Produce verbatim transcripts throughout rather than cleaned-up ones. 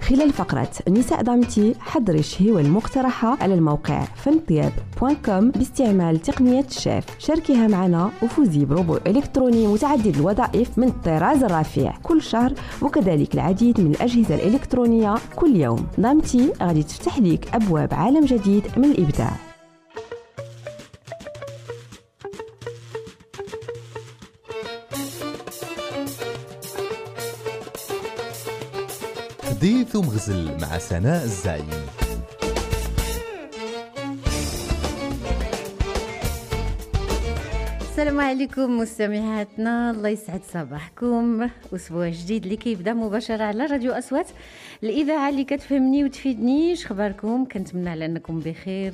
خلال فقرة نساء دامتي حضري الشهوة المقترحة على الموقع فنطياب دوت كوم باستعمال تقنية الشاف. شاركيها معنا وفوزي بروبو إلكتروني متعدد الوظائف من الطراز الرفيع كل شهر، وكذلك العديد من الأجهزة الإلكترونية كل يوم. دامتي غادي تفتح ليك أبواب عالم جديد من الإبداع. حديث ومغزل مع سناء الزعيم. السلام عليكم مستمعاتنا، الله يسعد صباحكم. اسبوع جديد اللي كيبدا مباشره على راديو اصوات، الاذاعه اللي كتفهمني وتفيدني. شخباركم؟ كنتمنى على انكم بخير،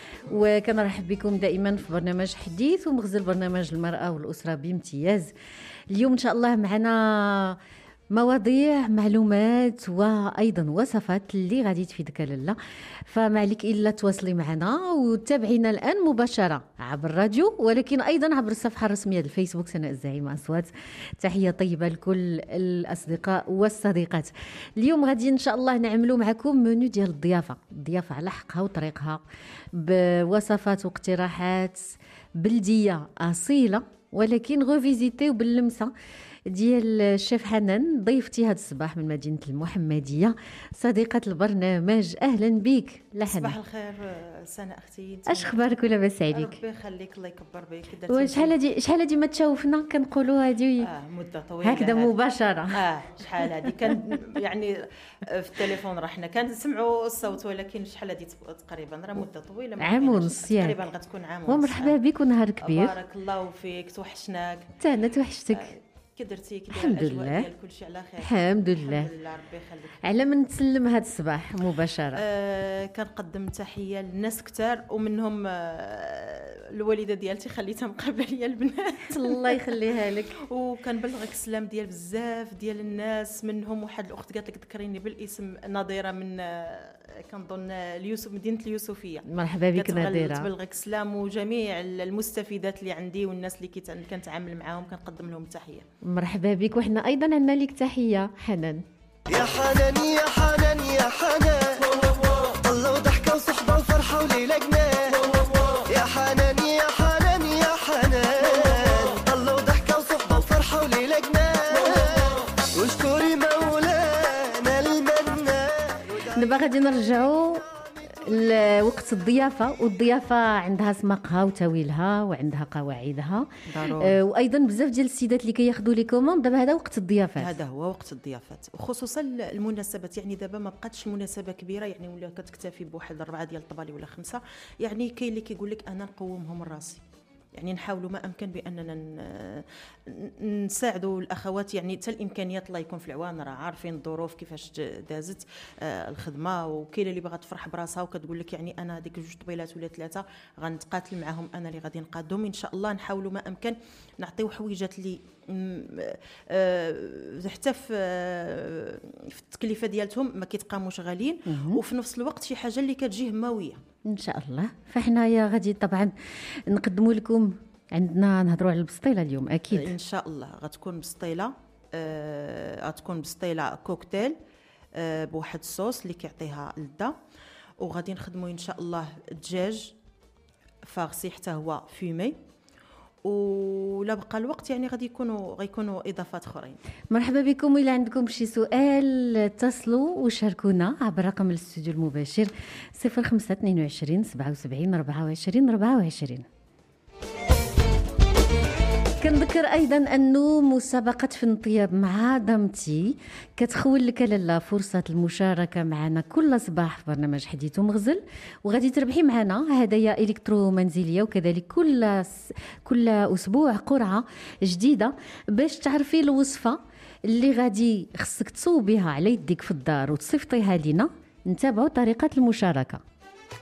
وكنرحب بكم دائما في برنامج حديث ومغزل، برنامج المراه والاسره بامتياز. اليوم ان شاء الله معنا مواضيع، معلومات وايضا وصفات اللي غادي تفيدك لاله. فما عليك الا تواصلي معنا وتابعينا الان مباشره عبر الراديو، ولكن ايضا عبر الصفحه الرسميه الفيسبوك سناء الزعيم اصوات. تحيه طيبه لكل الاصدقاء والصديقات. اليوم غادي ان شاء الله نعملوا معكم منيو ديال الضيافه، الضيافه على حقها وطريقها، بوصفات واقتراحات بلديه اصيله ولكن غوفيزيتي وباللمسه ديال الشيف حنان، ضيفتي هذا الصباح من مدينة المحمدية، صديقة البرنامج. أهلا بك لحن. صباح الخير سناء أختي، اش خبارك ولاباس عليك؟ ربي يخليك، الله يكبر بك. وشحال هادي شحال هادي ما تشوفنا كنقولوا هادي اه مده طويله هكذا مباشره. اه شحال هادي كان يعني في التليفون راه حنا كنسمعوا الصوت، ولكن شحال هادي تقريبا راه مده طويله، عام ونص تقريبا غتكون عام ونص. ومرحبا بك ونهار كبير. بارك الله فيك، توحشناك. حتى انا توحشتك. آه. كي درتي كي الحمد لله، كلشي على خير الحمد لله. الحمد لله ربي يخليك. على من نسلم هذا الصباح مباشره. آه كنقدم تحيه للناس كثار، ومنهم آه الوالده ديالتي خليتها مقابله ليا البنات الله يخليها لك. وكنبلغك السلام ديال بزاف ديال الناس، منهم واحد الاخت قالت لك ذكريني بالاسم، نظيره من آه كنظن اليوسف، مدينه اليوسفيه. مرحبا بك نظيره، كتبلغك السلام، وجميع المستفيدات اللي عندي والناس اللي كنتعامل معاهم كنقدم لهم التحيه. مرحبا بك. وحنا ايضا عندنا لك تحيه حنان. يا حنان يا حنان يا حنان، الله وضحكه وصحبه وفرحه وليله جنان. يا حنان يا حنان يا حنان، الله وضحكه وصحبه وفرحه وليله جنان. واشكري مولانا المنان. دابا غادي نرجعوا لوقت الضيافه، والضيافه عندها سماقها وتاويلها وعندها قواعدها. آه وايضا بزاف ديال السيدات اللي كياخذوا لي كوموند. دابا هذا وقت الضيافات، هذا هو وقت الضيافات، وخصوصا المناسبات. يعني دابا ما بقاتش مناسبه كبيره، يعني ولا كتكتفي بواحد اربعه ديال الطبالي ولا خمسه. يعني كاين اللي كيقول لك انا نقومهم راسي، يعني نحاولوا ما امكن باننا نساعدوا الاخوات. يعني حتى الامكانيات الله يكون في العوان، راه عارفين الظروف كيفاش دازت آه الخدمه، وكاينه اللي باغا تفرح براسها وكتقول لك يعني انا هذيك جوج طبيلات ولا ثلاثه غنتقاتل معاهم، انا اللي غادي نقادهم. ان شاء الله نحاولوا ما امكن نعطيو حويجات اللي أه حتى في أه في التكلفه ديالتهم ما كيتقاموش غاليين، وفي نفس الوقت شي حاجه اللي كتجي هماويه ان شاء الله. فحنايا غادي طبعا نقدموا لكم، عندنا نهضروا على البسطيله اليوم اكيد ان شاء الله. غتكون بسطيله أه غتكون بسطيله كوكتيل أه بواحد الصوص اللي كيعطيها لذه، وغادي نخدموا ان شاء الله الدجاج فارسي حتى هو فيمي، ولا بقى الوقت يعني غادي يكونوا غيكونوا اضافات اخرين. مرحبا بكم. الى عندكم شي سؤال اتصلوا وشاركونا عبر رقم الاستوديو المباشر صفر خمسة اثنين وعشرين سبعة وسبعين أربعة وعشرين أربعة وعشرين. كنذكر ايضا انه مسابقه فنطياب مع دامتي كتخول لك لاله فرصه المشاركه معنا كل صباح في برنامج حديث ومغزل، وغادي تربحي معنا هدايا الكترو منزليه، وكذلك كل كل اسبوع قرعه جديده باش تعرفي الوصفه اللي غادي خصك تصوبيها على يديك في الدار وتصيفطيها لينا. نتابعوا طريقه المشاركه.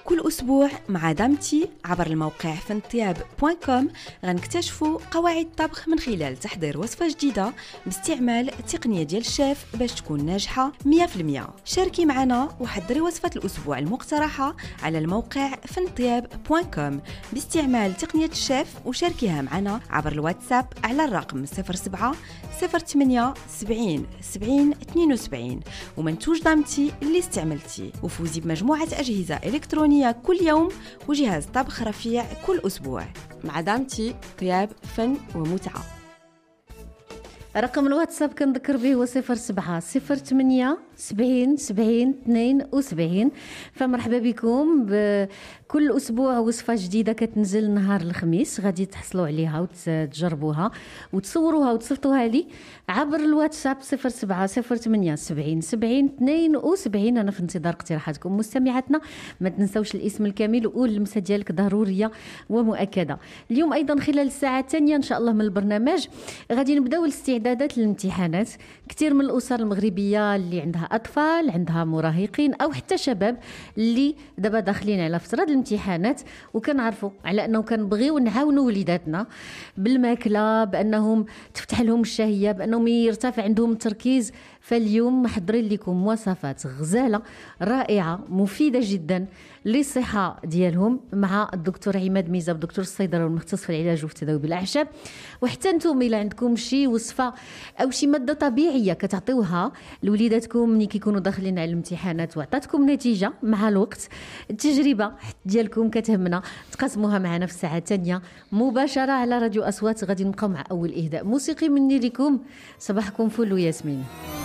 كل أسبوع مع دامتي عبر الموقع فنطياب دوت كوم غنكتشفوا قواعد الطبخ من خلال تحضير وصفة جديدة باستعمال التقنية ديال الشيف باش تكون ناجحة مية في المية. شاركي معنا وحضري وصفة الأسبوع المقترحة على الموقع فنطياب دوت كوم باستعمال تقنية الشيف وشاركيها معنا عبر الواتساب على الرقم صفر سبعة صفر ثمانية سبعين سبعين اثنين وسبعين ومنتوج دامتي اللي استعملتي، وفوزي بمجموعة أجهزة إلكترونية كل يوم وجهاز طبخ رفيع كل أسبوع. مع دامتي طياب فن ومتعة. رقم الواتساب كنذكر به هو صفر سبعة صفر ثمانية سبعين سبعين اثنين وسبعين. فمرحبا بكم. بكل أسبوع وصفة جديدة كتنزل نهار الخميس غادي تحصلوا عليها وتجربوها وتصوروها وتصيفطوها لي عبر الواتساب صفر سبعة صفر ثمانية سبعين سبعين اثنين وسبعين. أنا في انتظار اقتراحاتكم مستمعاتنا. ما تنسوش الاسم الكامل واللمسة ديالك ضرورية ومؤكدة. اليوم أيضا خلال الساعة الثانية إن شاء الله من البرنامج غادي نبداو الاستعدادات للامتحانات. كثير من الأسر المغربية اللي عندها أطفال عندها مراهقين أو حتى شباب اللي دابا داخلين على فترة الامتحانات، وكنعرفوا على أنه كنبغيو نعاونوا وليداتنا بالماكلة بأنهم تفتح لهم الشهية بأنهم يرتفع عندهم التركيز. فاليوم محضرين لكم وصفات غزالة رائعة مفيدة جدا للصحة ديالهم مع الدكتور عماد ميزة دكتور الصيدلة والمختص في العلاج وفي تداوي بالأعشاب. وحتى انتم إلا عندكم شي وصفة أو شي مادة طبيعية كتعطيوها لوليداتكم ملي كيكونوا داخلين على الامتحانات وعطاتكم نتيجة مع الوقت، التجربة ديالكم كتهمنا تقسموها معنا في الساعة الثانية مباشرة على راديو أصوات. غادي نبقاو مع أول إهداء موسيقي مني لكم. صباحكم فل وياسمين.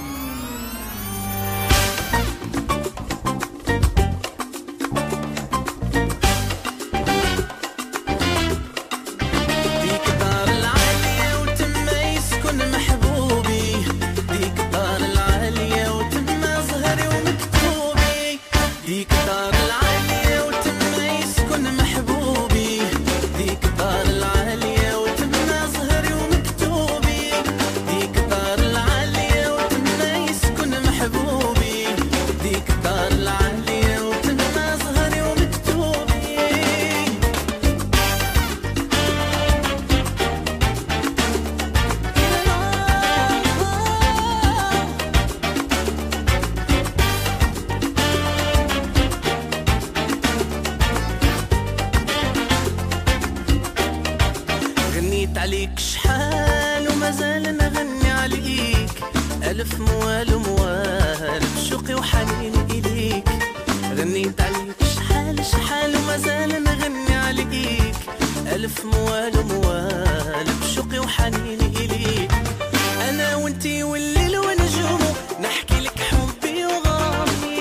عليك شحال ومازال نغني عليك ألف موال وموال بشوقي وحنين إليك. غنيت عليك شحال شحال ومازال نغني عليك ألف موال وموال بشوقي وحنين إليك. أنا وانتي والليل ونجومه نحكي لك حبي وغرامي.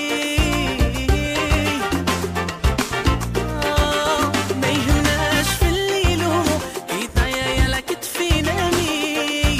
ما يهمناش في الليل ومو كيتنا يا يلا كتفي نامي.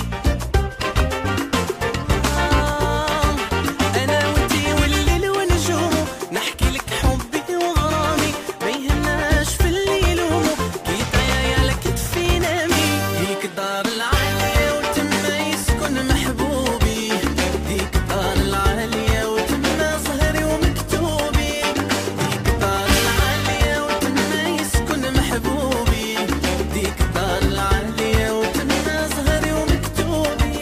أنا وانتي والليل ونجومه نحكي لك حبي وغرامي. ما يهمناش في الليل ومو كيتنا يا يلا كتفي نامي. هيك الدار العالية وتما يسكن محبوبي. هيك الدار العالية وتما ظهري ومكتوبي. هيك الدار العالية وتما يسكن محبوبي. هيك الدار العالية وتما ظهري ومكتوبي.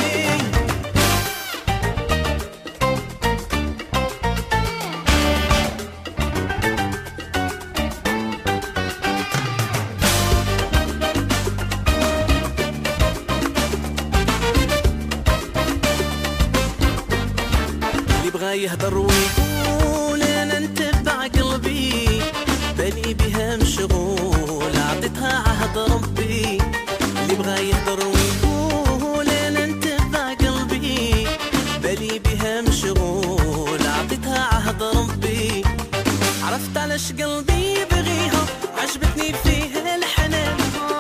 اللي بغى يهضر ويقول انا نتبع قلبي. بالي بها مشغول عطيتها عهد ربي. اللي بغى يهضر ويقول انا نتبع قلبي. بالي بها مشغول عطيتها عهد ربي. عرفت علاش قلبي يبغيها عجبتني فيها الحنان.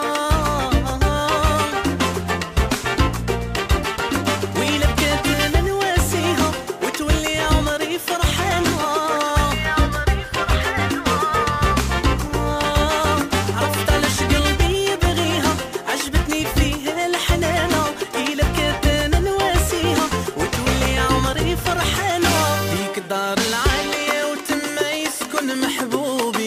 ويلا بكات انا نواسيها وتولي عمري فرحان. عرفت علاش قلبي يبغيها عجبتني فيها الحنان. ويلا بكات انا نواسيها وتولي عمري فرحان. ديك الدار العالية وتما يسكن محبوبي.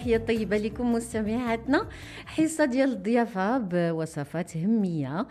تحية طيبة لكم مستمعاتنا. حصة ديال الضيافة بوصفات همية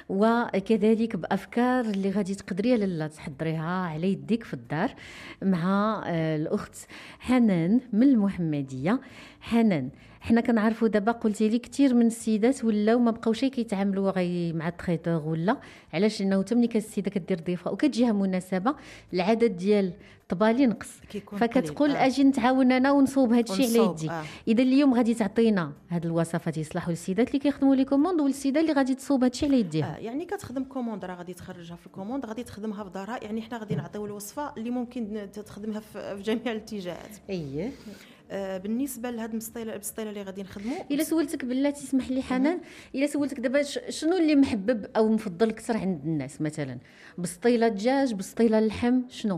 وكذلك بأفكار اللي غادي تقدري لالا تحضريها على يديك في الدار مع الأخت حنان من المحمدية. حنان، حنا كنعرفوا دابا قلتي لي كثير من السيدات ولاو ما بقاوش كيتعاملوا غير مع التريتور ولا علاش، لانه تمني كالسيده كدير ضيفه وكتجيها مناسبه العدد ديال الطبالي نقص، فكتقول آه. اجي نتعاون انا ونصوب هذا الشيء على يدي. آه. اذا اليوم غادي تعطينا هاد الوصفات يصلحوا للسيدات اللي كيخدموا لي كوموند والسيده اللي غادي تصوب هذا الشيء على يديها. آه. يعني كتخدم كوموند راه غادي تخرجها في الكوموند، غادي تخدمها في دارها، يعني حنا غادي نعطيو الوصفه اللي ممكن تخدمها في جميع الاتجاهات. اييه. آه بالنسبه لهاد المسطيله المسطيله اللي غادي نخدموا، الا سولتك بلاتي تسمح لي حنان، الا سولتك دابا شنو اللي محبب او مفضل اكثر عند الناس، مثلا بسطيله دجاج، بسطيله اللحم، شنو؟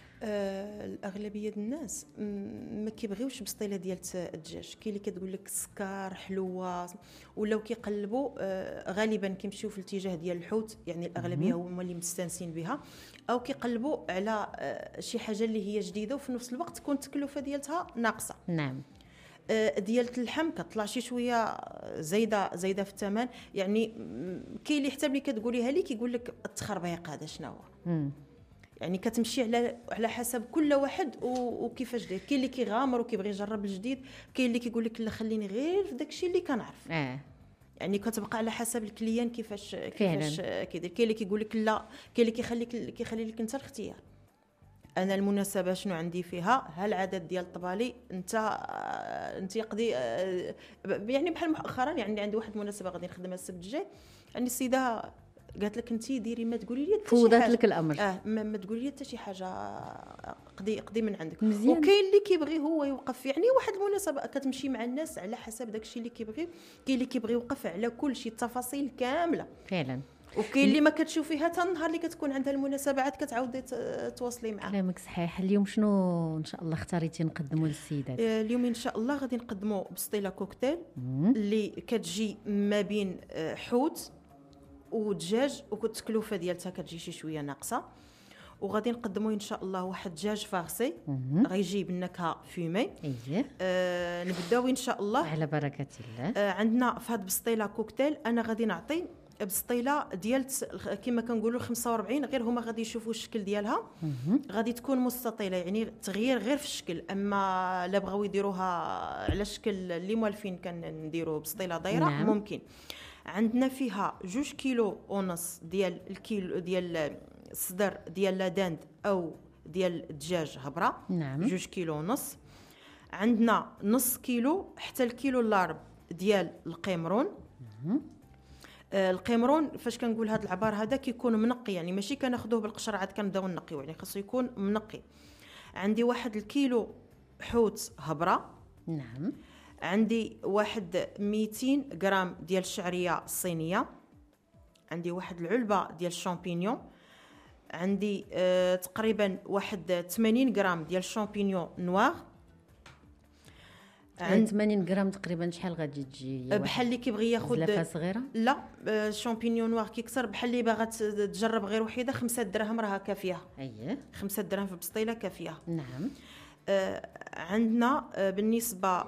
آه الاغلبيه ديال الناس ما كيبغيوش بسطيله ديال الدجاج، كاين اللي كتقول لك سكر حلوه، ولاو كيقلبوا آه غالبا كيمشيو في الاتجاه ديال الحوت، يعني الاغلبيه هما اللي مستانسين بها، او كيقلبوا على آه شي حاجه اللي هي جديده وفي نفس الوقت تكون التكلفه ديالتها ناقصه. نعم. آه ديال اللحم كطلع شي شويه زايده زايده في الثمن، يعني كاين اللي حتى ملي كتقوليها لي كيقول لك التخربيق هذا شنو هو. يعني كتمشي على على حسب كل واحد وكيفاش داير، كاين اللي كيغامر وكيبغي يجرب الجديد، كاين اللي كيقول لك لا خليني غير في داكشي اللي كنعرف. اه يعني كتبقى على حسب الكليان كيفاش كيفاش كيدير. كاين اللي كيقول لك لا، كاين اللي كيخليك كيخلي لك انت الاختيار. انا المناسبه شنو عندي فيها، هالعدد ديال الطبالي انت انت يقضي يعني بحال مؤخرا، يعني عندي واحد المناسبه غادي نخدمها السبت الجاي، يعني السيده قالت لك انت ديري ما تقولي لي فوضات لك الامر. اه ما, ما تقولي لي حتى شي حاجه، قضي قضي من عندك. وكاين اللي كيبغي هو يوقف، يعني واحد المناسبه كتمشي مع الناس على حسب داكشي اللي كيبغي، كاين اللي كيبغي يوقف على كل شيء التفاصيل كامله فعلا، وكاين اللي ما كتشوفيها حتى النهار اللي كتكون عندها المناسبات كتعاودي تواصلي معها. كلامك صحيح. اليوم شنو ان شاء الله اختاريتي نقدموا للسيدات؟ اليوم ان شاء الله غادي نقدموا بسطيله كوكتيل اللي كتجي ما بين حوت ودجاج، والتكلفه ديالتها كتجي شي شويه ناقصه، وغادي نقدموا ان شاء الله واحد دجاج فارسي غيجي بالنكهه فيمي. اييه. آه نبداو ان شاء الله على بركه الله. آه عندنا في هاد بسطيله كوكتيل انا غادي نعطي بسطيله ديال كما كنقولوا خمسة وأربعين، غير هما غادي يشوفوا الشكل ديالها، غادي تكون مستطيله، يعني تغيير غير في الشكل، اما لا بغاو يديروها على الشكل اللي موالفين كنديروا بسطيله دايره. نعم. ممكن. عندنا فيها جوج كيلو ونص ديال الكيلو ديال الصدر ديال لاداند او ديال الدجاج هبره. نعم. جوج كيلو ونص. عندنا نص كيلو حتى الكيلو لارب ديال القمرون. آه القمرون فاش كنقول هذا العبار هذا كيكون منقي، يعني ماشي كناخذوه بالقشر عاد كنبداو نقيو، يعني خاصو يكون منقي. عندي واحد الكيلو حوت هبره. نعم. عندي واحد مئتين غرام ديال الشعريه الصينيه. عندي واحد العلبه ديال الشامبينيون. عندي آه تقريبا واحد ثمانين غرام ديال الشامبينيون نوار. عند ثمانين غرام تقريبا شحال غادي تجي؟ بحال اللي كيبغي ياخذ زلافه صغيره. لا الشامبينيون نوار كيكثر، بحال اللي باغا تجرب غير وحيده خمسة دراهم راها كافيه. اييه. خمسة دراهم في البسطيله كافيه. نعم. آه عندنا آه بالنسبه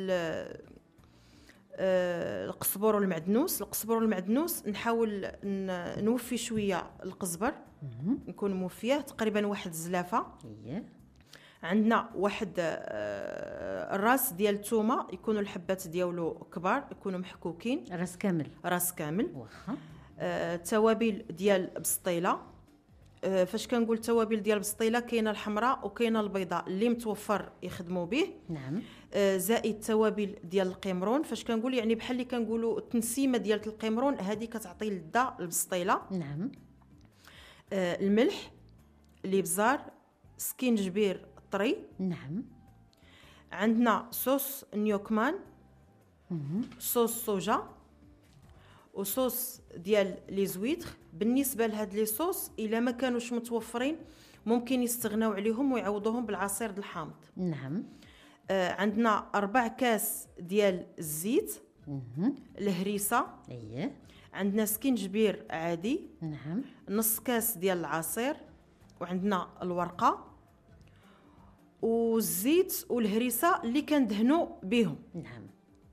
القزبر والمعدنوس، القزبر والمعدنوس نحاول نوفي شويه القزبر، نكون موفيه تقريبا واحد الزلافه. اييه. عندنا واحد آه الراس ديال الثومه، يكونوا الحبات ديالو كبار، يكونوا محكوكين. راس كامل. راس كامل. واخا. آه توابل ديال بسطيله. آه فاش كنقول توابل ديال بسطيله كاينه الحمراء وكاينه البيضاء اللي متوفر يخدموا به. نعم. آه زائد توابل ديال القمرون، فاش كنقول يعني بحال اللي كنقولوا التنسيمه ديال القمرون هذه كتعطي لذه البسطيله. نعم. آه الملح، الابزار، سكينجبير طري. نعم. عندنا صوص نيوكمان، صوص صوجا، وصوص ديال لي زويتر. بالنسبه لهاد لي صوص الا ما كانوش متوفرين ممكن يستغناو عليهم ويعوضوهم بالعصير ديال الحامض. نعم. آه عندنا أربع كاس ديال الزيت. الهريسه. اييه. عندنا سكينجبير عادي. نعم. نص كاس ديال العصير، وعندنا الورقه، والزيت والهريسه اللي كندهنوا بهم. نعم.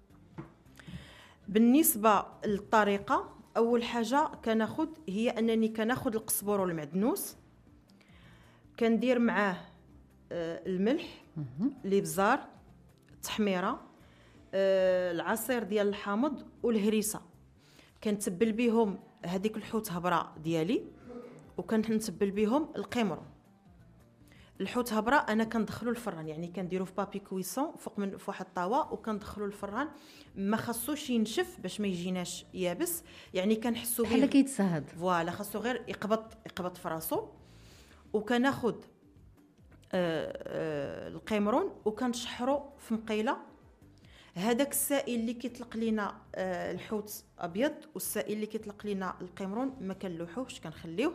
بالنسبه للطريقه، اول حاجه كناخذ هي انني كناخذ القزبر والمعدنوس، كندير معاه آه الملح، الابزار، التحميره، آه العصير ديال الحامض والهريسه. كنتبل بهم هذيك الحوت هبره ديالي، وكنتبل بهم القمر. الحوت هبره انا كندخلو الفران، يعني كنديرو في بابي كويسون فوق من فواحد الطاوه وكندخلو الفران، ما خاصوش ينشف باش ما يجيناش يابس، يعني كنحسو به بحال كيتصهد. فوالا خاصو غير يقبض يقبض في راسو. وكناخذ آه آه القمرون وكنشحرو في مقيله. هذاك السائل اللي كيطلق لينا آه الحوت ابيض والسائل اللي كيطلق لينا القمرون ما كنلوحوش، كنخليوه.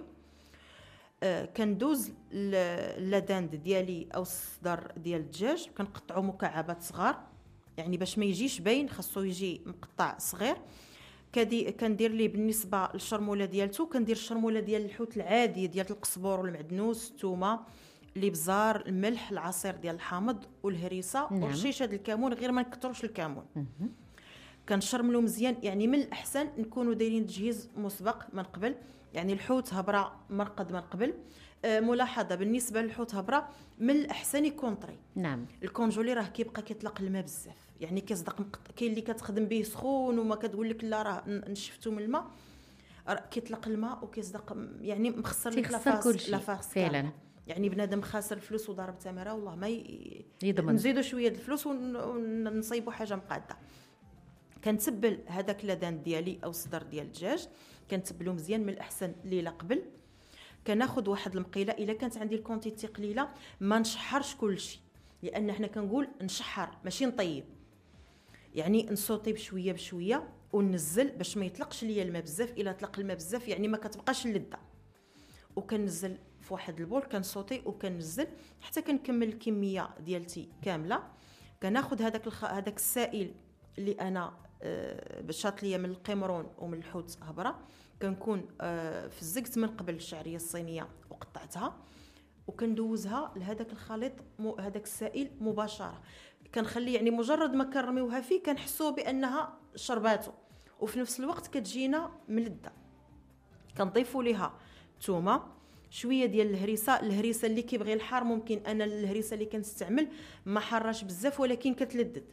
آه كندوز اللداند ديالي او الصدر ديال الدجاج، كنقطعو مكعبات صغار، يعني باش ما يجيش باين خاصو يجي مقطع صغير. كدي كندير ليه بالنسبه للشرموله ديالته، كندير الشرموله ديال الحوت العادي ديال القزبر والمعدنوس، الثومه، الابزار، الملح، العصير ديال الحامض والهريسه. نعم. ورشيشه الكمون، غير ما نكثروش الكمون. كنشرملو مزيان، يعني من الاحسن نكونوا دايرين تجهيز مسبق من قبل، يعني الحوت هبره مرقد من قبل. آه ملاحظه بالنسبه للحوت هبره، من الاحسن يكون طري. نعم. الكونجولي راه كيبقى كيطلق الماء بزاف، يعني كيصدق مقط... كاين اللي كتخدم به سخون وما كتقول لك لا راه نشفتو من الماء، كيطلق الماء وكيصدق، يعني مخسر لك لافاس لافاس فعلا. يعني بنادم خاسر الفلوس وضارب تماره، والله ما ي... يضمن. نزيدوا شويه الفلوس ونصيبوا حاجه مقاده. كنتبل هذاك اللدان ديالي او الصدر ديال الدجاج، كنتبلو مزيان من الاحسن ليله قبل. كناخذ واحد المقيله، الا كانت عندي الكونتيتي قليله ما نشحرش كلشي، لان حنا كنقول نشحر ماشي نطيب، يعني نصوطي بشويه بشويه وننزل باش ما يطلقش ليا الماء بزاف. الا طلق الماء بزاف يعني ما كتبقاش اللذه. وكنزل في واحد البول، كنصوتي وكنزل حتى كنكمل الكميه ديالتي كامله. كناخذ هذاك الخ... هذاك السائل اللي انا آه بشات ليا من القمرون ومن الحوت هبره، كنكون آه في الزقت من قبل الشعريه الصينيه وقطعتها، وكندوزها لهذاك الخليط مو هذاك السائل مباشره. كنخلي يعني مجرد ما كنرميوها فيه كنحسوا بانها شرباتو، وفي نفس الوقت كتجينا ملذه. كنضيفوا ليها ثومه، شويه ديال الهريسه. الهريسه اللي كيبغي الحار ممكن، انا الهريسه اللي كنستعمل ما حراش بزاف ولكن كتلذذ.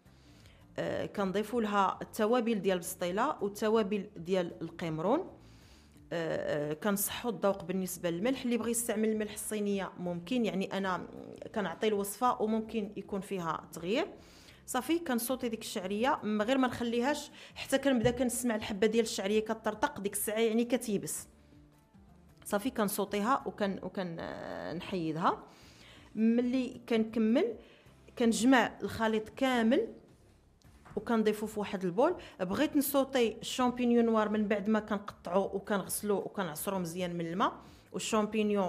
آه كنضيفوا لها التوابل ديال البسطيله والتوابل ديال القمرون. آه آه كنصحوا الذوق بالنسبه للملح، اللي بغى يستعمل الملح الصينيه ممكن، يعني انا كنعطي الوصفه وممكن يكون فيها تغيير. صافي كنصوتي ديك الشعريه من غير ما نخليهاش حتى كنبدا كنسمع الحبه ديال الشعريه كترطق، ديك الساعه يعني كتيبس. صافي كنصوتيها وكن وكن نحيدها. ملي كنكمل كنجمع الخليط كامل وكنضيفو في واحد البول. بغيت نصوتي الشامبينيون نوار من بعد ما كنقطعو وكنغسلو وكنعصرو مزيان من الماء. والشامبينيون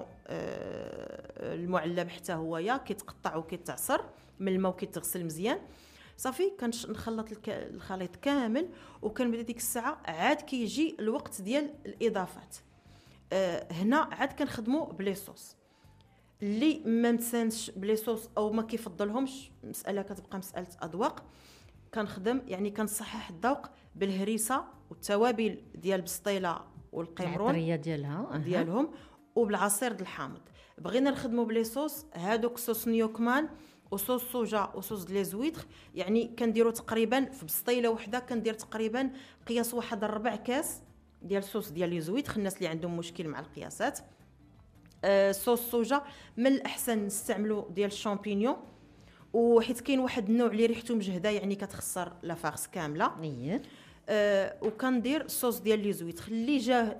آه المعلب حتى هويا كيتقطع وكيتعصر من الماء وكيتغسل مزيان. صافي كنخلط الخليط كامل وكنبدا ديك الساعه عاد كيجي الوقت ديال الاضافات. آه هنا عاد كنخدموا بلي صوص. اللي ما متسانش بلي صوص او ما كيفضلهمش، مساله كتبقى مساله اذواق. كنخدم يعني كنصحح الذوق بالهريسه والتوابل ديال البسطيله والقمرون العطريه ديالها ديالهم وبالعصير ديال الحامض. بغينا نخدموا بلي صوص، هادوك صوص نيوكمان وصوص صوجا وصوص دلي زويتر، يعني كنديروا تقريبا في بسطيله وحده كندير تقريبا قياس واحد الربع كاس ديال صوص ديال لي زويتر. الناس اللي عندهم مشكل مع القياسات. آه صوص صوجا من الاحسن نستعملوا ديال الشامبينيون، وحيت كاين واحد النوع اللي ريحته مجهده يعني كتخسر لا فارس كامله. نيت. آه وكندير صوص ديال لي زويتر اللي جا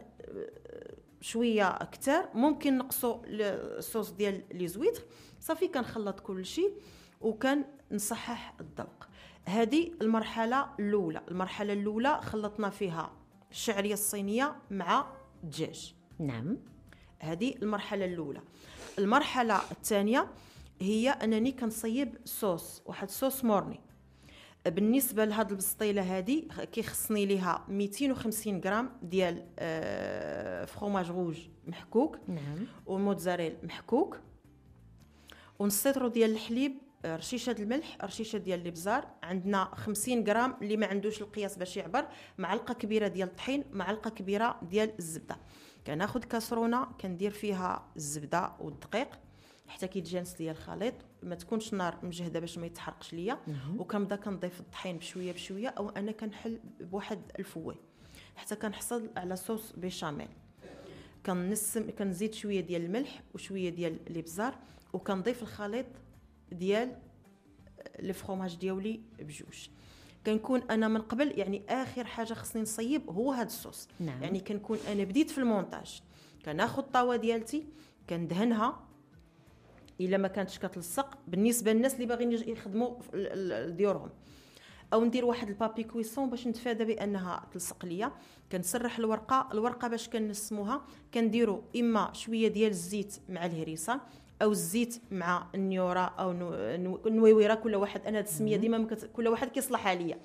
شويه اكثر ممكن نقصوا الصوص ديال لي زويتر. صافي كنخلط كل شيء وكان نصحح الذوق. هذه المرحله الاولى. المرحله الاولى خلطنا فيها الشعريه الصينيه مع الدجاج. نعم. هذه المرحله الاولى. المرحله الثانيه هي انني كنصيب صوص، واحد صوص مورني. بالنسبه لهاد البسطيله هذه كيخصني ليها مئتين وخمسين غرام ديال آه فروماج روج محكوك. نعم. وموتزاريل محكوك، ونص لتر ديال الحليب، رشيشه ديال الملح، رشيشه ديال الابزار، عندنا خمسين غرام اللي ما عندوش القياس باش يعبر، معلقه كبيره ديال الطحين، معلقه كبيره ديال الزبده. كناخذ كاسرونه كندير فيها الزبده والدقيق حتى كيتجانس ليا الخليط، ما تكونش النار مجهده باش ما يتحرقش ليا، وكنبدا كنضيف الطحين بشويه بشويه، او انا كنحل بواحد الفوي حتى كنحصل على صوص بيشاميل. كنسم كنزيد شويه ديال الملح وشويه ديال الابزار، وكنضيف الخليط ديال لي فروماج ديالي بجوج. كنكون انا من قبل يعني اخر حاجه خصني نصيب هو هذا الصوص. نعم. يعني كنكون انا بديت في المونتاج، كناخذ الطاوه ديالتي كندهنها الا ما كانتش كتلصق بالنسبه للناس اللي باغيين يخدموا ديورهم، او ندير واحد البابي كويسون باش نتفادى بانها تلصق ليا. كنسرح الورقه الورقه باش كنسموها، كنديروا اما شويه ديال الزيت مع الهريسه، او الزيت مع النيوره او النويويره، كل واحد انا هاد السميه ديما مكت... كل واحد كيصلحها ليا.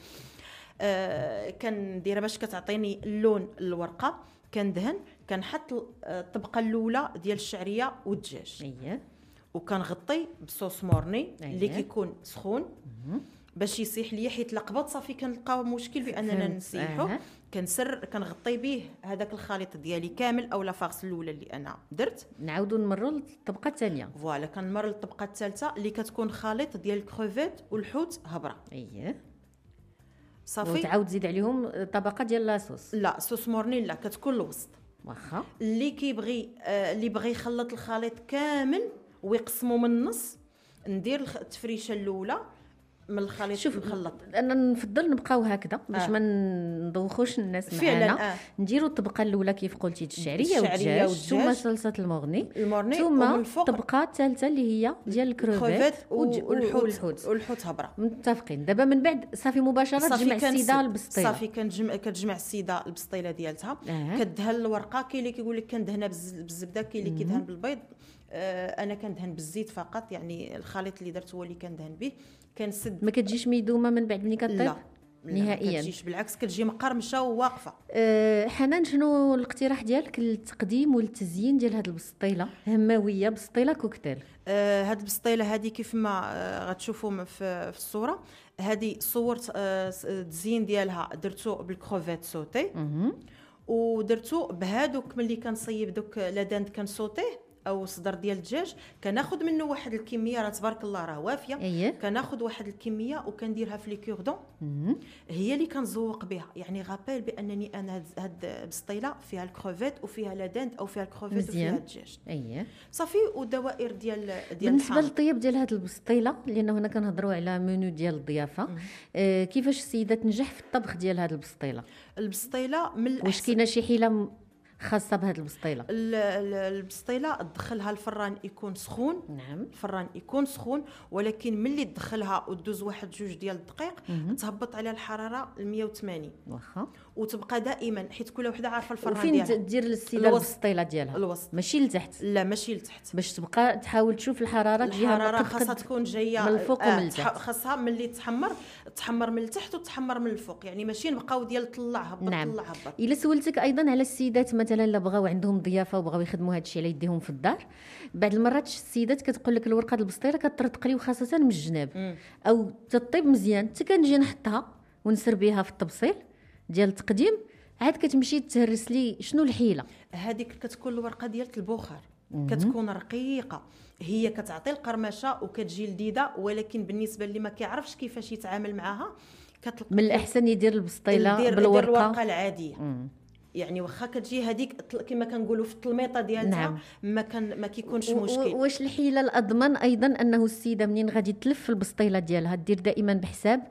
آه كنديرها باش كتعطيني اللون الورقه. كندهن، كنحط الطبقه الاولى ديال الشعريه والدجاج، اييه، وكنغطي بصوص مورني اللي أيه. كيكون سخون باش يسيح ليا، حيت لقبط صافي كنلقاو مشكل باننا نسيحو. أه. كنسر كنغطي به هذاك الخليط ديالي كامل، او لا فاغس الاولى اللي انا درت. نعاودوا نمروا للطبقه الثانيه. فوالا كنمر للطبقه الثالثه اللي كتكون خليط ديال الكروفيت والحوت هبره. اييه، صافي. وتعاود تزيد عليهم طبقه ديال لاصوص. لا صوص مورني لا، كتكون الوسط. واخا اللي كيبغي آه اللي بغى يخلط الخليط كامل ويقسمه من النص، ندير التفريشه الاولى من الخليط شوف مخلط. انا نفضل نبقاو هكذا باش آه. ما ندوخوش الناس فعلا. معنا. آه. نديروا الطبقه الاولى كيف قلتي الشعريه الشعرية والدجاج، والدجاج. ثم صلصه المغني، المورني، ثم ومن الفوق الطبقه الثالثه اللي هي ديال الكروفيت والحوت والحوت. والحوت هبره. متفقين. دابا من بعد صافي مباشره تجمع السيده البسطيله. صافي كنجمع كتجمع السيده البسطيله ديالتها. آه. كدهن الورقه. كاين اللي كيقول لك كندهنها بالزبده، كاين اللي كيدهن بالبيض. آه انا كندهن بالزيت فقط، يعني الخليط اللي درت هو اللي كندهن به. كنسد. ما كتجيش ميدومه من بعد ملي كطيب؟ لا نهائيا. ما كتجيش، بالعكس كتجي مقرمشه وواقفه. أه حنان، شنو الاقتراح ديالك للتقديم والتزيين ديال هذه البسطيله؟ هماويه بسطيله كوكتيل. آه هاد البسطيله هذه كيف ما آه غتشوفوا في, في الصوره هذه، صورت آه التزيين ديالها درتو بالكروفيت سوتي، ودرتو بهادوك ملي كنصيب دوك لاداند كنسوتيه او صدر ديال الدجاج. كناخذ منه واحد الكميه، راه تبارك الله راه وافيه. أيه. كناخذ واحد الكميه وكنديرها في لي كوردون، هي اللي كنزوق بها. يعني غابيل بانني انا هاد البسطيله فيها الكروفيت وفيها لاداند، او فيها الكروفيت وفيها الدجاج. اييه صافي. ودوائر ديال ديال بالنسبه للطيب ديال هاد البسطيله، لانه هنا كنهضروا على منيو ديال الضيافه، آه كيفاش السيده تنجح في الطبخ ديال هاد البسطيله؟ البسطيله من واش كاينه شي حيله خاصه بهاد البسطيله؟ البسطيله تدخلها الفران يكون سخون. نعم. الفران يكون سخون، ولكن ملي تدخلها ودوز واحد جوج ديال الدقائق تهبط على الحراره مية وثمانين. واخا. وتبقى دائما، حيت كل وحده عارفه الفران وفين ديالها. وفين دير للسيده البسطيله ديالها؟ الوسط، ماشي لتحت. لا ماشي لتحت، باش تبقى تحاول تشوف الحراره تجيها الحراره خاصها تكون جايه من الفوق آه ومن التحت. خاصها ملي تحمر تحمر من التحت وتحمر من الفوق، يعني ماشي نبقاو ديال طلع هبط. نعم. طلع هبط. الا سولتك ايضا على السيدات مثلا الا بغاو عندهم ضيافه وبغاو يخدموا هذا الشيء على يديهم في الدار، بعض المرات السيدات كتقول لك الورقه البسطيله كترتق لي وخاصه من الجناب، م. او تطيب مزيان، حتى كنجي نحطها ونسر بها في التبصيل ديال التقديم، عاد كتمشي تهرس لي. شنو الحيله؟ هذيك كتكون الورقه ديال البخار، كتكون رقيقه، هي كتعطي القرمشه وكتجي لذيذه، ولكن بالنسبه اللي ما كيعرفش كيفاش يتعامل معها كتلقى من الاحسن يدير البسطيله بالورقه الورقه العاديه. مم. يعني واخا كتجي هذيك كما كنقولوا في التلميطه ديالها. نعم. ما كان ما كيكونش مشكل. واش الحيله الاضمن ايضا انه السيده منين غادي تلف البسطيله ديالها دير دائما بحساب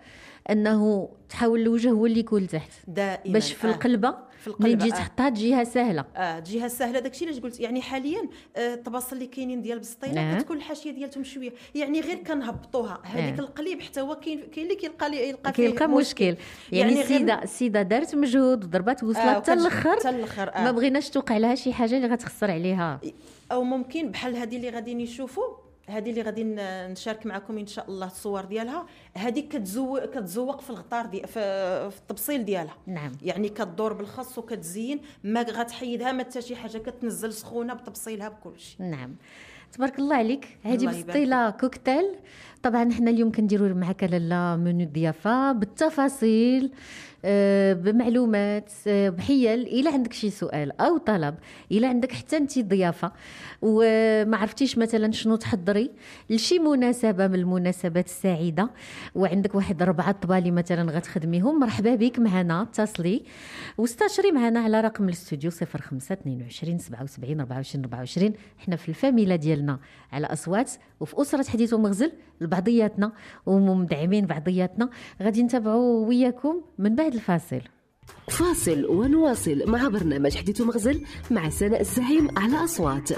انه تحاول الوجه هو اللي يكون تحت دائما، باش في آه. القلبه ملي تجي تحطها تجيها سهله. اه تجيها سهله. داكشي علاش قلت يعني حاليا آه الطباصل اللي كاينين ديال البسطيله آه. كتكون الحاشيه ديالتهم شويه، يعني غير كنهبطوها هذيك آه. القليب حتى هو كاين كاين اللي كيلقى لي يلقى فيه كيلقى مشكل. يعني, يعني السيده السيده دارت مجهود وضربات وصلت حتى الاخر، آه. ما بغيناش توقع لها شي حاجه اللي غتخسر عليها، او ممكن بحال هذه اللي غادي نشوفوا، هذه اللي غادي نشارك معكم ان شاء الله الصور ديالها. هذه كتزوق كتزوق في الغطار دي في, في التبصيل ديالها. نعم. يعني كتدور بالخص وكتزين، ما غتحيدها ما حتى شي حاجه، كتنزل سخونه بتبصيلها بكل شيء. نعم. تبارك الله عليك. هذه الله يبارك بالسطيله كوكتيل. طبعا حنا اليوم كنديروا معك لاله منو الضيافه بالتفاصيل، آه، بمعلومات، آه، بحيل. الا عندك شي سؤال او طلب، الا عندك حتى انت الضيافه وما عرفتيش مثلا شنو تحضري لشي مناسبه من المناسبات السعيده، وعندك واحد ربعه طبالي مثلا غتخدميهم، مرحبا بك معنا. اتصلي واستشري معنا على رقم الاستوديو صفر خمسة اثنين وعشرين سبعة وسبعين أربعة وعشرين أربعة وعشرين. حنا في الفاميلا ديالنا على اصوات وفي اسره حديث ومغزل لبعضياتنا ومدعمين بعضياتنا. غادي نتابعوا وياكم من بعد الفاصل. فاصل ونواصل مع برنامج حديث ومغزل مع سناء الزعيم على أصوات.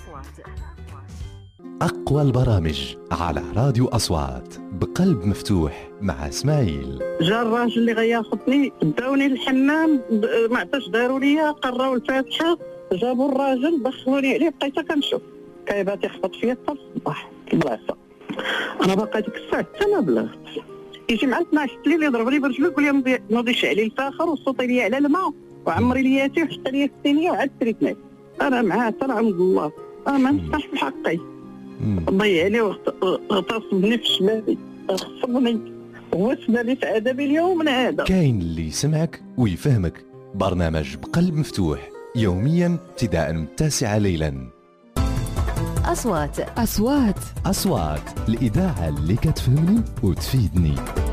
أقوى البرامج على راديو أصوات بقلب مفتوح مع إسماعيل. جا الراجل اللي غياخذني داوني للحمام، ما عطاش داروا ليا، قراو الفاتحه، جابوا الراجل دخلوني عليه، بقيت كنشوف كايبات يخبط فيا حتى الصباح بلاصه. انا باقا ديك الساعه حتى ما بلغت، يجي مع اثنا عشر الليل يضرب لي برجلو يقول لي نوضي شعلي الفاخر وصوتي لي على الماء وعمري لياتي وحتى لي الثانيه وعاد تريتني. انا معاه ترى عند الله، انا ما نستحش بحقي، ضيعني واغتصبني في شبابي، غصبني هو سبب في عذابي اليوم من هذا. كاين اللي يسمعك ويفهمك. برنامج بقلب مفتوح يوميا ابتداء من التاسعة ليلا. أصوات أصوات أصوات الإذاعة اللي كتفهمني وتفيدني.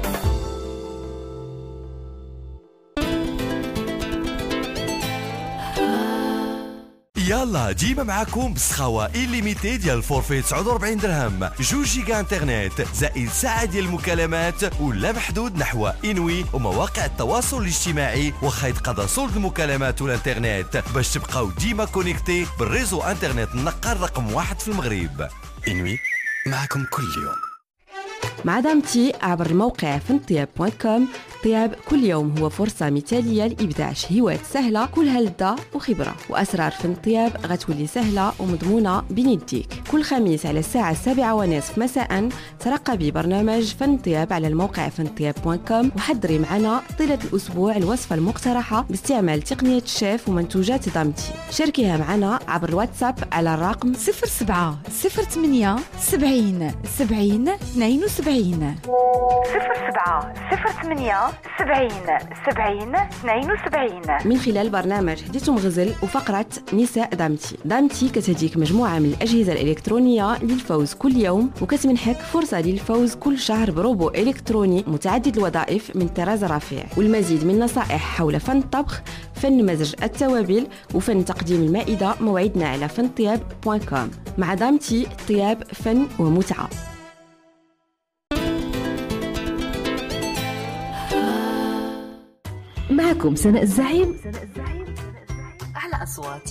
يلا ديما معاكم بسخاوة إليميتي ديال الفورفي تسعة وأربعين درهم، جوج جيجا انترنت زائد ساعة ديال المكالمات ولا محدود نحو إنوي ومواقع التواصل الاجتماعي، وخا يتقضى صولد المكالمات والانترنت باش تبقاو ديما كونيكتي بالريزو انترنت النقال رقم واحد في المغرب. إنوي معكم كل يوم. مع دامتي عبر الموقع فنطياب دوت كوم. طياب كل يوم هو فرصة مثالية لإبداع شهيوات سهلة كلها لذة وخبرة، وأسرار فن طياب غتولي سهلة ومضمونة بين يديك. كل خميس على الساعة السابعة ونصف مساء ترقبي برنامج فن طياب على الموقع فنطياب دوت كوم، وحضري معنا طيلة الأسبوع الوصفة المقترحة باستعمال تقنية الشيف ومنتوجات دامتي. شاركيها معنا عبر الواتساب على الرقم صفر سبعة صفر ثمانية سبعين سبعين اثنين وسبعين صفر سبعة صفر ثمانية سبعين سبعين اثنين وسبعين. من خلال برنامج حديث ومغزل وفقرة نساء دامتي. دامتي كتهديك مجموعة من الأجهزة الإلكترونية للفوز كل يوم، وكتمنحك فرصة للفوز كل شهر بروبو إلكتروني متعدد الوظائف من طراز رفيع، والمزيد من نصائح حول فن الطبخ، فن مزج التوابل، وفن تقديم المائدة. موعدنا على فنطياب دوت كوم. مع دامتي طياب فن ومتعة. معكم سناء الزعيم على أصوات.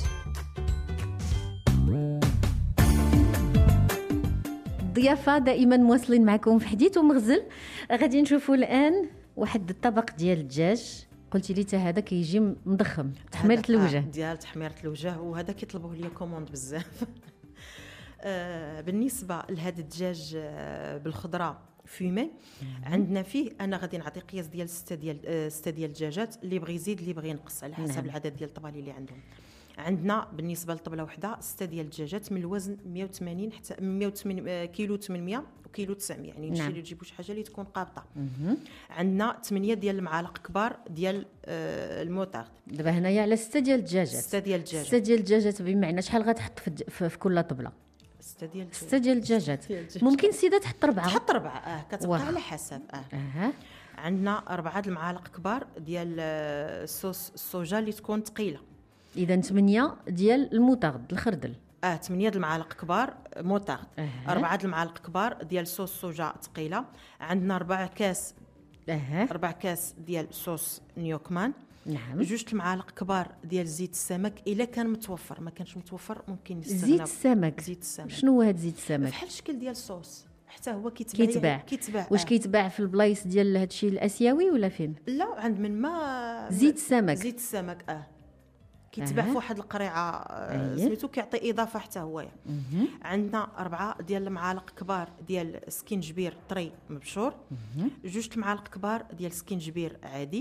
ضيافة دائما مواصلين معكم في حديث ومغزل. غادي نشوفوا الآن واحد الطبق ديال الدجاج. قلتي لي هذا كيجي مضخم، تحميرة الوجه. ديال تحميرة الوجه، وهذا كيطلبوه ليا كوموند بزاف. آه بالنسبه لهذا الدجاج آه بالخضره فيمي، عندنا فيه انا غادي نعطي قياس ديال ستة ديال آه ستة ديال الدجاجات، اللي بغى يزيد اللي بغى ينقص على حسب نعم. العدد ديال الطبالي اللي عندهم. عندنا بالنسبه للطبله وحده ستة ديال الدجاجات من الوزن مية وثمانين حتى مية وثمانين كيلو ثمانمية وكيلو تسعمية، يعني نمشي نعم. نجيبوا شي حاجه اللي تكون قابطه. عندنا ثمانية ديال المعالق كبار ديال آه الموطارد. دابا هنايا على ستة ديال الدجاجات. ستة ديال الدجاجات ستة ديال الدجاجات بمعنى شحال غتحط في, في, في كل طبله؟ ستة ديال ستة ديال الدجاجات. ممكن السيده تحط أربعة تحط أربعة اه كتبقى على حسب اه, أه. عندنا أربعة المعالق كبار ديال الصوص الصوجا اللي تكون ثقيله. اذا ثمانية ديال الموطارد الخردل. اه ثمانية د المعالق كبار موطارد. أه. أربعة د المعالق كبار ديال صوص صوجا ثقيله. عندنا أربعة كاس أه. أربع كاس ديال صوص نيوكمان. نعم. جوج المعالق كبار ديال زيت السمك، الا كان متوفر. ما كانش متوفر ممكن نستغناو. زيت السمك. زيت السمك شنو هو هذا زيت السمك؟ بحال الشكل ديال الصوص، حتى هو كيتباع كيتباع كيتباع واش كيتباع في البلايص ديال هادشي الاسيوي ولا فين؟ لا عند من ما زيت السمك. زيت السمك اه كيتباع في واحد القريعه آه سميتو كيعطي اضافه حتى هو. عندنا أربعة ديال المعالق كبار ديال سكينجبير طري مبشور. جوج المعالق كبار ديال سكينجبير عادي.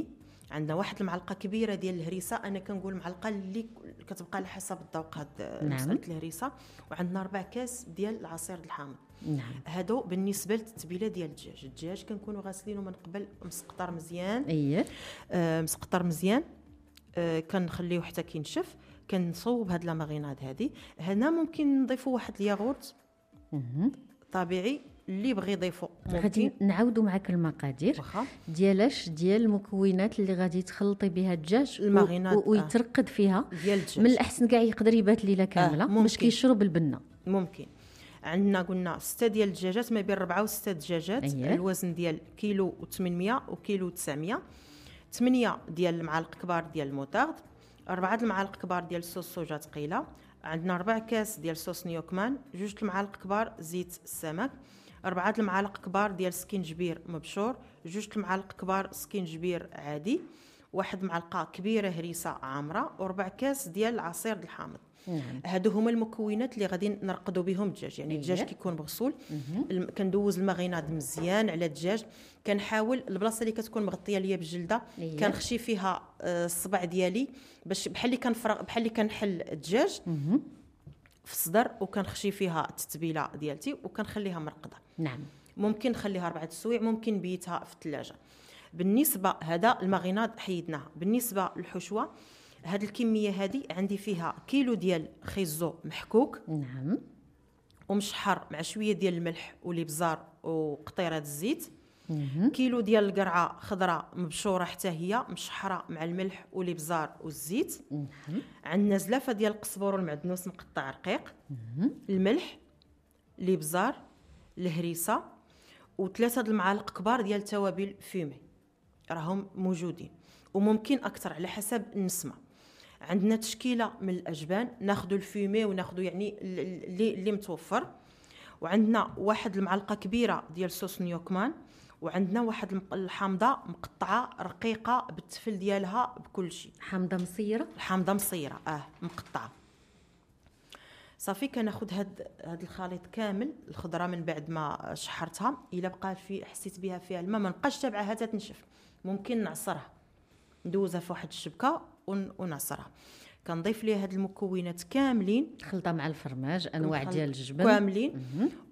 عندنا واحد المعلقه كبيره ديال الهريسه، انا كنقول معلقه اللي كتبقى على حسب الذوق هاد نعم. مساله الهريسه. وعندنا ربع كاس ديال العصير الحامض. نعم. هادو بالنسبه للتتبيله ديال الدجاج. الدجاج كنكونوا غاسلينه من قبل، مسقطر مزيان. اييه آه مسقطر مزيان. آه كنخليوه حتى كينشف، كنصوب هاد لا ماريناد هادي. هنا ممكن نضيفوا واحد الياغورت طبيعي اللي بغي يضيفو. غادي نعاودوا معك المقادير واخا ديالاش ديال المكونات اللي غادي تخلطي بها الدجاج الماريناد و... ويترقد فيها ديال الدجاج. من الاحسن كاع يقدر يبات ليله كامله آه باش كيشرب البنه. ممكن. عندنا قلنا ستة ديال الدجاجات، ما بين ربعة وستة دجاجات. أيه. الوزن ديال كيلو وثمانمية وكيلو وتسعمية. ثمانية ديال المعالق كبار ديال الموتارد، أربعة المعالق كبار ديال صوص صوجا ثقيله. عندنا ربع كاس ديال صوص نيوكمان، جوج المعالق كبار زيت السمك، أربعة المعالق كبار ديال سكينجبير مبشور، جوج المعالق كبار سكينجبير عادي، واحد معلقه كبيره هريسه عامره، وربع كاس ديال العصير الحامض. نعم. هادو هما المكونات اللي غادي نرقدوا بهم الدجاج. يعني الدجاج أيه. كيكون مغسول، الم... كندوز الماغيناد مزيان على الدجاج. كنحاول البلاصه اللي كتكون مغطيه ليا بالجلده أيه. كنخشي فيها الصبع ديالي باش بحال اللي كنفرغ، بحال اللي كنحل الدجاج في الصدر، وكنخشي فيها التتبيله ديالتي وكنخليها مرقده. نعم. ممكن نخليها أربعة سوايع، ممكن بيتها في الثلاجه. بالنسبه هذا الماغيناد حيدناه. بالنسبه للحشوه، هاد الكميه هذه عندي فيها كيلو ديال خيزو محكوك. نعم. ومشحر مع شويه ديال الملح والابزار وقطيره الزيت. مم. كيلو ديال القرعه خضراء مبشوره حتى هي مشحره مع الملح والابزار والزيت. نعم. عندنا زلافه ديال القزبور والمعدنوس مقطع رقيق. مم. الملح، الابزار، الهريسه، وثلاثه المعالق كبار ديال التوابل فيمي راهم موجودين، وممكن اكثر على حسب النسمه. عندنا تشكيله من الاجبان، ناخذوا الفيمي وناخذوا يعني اللي اللي متوفر. وعندنا واحد المعلقه كبيره ديال صوص نيوكمان، وعندنا واحد الحامضه مقطعه رقيقه بالتفل ديالها بكل شيء. حامضه مصيره؟ حامضه مصيره اه مقطعه. صافي كناخذ هاد هاد الخليط كامل، الخضره من بعد ما شحرتها، الا بقى في حسيت بها فيها الماء ما نبقاش تابعها حتى تنشف، ممكن نعصرها، ندوزها في واحد الشبكه ونعصرها. كنضيف ليها هاد المكونات كاملين، خلطه مع الفرماج، انواع ديال الجبن كاملين،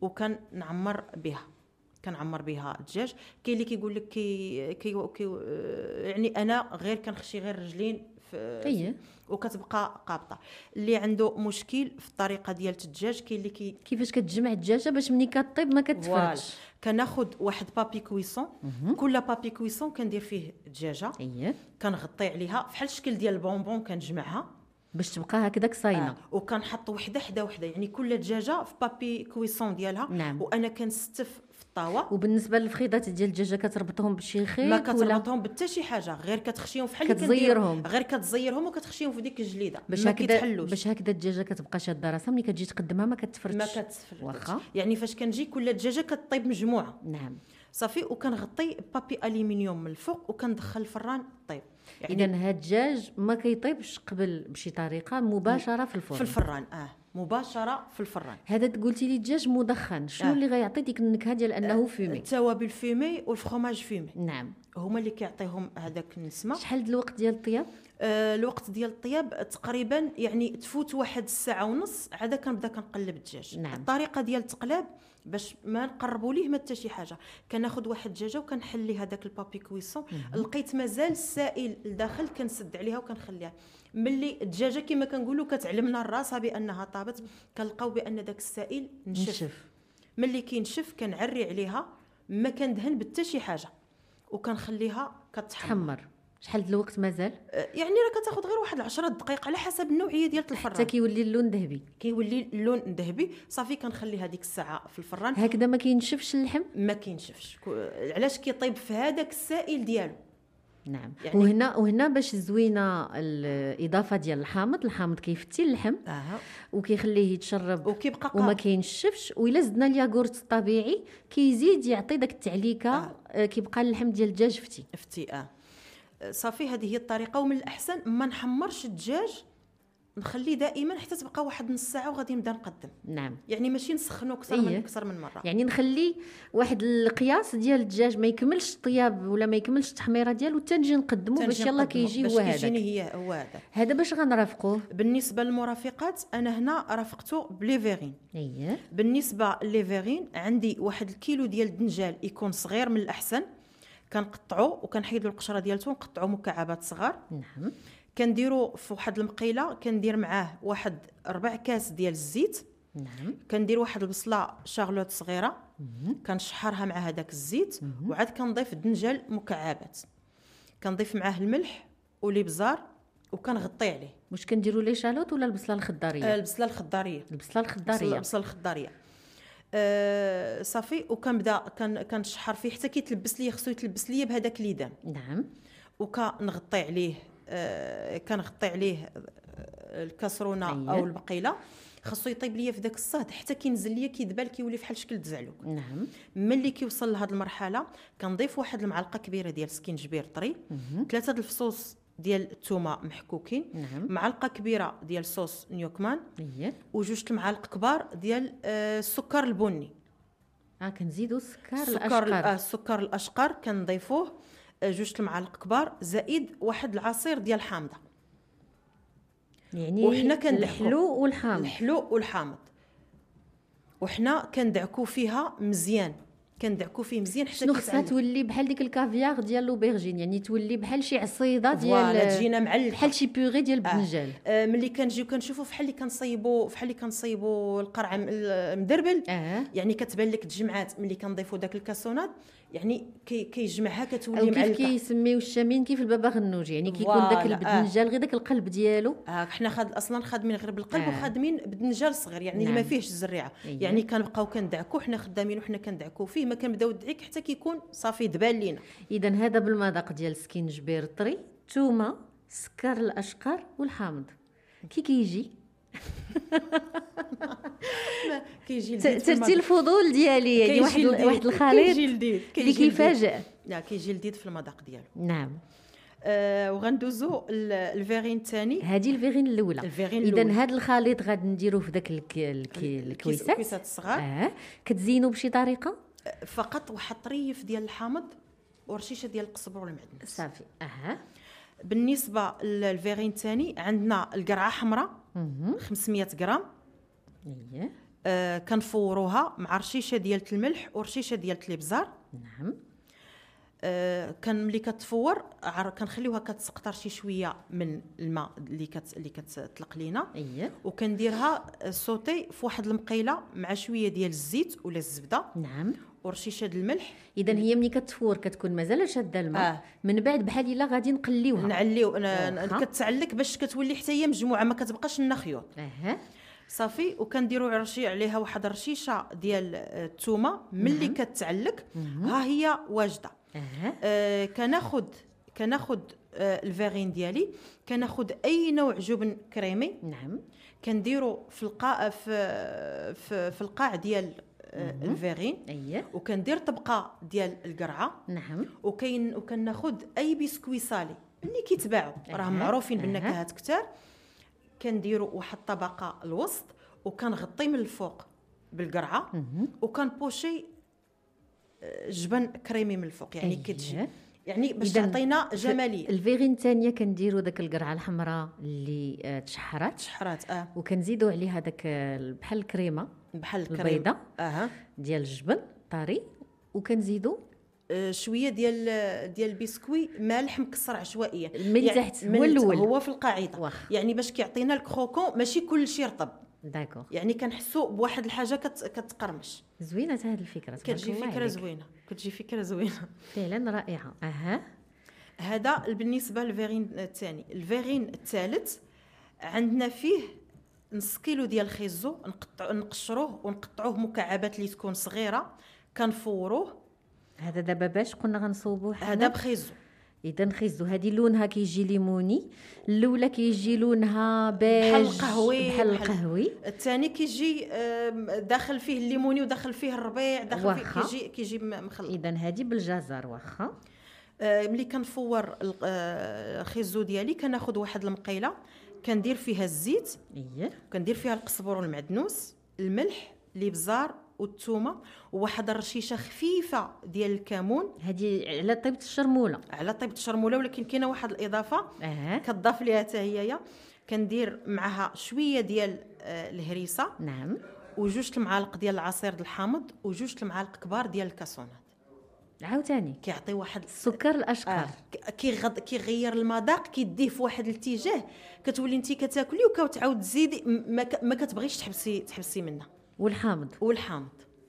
وكنعمر بها كنعمر بها الدجاج. كاين اللي كيقول لك كي, كي, كي يعني انا غير كنخشي غير رجلين في أيه. وكتبقى قابطه. اللي عنده مشكل في الطريقه ديال الدجاج، كاين اللي كي كيفاش كتجمع الدجاجه باش ملي كطيب ما كتفرقش. كناخذ واحد بابي كويسون، كل بابي كويسون كندير فيه الدجاجه. اييه. كنغطي عليها بحال الشكل ديال البونبون، كنجمعها باش تبقى هكذاك صاينه. آه. وكنحط وحده حدا وحده، يعني كل دجاجه في بابي كويسون ديالها. نعم. وانا كنستف في الطاوه. وبالنسبه للفخيضات ديال الدجاجه كتربطهم بشي خيط؟ ما كتربطهم بحتى شي حاجه، غير كتخشيهم فحال اللي كتزيرهم، غير كتزيرهم وكتخشيهم في ديك الجليده باش ما هكذا كيتحلوش، باش هكذا الدجاجه كتبقى شاده راسها ملي كتجي تقدمها ما كتفرتش. ما كتفرتش واخا. يعني فاش كنجي كل دجاجه كطيب مجموعه. نعم. صافي، وكنغطي بابي الومنيوم من الفوق وكندخل الفران طيب. يعني اذا هاد الدجاج ما كيطيبش قبل بشي طريقه مباشره في الفرن؟ في الفران اه مباشره في الفران. هذا قلتي لي الدجاج مدخن، شنو آه. اللي غيعطي ديك النكهه ديال انه فيمي؟ التوابل فيمي والفرماج فيمي. نعم. هما اللي كيعطيهم هذاك النسمه. شحال الوقت ديال الطياب؟ آه الوقت ديال الطياب تقريبا يعني تفوت واحد الساعه ونص عاد كنبدا كنقلب الدجاج. نعم. الطريقه ديال التقلاب باش ما نقربوا ليه ما حتى شي حاجه، كناخذ واحد الدجاجه وكنحل ليه هذاك البابي كويسون، لقيت مازال السائل لداخل كنسد عليها وكنخليها. ملي الدجاجه كما كنقولوا كتعلمنا راسها بانها طابت، كنلقاو بان داك السائل نشف, نشف. ملي كينشف كنعري عليها، ما كندهن بحتى شي حاجه، وكنخليها كتحمر. شحال د الوقت مازال؟ يعني راه كتاخذ غير واحد عشرة دقائق على حسب النوعيه ديال الفران، حتى كيولي اللون ذهبي. كيولي اللون ذهبي. صافي كنخلي هذيك الساعه في الفران. هكذا ما كينشفش اللحم؟ ما كينشفش. علاش؟ كيطيب في هذاك السائل ديالو. نعم. يعني وهنا وهنا باش زوينه الاضافه ديال الحامض، الحامض كيفتي اللحم آه. وكيخليه يتشرب وكيبقى وما كينشفش. وإلا زدنا الياغورت الطبيعي كيزيد يعطي داك التعليكه. آه. كيبقى اللحم ديال الدجاج فتي فتي اه صافي. هذه هي الطريقه. ومن الاحسن ما نحمرش الدجاج نخليه دائما حتى تبقى واحد نص ساعه وغادي نبدا نقدم. نعم. يعني ماشي نسخنو اكثر إيه. من اكثر من مره. يعني نخلي واحد القياس ديال الدجاج ما يكملش الطياب ولا ما يكملش التحميره ديالو حتى نجي نقدمو باش يلا كيجي هو هذاك. كيجيني هي هو هذا. هذا باش غنرافقوه. بالنسبه للمرافقات انا هنا رافقته بلي فيغين. اييه. بالنسبه لي فيغين عندي واحد الكيلو ديال الدنجال يكون صغير من الاحسن، كنقطعو وكنحيدو القشره ديالته ونقطعو مكعبات صغار. نعم. كنديرو في واحد المقيله، كندير معاه واحد ربع كاس ديال الزيت. نعم. كندير واحد البصله شارلوت صغيره كنشحرها مع هذاك الزيت، وعاد كنضيف الدنجال مكعبات، كنضيف معاه الملح والابزار وكنغطي عليه. واش كنديروا لي شالوت ولا البصله الخضاريه؟ آه البصله الخضاريه. البصله الخضاريه. البصله الخضاريه. آه صافي. وكنبدا كن كنشحر فيه حتى كيتلبس ليا، خصو يتلبس ليا بهذاك ليدان. نعم. وكنغطي عليه آه كنغطي عليه الكاسرونه أيه. او البقيله، خاصو يطيب ليا في داك الصهد حتى كينزل ليا كيدبل كيولي فحال شكل التزعلوك. نعم. ملي كيوصل لهاد المرحله كنضيف واحد المعلقه كبيره ديال سكينجبير طري، ثلاثه د الفصوص ديال الثومه محكوكين، نعم. معلقه كبيره ديال صوص نيوكمان، اييه، وجوج المعالق كبار ديال آه السكر البني. اه كنزيدوا السكر السكر الاشقر. آه السكر الاشقر كنضيفوه آه جوج المعالق كبار، زائد واحد العصير ديال حامضه. يعني وحنا كندعكو الحلو والحامض. الحلو والحامض وحنا كندعكو فيها مزيان، كندعكو فيه مزيان حتى شنو خصها تولي بحال ديك الكافيار ديال لوبيرجين، يعني تولي بحال شي عصيده ديال تجينا معلقه بحال شي بيغي ديال البنجال. آه. آه ملي كنجيو كنشوفوا فحال اللي كنصيبوا فحال اللي كنصيبوا القرع مدربل. آه. يعني كتبان لك الجمعات ملي كنضيفوا داك الكاسونات، يعني كي كيجمعها كتولي معلقه. معلقه. كيف كيسميو الشامين كيف البابا غنوجي، يعني كيكون داك البدنجال آه. غير داك القلب ديالو. آه حنا خاد اصلا خادمين غير بالقلب آه. وخادمين بدنجال صغير، يعني نعم. اللي ما فيهش الزريعه. أيه. يعني كنبقاو كندعكو حنا خدامين وحنا كندعكو فيه، ما كنبداو الدعيك حتى كيكون صافي دبال لينا. اذا هذا بالمذاق ديال سكينجبير طري، ثومه، سكر الاشقر والحامض. كي كيجي كيجي ترتي الفضول ديالي، يعني واحد واحد الخليط اللي كيفاجئ. لا كيجي لذيذ في المذاق ديالو. نعم. آه وغندوزو الفيغين الثاني. هذه الفيغين الاولى. اذا هذا الخليط غادي نديرو في داك الكويسات الكويسات الصغار. اه كتزينوا بشي طريقه؟ فقط واحد طريف ديال الحامض ورشيشه ديال القزبر والمعدنوس صافي. اها. بالنسبه للفيغين الثاني عندنا القرعه حمراء خمسمية غرام. اييه. آه كنفوروها مع رشيشه ديال الملح ورشيشه ديال الابزار. نعم. آه كان ملي كتفور كنخليوها كتسقطر شي شويه من الماء اللي كت اللي كتطلق لينا. اييه. وكنديرها سوتي في واحد المقيله مع شويه ديال الزيت ولا الزبده. نعم. ورشيشه د الملح. اذا هي ملي كتفور كتكون مازال شاده الماء. آه. من بعد بحال الا غادي نقليوها نعليو كتعلك باش كتولي حتى هي مجموعه ما كتبقاش لنا خيوط. اها صافي. وكنديروا رشي عليها واحد الرشيشه ديال الثومه ملي مم. كتعلك ها هي واجده. أه. آه كناخذ كناخذ آه الفيغين ديالي، كناخذ اي نوع جبن كريمي. نعم. كنديرو في القاع في في, في القاع ديال آه الفيغين. اييه. وكندير طبقه ديال القرعه. نعم. وكاين وكناخذ اي بسكوي صالي اللي كيتباعوا راهم أه. معروفين أه. بالنكهات كتار. كنديروا واحد الطبقه الوسط وكنغطي من الفوق بالقرعه وكنبوشي جبن كريمي من الفوق، يعني أيه. كتجي يعني باش تعطينا جماليه. الفيغين الثانيه كنديروا داك القرعه الحمراء اللي تشحرات تشحرات اه وكنزيدوا عليها داك بحال الكريمه بحال الكريمه البيضه اها ديال الجبن طري، وكنزيدوا آه شويه ديال ديال البسكوي مالح مكسر عشوائيا من يعني تحت. هو الاول هو في القاعده واخ. يعني باش كيعطينا الكروكون ماشي كل شيء رطب. داكور. يعني كنحسوا بواحد الحاجه كت... كتقرمش. زوينه هذه الفكره، كتجي فكره زوينه كتجي فكره زوينه فعلا رائعه. اها. هذا بالنسبه للفيغين الثاني. الفيغين الثالث عندنا فيه نص كيلو ديال الخيزو، نقطع نقشروه ونقطعوه مكعبات اللي تكون صغيره، كنفوروه. هذا دابا باش قلنا غنصوبوه هذا بخيزو. اذا خيزو هذه لونها كيجي ليموني، الاولى كيجي لونها بيج بحال القهوي بحال القهوي، الثاني كيجي داخل فيه الليموني وداخل فيه الربيع داخل وخا. فيه كيجي كيجي مخلط. اذا هذه بالجزر واخا. آه ملي كنفور الخيزو ديالي كناخذ واحد المقيله كندير فيها الزيت، اييه، كندير فيها القزبر والمعدنوس، الملح، الابزار والثومه، وواحد الرشيشه خفيفه ديال الكمون. هذه على طيبه الشرموله، على طيبه الشرموله، ولكن كاينه واحد الاضافه اه كتضاف ليها حتى هي. كندير معها شويه ديال آه الهريسه، نعم، وجوج المعالق ديال العصير الحامض، وجوج المعالق كبار ديال الكاسونات. عاوتاني كيعطي واحد السكر الاشقر، آه. كيغض كيغير المذاق، كيديه في واحد الاتجاه، كتولي انت كتاكلي وكتعاود تزيدي، ما, ك... ما كتبغيش تحبسي تحبسي منها. والحامض والحامض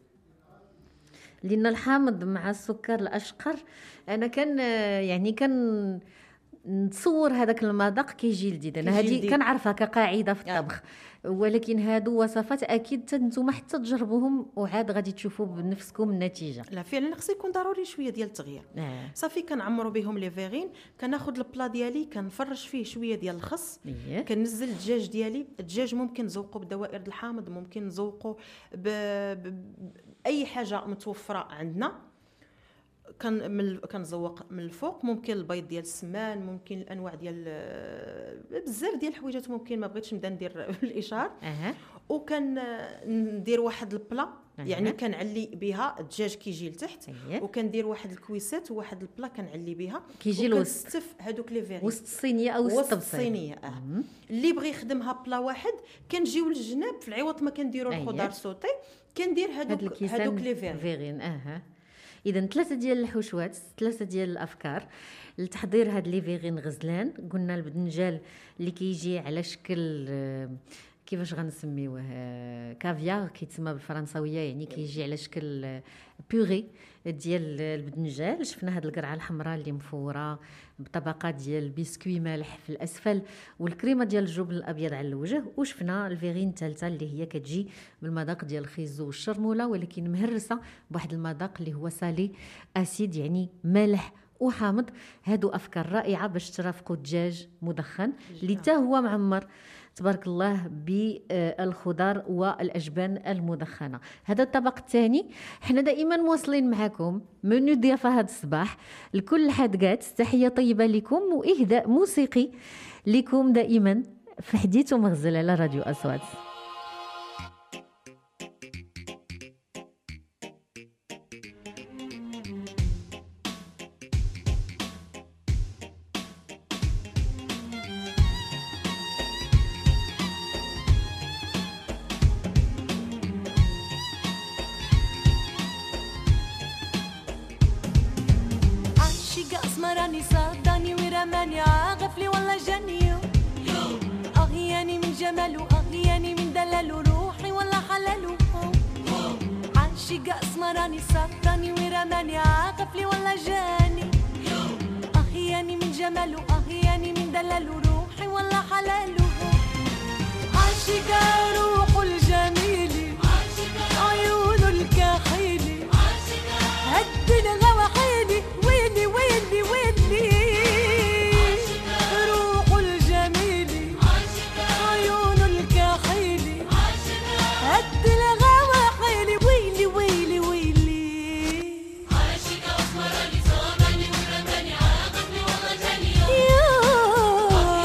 لان الحامض مع السكر الاشقر انا كان يعني كان نتصور هذاك المذاق كيجي لذيذ. انا هذه كنعرفها كقاعده في الطبخ، آه. ولكن هادو وصفات اكيد نتوما حتى تجربوهم وعاد غادي تشوفوا بنفسكم النتيجه. لا فعلا خص يكون ضروري شويه ديال التغيير. آه. صافي كنعمروا بهم لي فيغين، كناخذ البلا ديالي كنفرش فيه شويه ديال الخس، إيه؟ كنزل الدجاج ديالي. الدجاج ممكن نزوقوا بدوائر الحامض، ممكن نزوقوا باي حاجه متوفره عندنا. كان من كنزوق من الفوق، ممكن البيض ديال السمان، ممكن الانواع ديال بزاف ديال الحويجات، ممكن ما بغيتش نبدا ندير الاشهار. اها وكان ندير واحد البلا، أه. يعني كنعلي بها الدجاج كيجي لتحت، أه. وكندير واحد الكويسات وواحد البلا كنعلي بها كيجي الوسط، وكنستف هذوك لي فيغي وسط الصينيه او وسط الصينيه. اه اللي بغى يخدمها بلا واحد كنجيو للجناب، في العوض ما كنديروا الخضار سوطي، كندير هذوك هذوك لي فيغين. اها اذا ثلاثه ديال الحشوات، ثلاثه ديال الافكار لتحضير هاد لي فيغين غزلان. قلنا البدنجال اللي كيجي على شكل كيفاش غنسميوه كافيار كيتسمى بالفرنساويه، يعني كيجي على شكل بيغي ديال البدنجال. شفنا هاد القرعه الحمراء اللي مفوره بطبقات ديال البسكوي مالح في الاسفل والكريمه ديال الجبن الابيض على الوجه، وشفنا الفيغين الثالثه اللي هي كتجي بالمذاق ديال الخيزو والشرموله، ولكن مهرسه بواحد المذاق اللي هو سالي اسيد، يعني مالح وحامض. هادو افكار رائعه باش ترافقوا الدجاج مدخن اللي حتى هو معمر تبارك الله بالخضار والاجبان المدخنه. هذا الطبق الثاني. حنا دائما مواصلين معكم منو ضيافه هذا الصباح. لكل حدقات تحيه طيبه لكم واهداء موسيقي لكم دائما في حديث ومغزل على راديو أصوات. راني صاداني ورماني عاغفلي والله جانيو، أغياني من جماله، أغياني من دلاله، روحي والله حلاله. عاشق أسمراني صاداني ورماني عاغفلي والله جاني، أغياني من جماله، أغياني من دلاله، روحي والله حلاله. عاشق روح الجميل، عيون الكحيل، هد الغوى حيلي، ويلي ويلي ويلي. روح الجميل، عيون الكحيل، هد الغوى حيلي، ويلي ويلي ويلي. عاشق أسمراني صابني ورماني عاقبني والله جاني، يا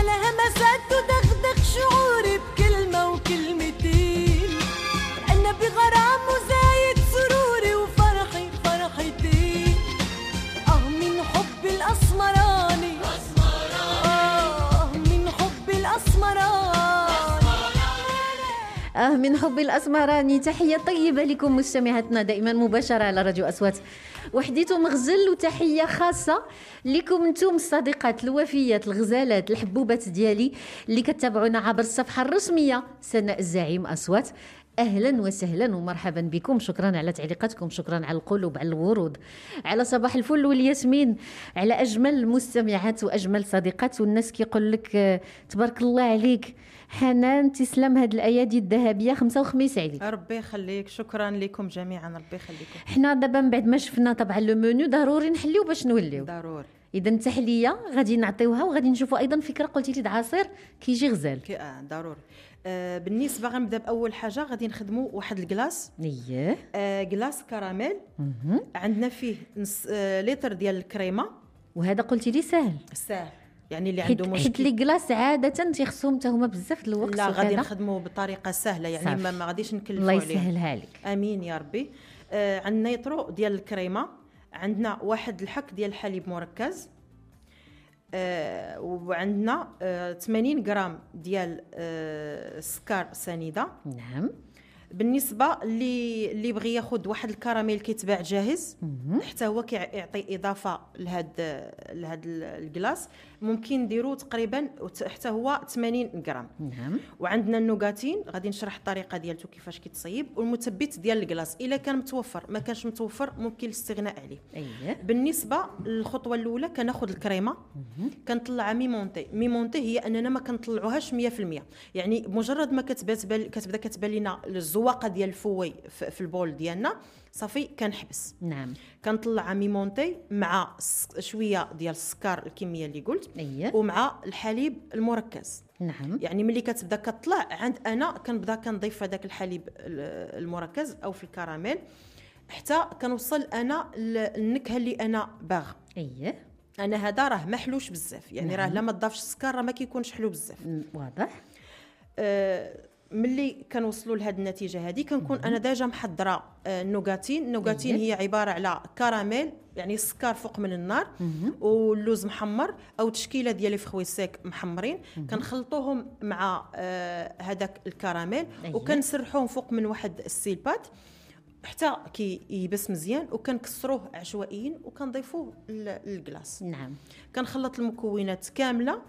بلا همسات ودغدغ شعوري بكلمة وكلمتين، أنا بغرام وزايد سروري وفرحي فرحتين. آه من حب الأسمراني، آه من حب الأسمراني، آه من حب الأسمراني. تحية طيبة لكم مستمعاتنا دائما مباشرة على راديو أصوات وحديتو مغزل، وتحية خاصة لكم انتم الصديقات الوفيات الغزالات الحبوبات ديالي اللي كتابعونا عبر الصفحة الرسمية سناء الزعيم أصوات. أهلا وسهلا ومرحبا بكم. شكرا على تعليقاتكم، شكرا على القلوب، على الورود، على صباح الفل والياسمين، على أجمل المستمعات وأجمل صديقات. والناس كيقول لك آه، تبارك الله عليك حنان، تسلم هاد الأيادي الذهبية. خمسة وخميس عليك. ربي يخليك، شكرا لكم جميعا، ربي يخليكم. حنا دابا من بعد ما شفنا طبعا لو منيو ضروري نحليو باش نوليو. ضروري. اذا التحليه غادي نعطيوها، وغادي نشوفوا ايضا فكره قلتي لي د عصير كيجي غزال. كي اه ضروري. آه بالنسبه غنبدا باول حاجه، غادي نخدموا واحد الكلاص. اييه. آه كلاص كراميل. عندنا فيه نص آه لتر ديال الكريمه. وهذا قلتي لي سهل سهل، يعني اللي عنده مشكل. حيت لي كلاص عاده تيخصهم حتى هما بزاف د الوقت. لا غادي نخدموا بطريقه سهله، يعني ما, ما غاديش نكلفوا عليه. عليه. الله يسهلها لك. امين يا ربي. آه عندنا يطرو ديال الكريمه، عندنا واحد الحك ديال الحليب مركز، آه وعندنا آه ثمانين غرام ديال آه السكر سنيده. نعم. بالنسبه اللي اللي بغى ياخذ واحد الكراميل كيتباع جاهز، حتى هو كيعطي اضافه لهاد لهاد الكلاص، ممكن نديرو تقريبا حتى هو ثمانين غرام. نعم. وعندنا النوغاتين، غادي نشرح الطريقه ديالته كيفاش كيتصيب، والمثبت ديال الكلاص الا كان متوفر، ما كانش متوفر ممكن الاستغناء عليه. اييه. بالنسبه للخطوه الاولى كناخذ الكريمه، كنطلعها ميمونتي. ميمونتي هي اننا ما كنطلعوهاش مية في المية، يعني مجرد ما كتبات كتبدا كتبان لنا الزواقه ديال الفوي في البول ديالنا صافي كنحبس. نعم. كنطلعها ميمونتي مع شويه ديال السكر، الكميه اللي قلت. أيه. ومع الحليب المركز. نعم. يعني ملي كتبدا كطلع عند انا كنبدا كنضيف هذاك الحليب المركز او في الكراميل حتى كنوصل انا للنكهه اللي انا باغ. اييه. انا هذا راه محلوش بزاف، يعني نعم. راه لا ما تضافش السكر راه ما كيكونش حلو بزاف. واضح. آه ملي كنوصلوا لهاد النتيجه هذه كنكون انا ديجا محضره النوغاتين. النوغاتين هي عباره على كراميل، يعني السكر فوق من النار، واللوز محمر او تشكيله ديال الفخوي سيك محمرين، كنخلطوهم مع هذاك الكراميل وكنسرحوهم فوق من واحد السيلبات حتى كيبس مزيان، وكنكسروه عشوائيا وكنضيفوه للكلاص. نعم. كنخلط المكونات كامله.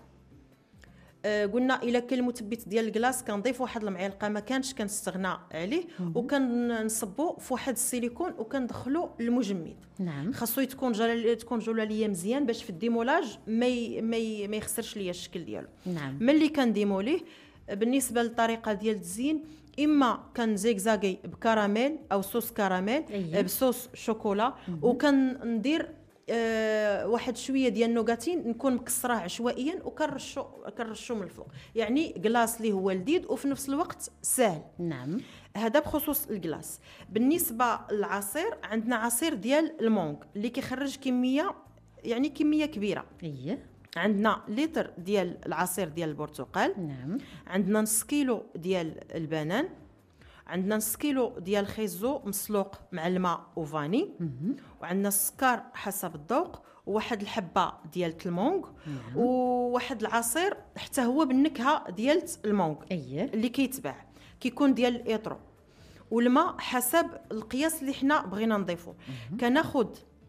آه قلنا الا كان المثبت ديال الكلاص كنضيف واحد المعلقه، ما كانش كنستغنى عليه، وكنصبو في واحد السيليكون وكندخلو للمجمد. نعم. خاصو تكون جل... تكون جوله مزيان باش في الديمولاج ما ي... ما, ي... ما يخسرش ليا الشكل ديالو. نعم. ملي كنديموليه بالنسبه للطريقه ديال التزيين، اما كنزيكزاكي بكراميل او صوص كراميل. أيه. بصوص شوكولا، وكندير أه واحد شويه ديال النوغاتين نكون مكسراه عشوائيا وكنرشو كنرشو من الفوق، يعني كلاص اللي هو لذيذ وفي نفس الوقت سهل. نعم. هذا بخصوص الكلاص. بالنسبه للعصير عندنا عصير ديال المونغ اللي كيخرج كميه، يعني كميه كبيره. اييه. عندنا لتر ديال العصير ديال البرتقال. نعم. عندنا نص كيلو ديال البنان، عندنا نص كيلو ديال الخيزو مسلوق مع الماء وفاني، وعندنا السكر حسب الذوق، وواحد الحبه ديال المونغ، وواحد العصير حتى هو بالنكهه ديال المونغ. أيه. اللي كيتباع كيكون ديال الايطرو، والماء حسب القياس اللي حنا بغينا نضيفو. كناخذ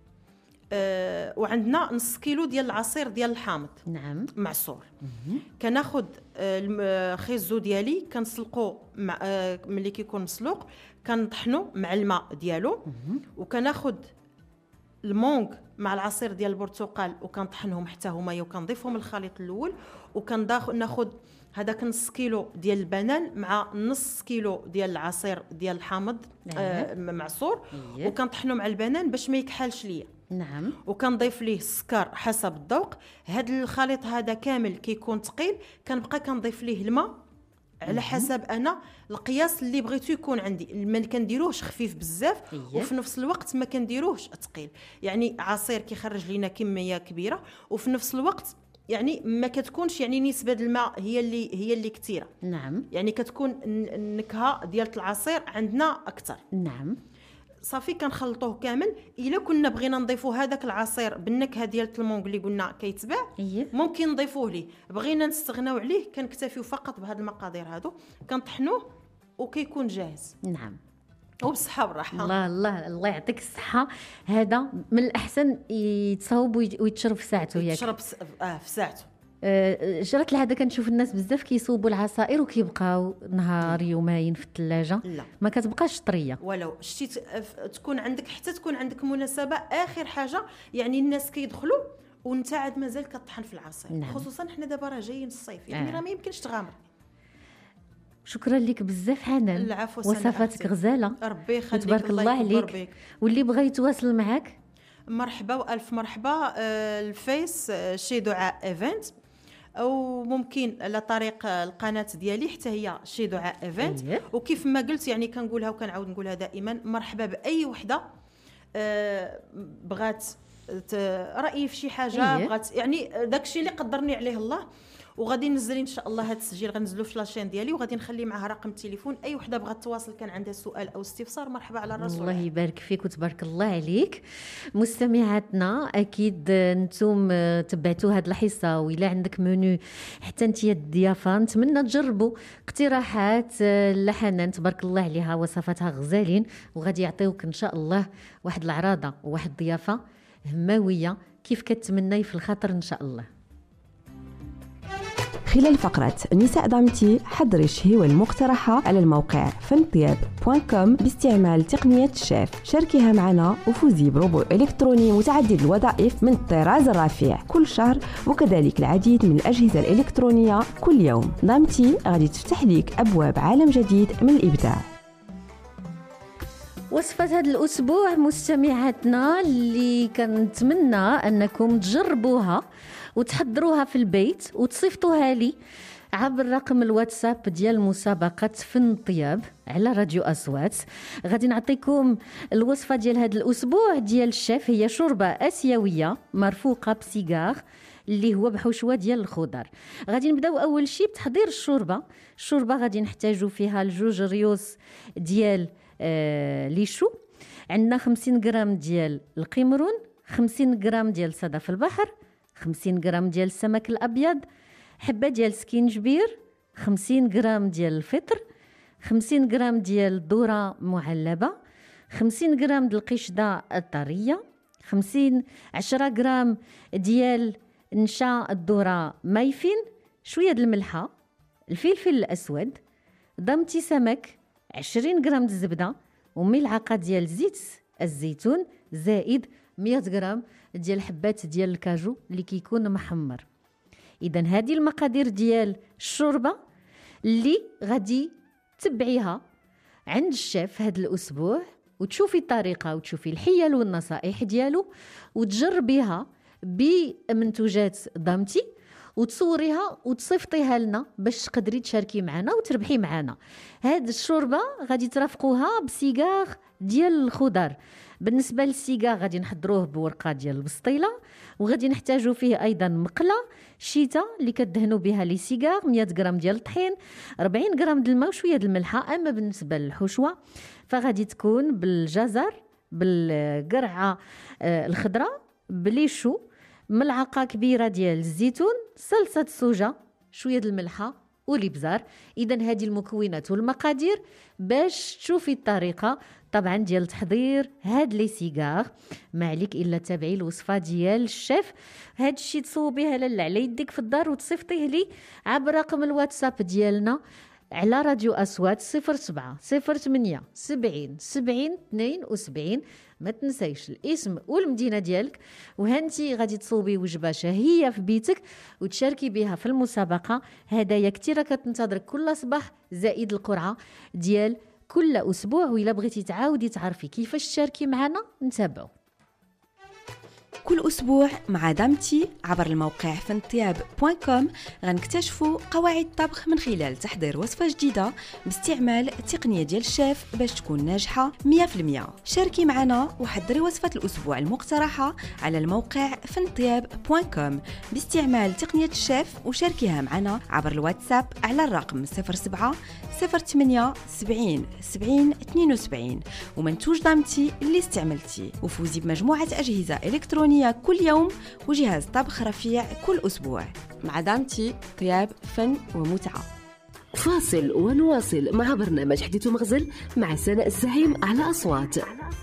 آه وعندنا نص كيلو ديال العصير ديال الحامض. نعم. معصور. كناخذ آه الخيزو ديالي كنسلقو مع آه ملي كيكون مسلوق كنطحنو مع الماء ديالو، وكناخذ المونغ مع العصير ديال البرتقال وكنطحنهم حتى هما وكنضيفهم للخليط الاول، وكناخذ هذاك نص كيلو ديال البنان مع نص كيلو ديال العصير ديال الحامض آه معصور. أيه. وكنطحنو مع البنان باش ما يكحلش ليا. نعم. وكنضيف ليه السكر حسب الذوق. هذا الخليط هذا كامل كيكون ثقيل، كنبقى كنضيف ليه الماء على حسب انا القياس اللي بغيتو يكون عندي. ما كنديروهش خفيف بزاف. أيه. وفي نفس الوقت ما كنديروهش ثقيل، يعني عصير كيخرج لينا كميه كبيره وفي نفس الوقت يعني ما كتكونش يعني نسبه الماء هي اللي هي اللي كثيره. نعم. يعني كتكون النكهه ديال العصير عندنا اكثر. نعم. صافي كنخلطوه كامل. الا كنا بغينا نضيفوا هذاك العصير بالنكهه ديال التلمونغ اللي قلنا كيتباع، إيه؟ ممكن نضيفوه ليه. بغينا نستغناو عليه كنكتفيو فقط بهاد المقادير هادو، كنطحنوه وكيكون جاهز. نعم. وبصحه وراحه. الله الله الله يعطيك الصحه. هذا من الاحسن يتصاوب ويتشرب في ساعته. ياك يتشرب اه في ساعته. آه جرت العاده كنشوف الناس بزاف كيصوبوا العصائر وكيبقاو نهار يومين في الثلاجه، ما كتبقاش طريه. ولو شتي تكون عندك حتى تكون عندك مناسبه، اخر حاجه يعني الناس كيدخلوا وانت عاد مازال كطحن في العصير. نعم. خصوصا حنا دابا راه جايين الصيف، يعني آه. راه ما يمكنش تغامر. شكرا لك بزاف حنان. العفو. وصفاتك غزاله، ربي يخليك. تبارك الله عليك. واللي بغى يتواصل معك مرحبا والف مرحبا. الفيس شي دعاء ايفنت، او ممكن على طريق القناه ديالي حتى هي شي دعاء ايفنت. إيه؟ وكيف ما قلت يعني كنقولها وكنعاود نقولها دائما، مرحبا باي وحده بغات رايي في شي حاجه. إيه؟ بغات يعني داكشي اللي قدرني عليه الله. وغادي ننزل ان شاء الله هذا التسجيل غنزلو في لاشين ديالي، وغادي نخلي معها رقم التليفون. اي وحده بغات تواصل كان عندها سؤال او استفسار، مرحبا على الرسول. الله يبارك فيك وتبارك الله عليك. مستمعاتنا اكيد انتم تبعتوا هذه الحصه، وإلا عندك منيو حتى انت الضيافه نتمنى تجربوا اقتراحات لحنان تبارك الله عليها، وصفاتها غزالين، وغادي يعطيوك ان شاء الله واحد العراضه وواحد الضيافه هماويه كيف كتمناي في الخاطر ان شاء الله. خلال فقرة نساء دامتي حضري الشهيوة المقترحة على الموقع فنطياب دوت كوم باستعمال تقنية الشيف. شاركيها معنا وفوزي بروبو إلكتروني متعدد الوظائف من الطراز الرفيع كل شهر، وكذلك العديد من الأجهزة الإلكترونية كل يوم. دامتي غادي تفتح ليك أبواب عالم جديد من الإبداع. وصفة هذا الأسبوع مستمعاتنا اللي كنتمنى أنكم تجربوها وتحضروها في البيت وتصيفطوها لي عبر رقم الواتساب ديال مسابقة فن طياب على راديو أصوات. غادي نعطيكم الوصفة ديال هذا الأسبوع ديال الشيف. هي شوربة آسيوية مرفوقة بسيجار اللي هو بحشوة ديال الخضر. غادي نبداو أول شيء بتحضير الشوربة. الشوربة غادي نحتاجو فيها الجوج ريوس ديال آه ليشو، عندنا خمسين غرام ديال القمرون، خمسين غرام ديال صدف البحر، خمسين غرام ديال السمك الأبيض، حبة ديال سكينجبير، خمسين غرام ديال الفطر، خمسين غرام ديال الذرة معلبة، خمسين غرام ديال القشدة الطرية، خمسين عشرة غرام ديال نشا الذرة مايفين، شوية ديال الملحة، الفلفل الأسود، ضمتي سمك، عشرين غرام ديال الزبدة، وملعقة ديال زيت الزيتون، زائد مية غرام ديال حبات ديال الكاجو اللي كيكون محمر. اذا هذه المقادير ديال الشوربه اللي غادي تبعيها عند الشيف هذا الاسبوع، وتشوفي الطريقه وتشوفي الحيل والنصائح ديالو، وتجربيها بمنتوجات ضامتي، وتصوريها وتصيفطيها لنا باش تقدري تشاركي معنا وتربحي معنا. هاد الشوربه غادي ترافقوها بسيجار ديال الخضر. بالنسبه للسيجار غادي نحضروه بورقه ديال البسطيله، وغادي نحتاجو فيه ايضا مقله شيته اللي كدهنوا بها لي سيجار، مية غرام ديال الطحين، أربعين غرام ديال الماء وشويه ديال الملحه. اما بالنسبه للحشوه فغادي تكون بالجزر، بالقرعه الخضراء، بليشو، ملعقه كبيره ديال الزيتون، صلصه الصوجه، شويه ديال الملحه والابزار. اذا هذه المكونات والمقادير باش تشوفي الطريقه طبعا ديال تحضير هاد لي سيجار. ما عليك الا تابعي الوصفه ديال الشيف. هاد الشيء تصوبيه لاله على يدك في الدار وتصيفطيه لي عبر رقم الواتساب ديالنا على راديو أصوات صفر سبعة صفر ثمانية سبعين سبعين اثنين وسبعين. ما تنسيش الاسم والمدينه ديالك، وهانتي غادي تصوبي وجبه شهيه في بيتك وتشاركي بها في المسابقه. هدايا كثيره كتنتظرك كل صباح، زائد القرعه ديال كل اسبوع. وإلا بغيتي تعاودي تعرفي كيفاش تشاركي معنا نتابعوا. كل أسبوع مع دامتي عبر الموقع فنطياب دوت كوم غنكتشفوا قواعد الطبخ من خلال تحضير وصفة جديدة باستعمال التقنية ديال الشيف باش تكون ناجحة مية في المية. شاركي معنا وحضري وصفة الأسبوع المقترحة على الموقع فنطياب دوت كوم باستعمال تقنية الشيف وشاركيها معنا عبر الواتساب على الرقم صفر سبعة صفر ثمانية سبعين سبعين اثنين وسبعين ومنتوج دامتي اللي استعملتي، وفوزي بمجموعة أجهزة إلكترونية كل يوم وجهاز طبخ رفيع كل أسبوع. مع دامتي طياب فن ومتعة. فاصل ونواصل مع برنامج حديث مغزل مع سناء الزعيم على أصوات.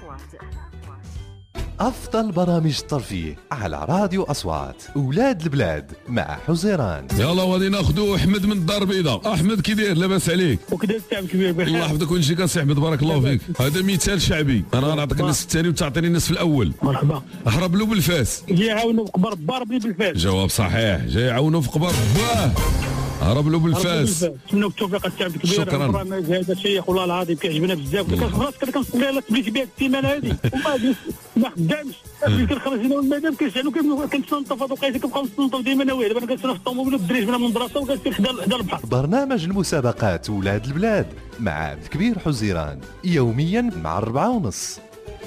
أفضل برامج الترفيه على راديو أصوات. أولاد البلاد مع حزيران. يلا غادي ناخذوا أحمد من الدار البيضاء. أحمد كي داير؟ لاباس عليك؟ وكذا التعب كبير بخير. الله يحفظك وينجيك أسي أحمد، بارك الله فيك. هذا مثال شعبي، أنا غنعطيك النصف الثاني وتعطيني النصف الأول. مرحبا. أهرب له بالفاس. جاي يعاونوا في قبر ضاربني بالفاس. جواب صحيح، جاي يعاونوا في قبر باه. هرب له بالفاس. نتمنوا التوفيق التعب كبير. شكرا. البرنامج هذا شيخ والله العظيم كيعجبنا بزاف. خلاص كنت كنصلي على تبليت بها السيمانه هذه وما ما خدامش. ملي كنخرج هنا والمدام كنشعلوا كنتنطف وقيت كنبقاو نتنطف ديما انا وياه. دابا انا كنسنى في الطوموبيل بالدريج من المدرسه وكنسير حدا حدا البحر. برنامج المسابقات ولاد البلاد مع الكبير حزيران يوميا مع الربعة ونص.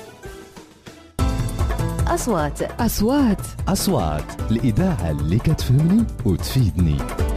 أصوات أصوات أصوات الإذاعة اللي كتفهمني وتفيدني.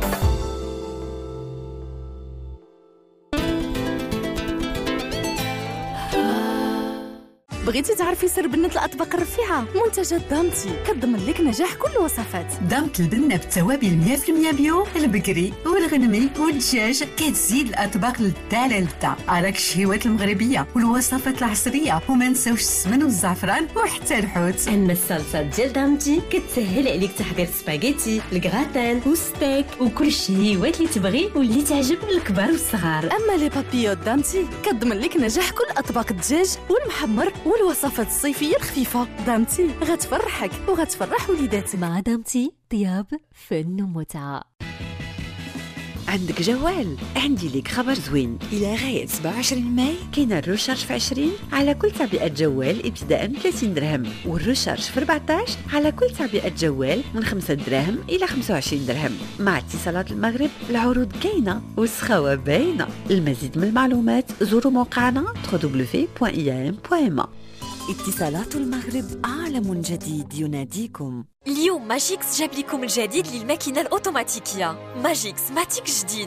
بغيتي تعرفي سر بنة الأطباق الرفيعة؟ منتجات دامتي كتضمن لك نجاح كل الوصفات. دامت البنة بالتوابل مية في المية بيو، البقري والغنمي والدجاج، كتزيد الأطباق للتا للتا على الشهيوات المغربية والوصفات العصرية، وما نساوش السمن والزعفران وحتى الحوت. أما الصلصة ديال دامتي كتسهل عليك تحضير سباغيتي، الكغاتان والستيك وكل الشهيوات اللي تبغي واللي تعجب الكبار والصغار. أما لي بابيوت دامتي كتضمن لك نجاح كل أطباق الدجاج والمحمر والوصفات الصيفية الخفيفة. دامتي غتفرحك وغتفرح وليداتك. مع دامتي طياب فن ومتعة. عندك جوال؟ عندي ليك خبر زوين. إلى غاية سبعة وعشرين ماي كاين الروشارج في عشرين على كل تعبئة جوال ابتداء من ثلاثين درهم، والروشارج في أربعطاش على كل تعبئة جوال من خمسة دراهم إلى خمسة وعشرين درهم. مع اتصالات المغرب العروض كاينة والسخاوة باينة. المزيد من المعلومات زوروا موقعنا دبليو دبليو دبليو دوت إي إم دوت إم إ. اتصالات المغرب، عالم جديد يناديكم. اليوم ماجيكس جاب لكم الجديد للماكينة الأوتوماتيكية. ماجيكس ماتيك جديد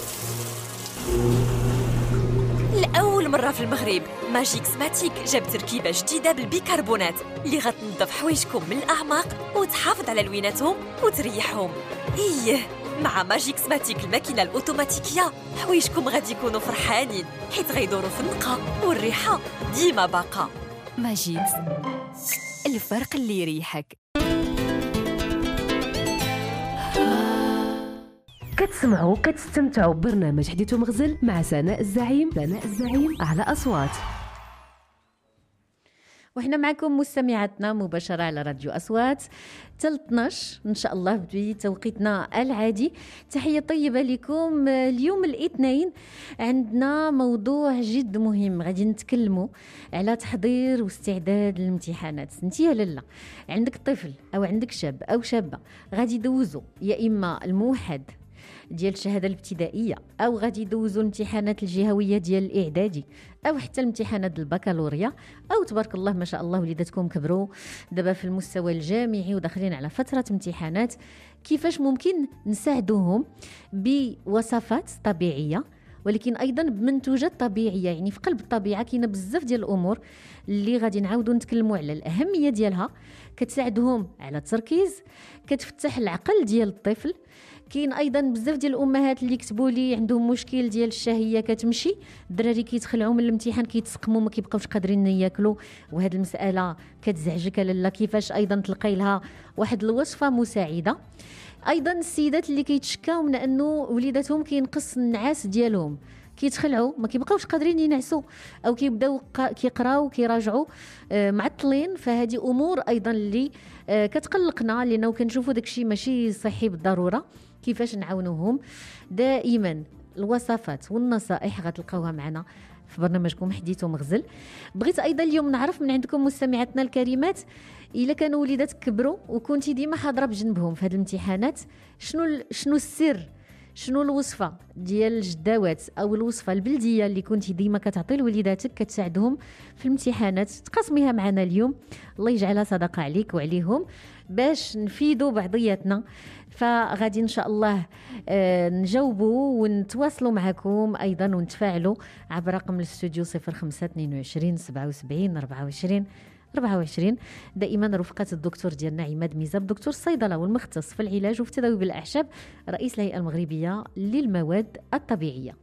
لأول مرة في المغرب. ماجيكس ماتيك جاب تركيبة جديدة بالبيكربونات اللي غتنظف حوايجكم من الأعماق وتحافظ على لويناتهم وتريحهم. إيه، مع ماجيكس ماتيك الماكينة الأوتوماتيكية حوايجكم غادي يكونوا فرحانين حيت غيدوروا في النقاء والريحة ديما باقة. ماجيكس، الفرق اللي يريحك. كتسمعوا كتستمتعوا ببرنامج حديث مغزل مع سناء الزعيم. سناء الزعيم على أصوات. وحنا معكم مستمعاتنا مباشرة على راديو أصوات تل اثناش إن شاء الله بتوقيتنا العادي. تحية طيبة لكم. اليوم الاثنين عندنا موضوع جد مهم، غادي نتكلموا على تحضير واستعداد للامتحانات. انتي ولا لا عندك طفل أو عندك شاب أو شابة غادي يدوزوا يا إما الموحد ديال الشهاده الابتدائيه او غادي يدوزوا الامتحانات الجهويه ديال الاعدادي او حتى الامتحانات البكالوريا، او تبارك الله ما شاء الله وليداتكم كبروا دابا في المستوى الجامعي وداخلين على فتره امتحانات، كيفاش ممكن نساعدوهم بوصفات طبيعيه ولكن ايضا بمنتوجات طبيعيه. يعني في قلب الطبيعه كاينه بزاف ديال الامور اللي غادي نعاودوا نتكلموا على الاهميه ديالها، كتساعدهم على التركيز، كتفتح العقل ديال الطفل. كاين ايضا بزاف ديال الامهات اللي كتبوا لي عندهم مشكل ديال الشهيه كتمشي، الدراري كيتخلعوا من الامتحان كيتسقموا ما كيبقاوش قادرين ياكلوا، وهذه المساله كتزعجك لالا. كيفاش ايضا تلقاي لها واحد الوصفه مساعده. ايضا السيدات اللي كيتشكاو من انه وليداتهم كينقص النعاس ديالهم، كيتخلعوا ما كيبقاوش قادرين ينعسوا او كيبداو كيقراو كيراجعوا معطلين. فهذه امور ايضا اللي كتقلقنا لانه كنشوفوا داكشي ماشي صحي بالضروره. كيفاش نعاونوهم؟ دائما الوصفات والنصائح غتلقاوها معنا في برنامجكم حديث ومغزل. بغيت ايضا اليوم نعرف من عندكم مستمعاتنا الكريمات، الا كانوا وليداتك كبروا وكنتي ديما حاضره بجنبهم في هذه الامتحانات، شنو شنو السر، شنو الوصفه ديال الجداوات او الوصفه البلديه اللي كنتي ديما كتعطي لوليداتك كتساعدهم في الامتحانات؟ تقاسميها معنا اليوم، الله يجعلها صدقه عليك وعليهم باش نفيدوا بعضياتنا. فغادي ان شاء الله آه نجاوبوا ونتواصلوا معكم ايضا ونتفاعلوا عبر رقم الاستوديو صفر خمسة اثنين وعشرين سبعة وسبعين أربعة وعشرين أربعة وعشرين، دائما رفقة الدكتور ديالنا عماد ميزاب، دكتور الصيدلة والمختص في العلاج وفي تذويب الأعشاب، رئيس الهيئة المغربية للمواد الطبيعية.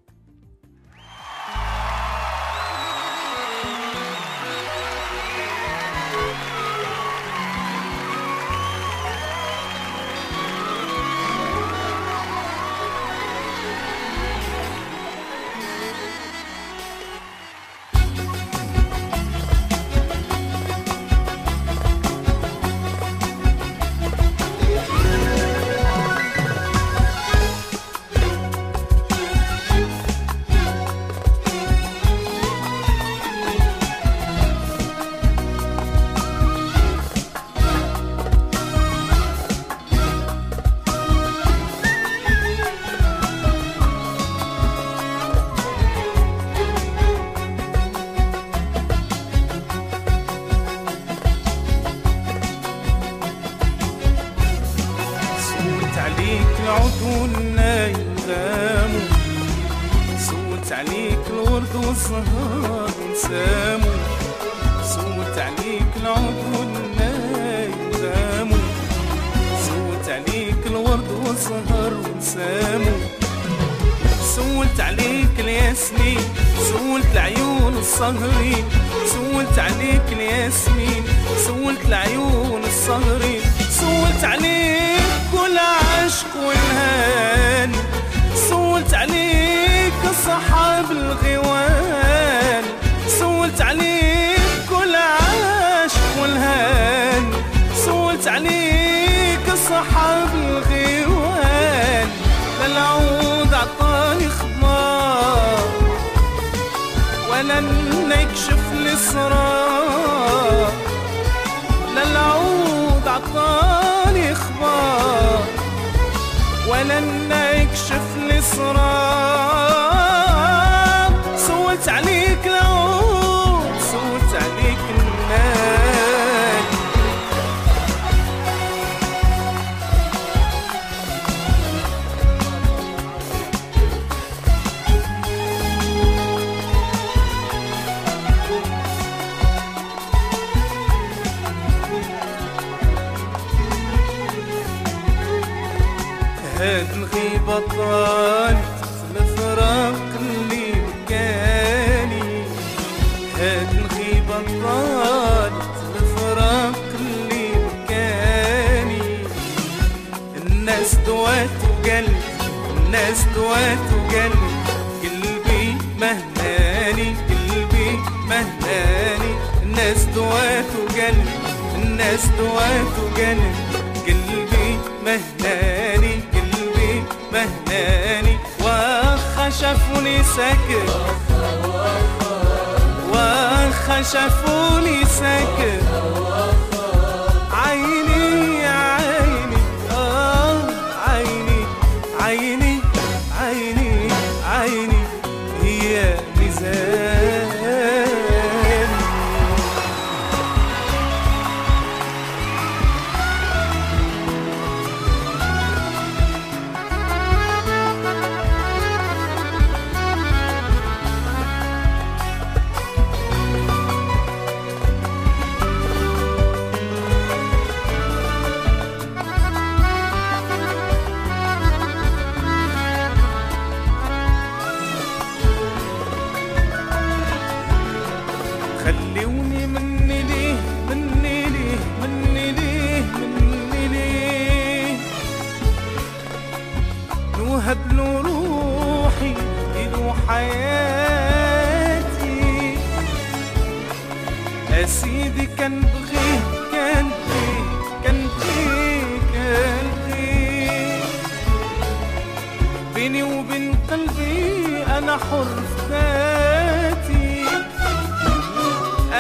بيني وبين قلبي أنا حر في ذاتي،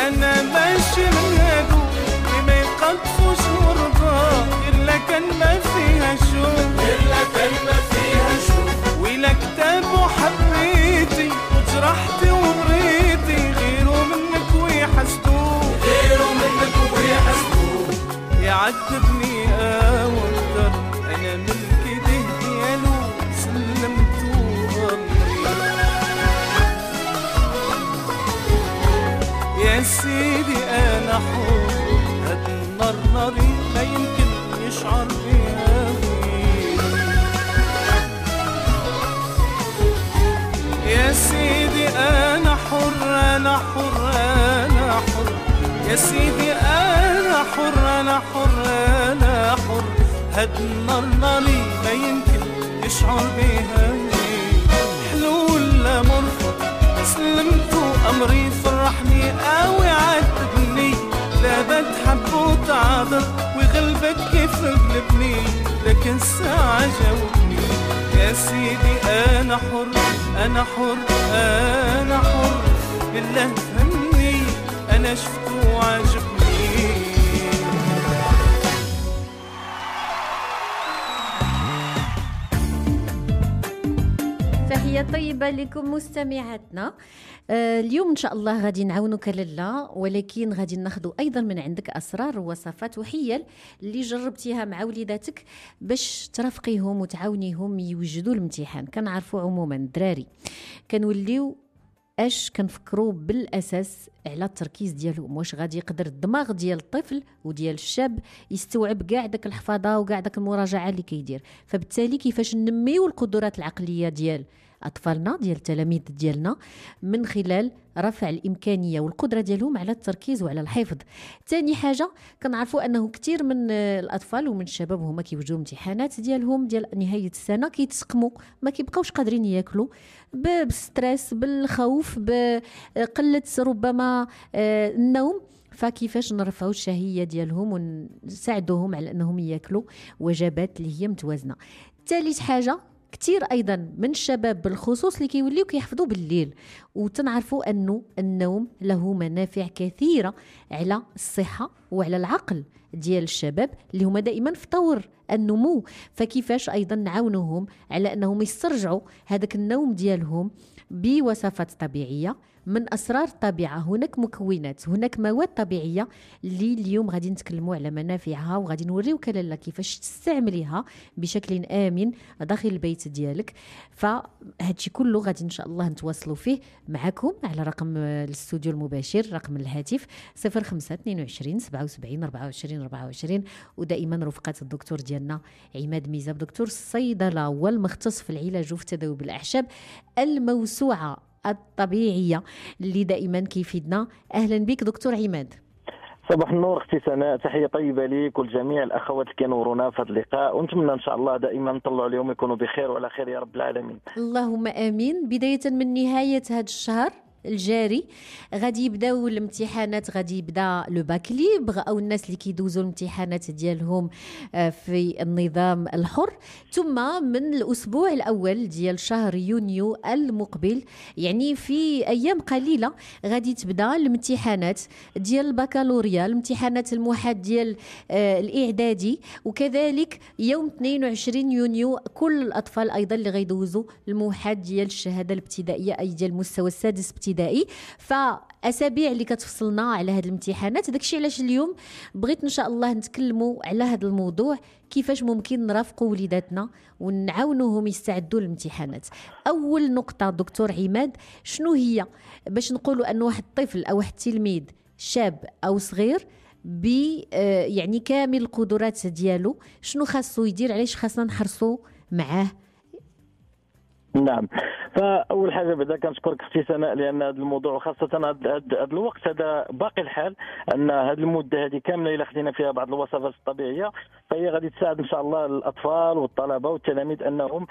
انا ماشي من هادو اللي ما يقطفوش ورضا غير لا كان ما فيها شوف غير لا كان ما فيها شوف ويلا كتاب وحبيتي وجرحتي وبريتي غيروا منك ويحسدوا غيروا منك ويحسدوا يعذبني اوتر انا ملكي ده ديالو سلمتو يا سيدي انا حر هاد النار ناري ما يمكن يشعر بيها يا سيدي انا حر انا حر انا حر يا سيدي انا حر انا حر انا حر هاد النار ناري ما يمكن يشعر بيها حلو ولا مرفض سلمتو امري فرحني قوي عاتبني لا بتحب وتعذر ويغلبك كيف غلبني لكن الساعة جاوبني يا سيدي انا حر انا حر انا حر بالله فهمني انا شفته وعجبني. تحية طيبة لكم مستمعاتنا. آه اليوم إن شاء الله غادي نعاونوك لالا، ولكن غادي ناخذوا أيضا من عندك أسرار ووصفات وحيل اللي جربتيها مع وليداتك باش ترافقيهم وتعاونيهم يوجدوا الامتحان. كنعرفوا عموما الدراري كنوليو اش كنفكروا بالاساس على التركيز ديالهم، واش غادي يقدر الدماغ ديال الطفل وديال الشاب يستوعب كاع داك الحفاظه وكاع داك المراجعه اللي كيدير. فبالتالي كيفاش ننميو القدرات العقليه ديال اطفالنا ديال التلاميذ ديالنا من خلال رفع الامكانيه والقدره ديالهم على التركيز وعلى الحفظ. ثاني حاجه كنعرفوا انه كثير من الاطفال ومن الشباب هما كيوجدوا الامتحانات ديالهم ديال نهايه السنه كيتسقموا، ما كيبقاوش قادرين ياكلوا بالستريس بالخوف بقله ربما النوم. فكيفاش نرفعوا الشهيه ديالهم ونساعدوهم على انهم ياكلوا وجبات اللي هي متوازنه. ثالث حاجه كتير ايضا من الشباب بالخصوص اللي كيوليو كيحفظوا بالليل، وتنعرفوا انه النوم له منافع كثيره على الصحه وعلى العقل ديال الشباب اللي هما دائما في طور النمو. فكيفاش ايضا نعاونوهم على انهم يسترجعوا هذاك النوم ديالهم بوصفات طبيعيه من أسرار الطبيعة. هناك مكونات، هناك مواد طبيعية اللي اليوم غادي نتكلموا على منافعها وغادي نوريوك لالا كيفاش تستعمليها بشكل آمن داخل البيت ديالك. فهادشي كله غادي إن شاء الله نتواصلوا فيه معكم على رقم الاستوديو المباشر، رقم الهاتف صفر خمسة اثنين وعشرين سبعة وسبعين أربعة وعشرين أربعة وعشرين، ودائما رفقة الدكتور ديالنا عماد ميزاب، دكتور الصيدلة والمختص في العلاج وفي تذوب الأعشاب الموسوعة الطبيعية اللي دائما كيفيدنا. أهلا بك دكتور عماد. صباح النور اختي سناء، تحيه طيبه ليك ولجميع الاخوات اللي كينورونا في هذا اللقاء، ونتمنى ان شاء الله دائما نطلعوا عليهم يكونوا بخير وعلى خير يا رب العالمين. اللهم امين. بدايه من نهايه هذا الشهر الجاري غادي يبداو الامتحانات، غادي يبدا لو باك ليبر او الناس اللي كيدوزوا الامتحانات ديالهم في النظام الحر. ثم من الاسبوع الاول ديال شهر يونيو المقبل، يعني في ايام قليله غادي تبدا الامتحانات ديال البكالوريا، الامتحانات الموحد ديال آه الاعدادي، وكذلك يوم اثنين وعشرين يونيو كل الاطفال ايضا اللي غيدوزوا الموحد ديال الشهاده الابتدائيه اي ديال المستوى السادس ابتدائي. فاسابيع اللي كتفصلنا على هذه الامتحانات. داكشي علاش اليوم بغيت ان شاء الله نتكلموا على هذا الموضوع، كيفاش ممكن نرافقوا وليداتنا ونعاونوهم يستعدوا للامتحانات. اول نقطه دكتور عماد، شنو هي باش نقولوا ان واحد الطفل او واحد التلميذ شاب او صغير ب يعني كامل القدرات ديالو شنو خاصو يدير، علاش خاصنا نحرصوا معاه؟ نعم، فاول حاجه بعدا كنشكرك اختي سناء لان هذا الموضوع وخاصه هذا الوقت هذا باقي الحال ان هذه المده هذه كامله الا خدينا فيها بعض الوصفات الطبيعيه فهي غادي تساعد ان شاء الله الاطفال والطلبه والتلاميذ انهم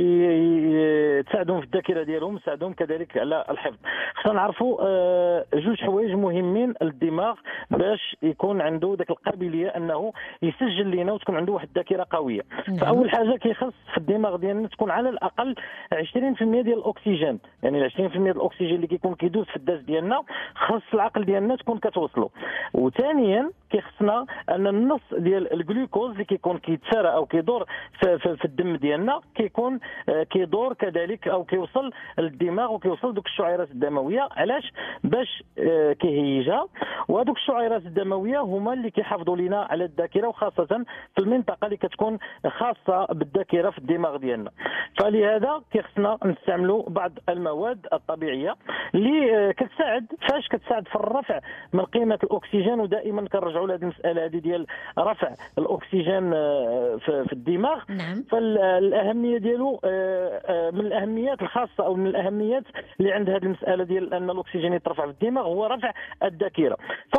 تساعدهم في الذاكره ديالهم، تساعدهم كذلك على الحفظ. خصنا نعرفوا جوج حوايج مهمين للدماغ باش يكون عنده ذاك القابليه انه يسجل لينا وتكون عنده واحد الذاكره قويه. نعم. فاول حاجه كيخص في الدماغ ديالنا تكون على الاقل عشرين بالمئة ديال الاكسجين، يعني عشرين بالمئة ديال الاكسجين اللي كيكون كيدوز في الداس ديالنا خص العقل ديالنا تكون كتوصله. وثانيا كيخصنا ان النص ديال الجلوكوز اللي كيكون كيتسارى او كيدور في, في, في الدم ديالنا كيكون كيدور كذلك او كيوصل للدماغ وكيوصل دوك الشعيرات الدمويه. علاش؟ باش كيهيجها، وهذوك الشعيرات الدمويه هما اللي كيحافظوا لينا على الذاكره، وخاصه في المنطقه اللي كتكون خاصه بالذاكره في الدماغ ديالنا. فلهذا كيخصنا نستعملوا بعض المواد الطبيعيه اللي كتساعد فاش كتساعد في الرفع من قيمه الاكسجين. ودائما كنرجعوا لهذه المساله هذه ديال رفع الاكسجين في الدماغ. نعم. فالاهميه ديالو من الاهميات الخاصه او من الاهميات اللي عند هذه المساله ديال ان الاكسجين يترفع في الدماغ هو رفع الذاكره.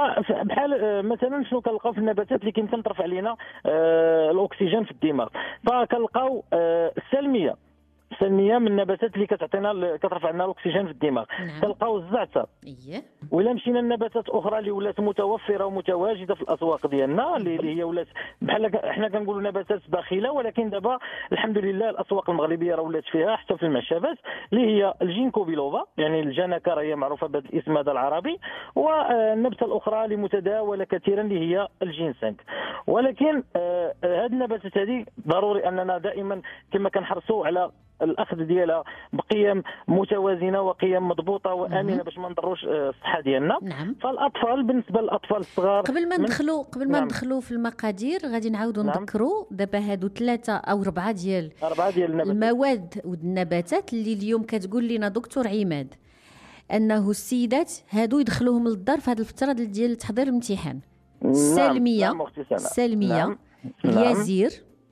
فبحال مثلا شنو كنلقاو في النباتات اللي كيمكن ترفع لنا الاكسجين في الدماغ؟ فكنلقاو السلميه السلميه من النباتات اللي كتعطينا كترفع لنا الاكسجين في الدماغ. نعم. كنلقاو الزعتر. اييه. ولا مشينا لنباتات اخرى اللي ولات متوفره ومتواجده في الاسواق ديالنا اللي هي ولات بحال حنا كنقولوا نباتات باخله، ولكن دابا الحمد لله الاسواق المغربيه راه ولات فيها حتى في المعشبات اللي هي الجينكو بيلوفا، يعني الجنكه راهي معروفه بهذا الاسم هذا العربي، والنبته الاخرى اللي متداوله كثيرا اللي هي الجينسينغ. ولكن هذه النباتات هذه ضروري اننا دائما كما كنحرصوا على الاخذ ديالها بقيم متوازنه وقيم مضبوطه وامنه باش ما نضروش الصحه ديالنا. نعم. فالاطفال بالنسبه للاطفال الصغار قبل ما ندخلوا قبل ما ندخلوا في المقادير غادي نعاودوا نعم. نذكروا دابا هادو ثلاثه او اربعه ديال اربعه ديال النباتات. المواد والنباتات اللي اليوم كتقول لنا دكتور عماد انه السيدات هادو يدخلوهم للدار في هذه الفتره ديال تحضير الامتحان. السلميه. نعم. السلميه. نعم. اليازير.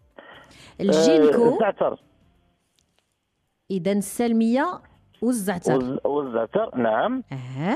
الجينكو. الزعتر. إذا السلمية والزعتر. والزعتر نعم. أها.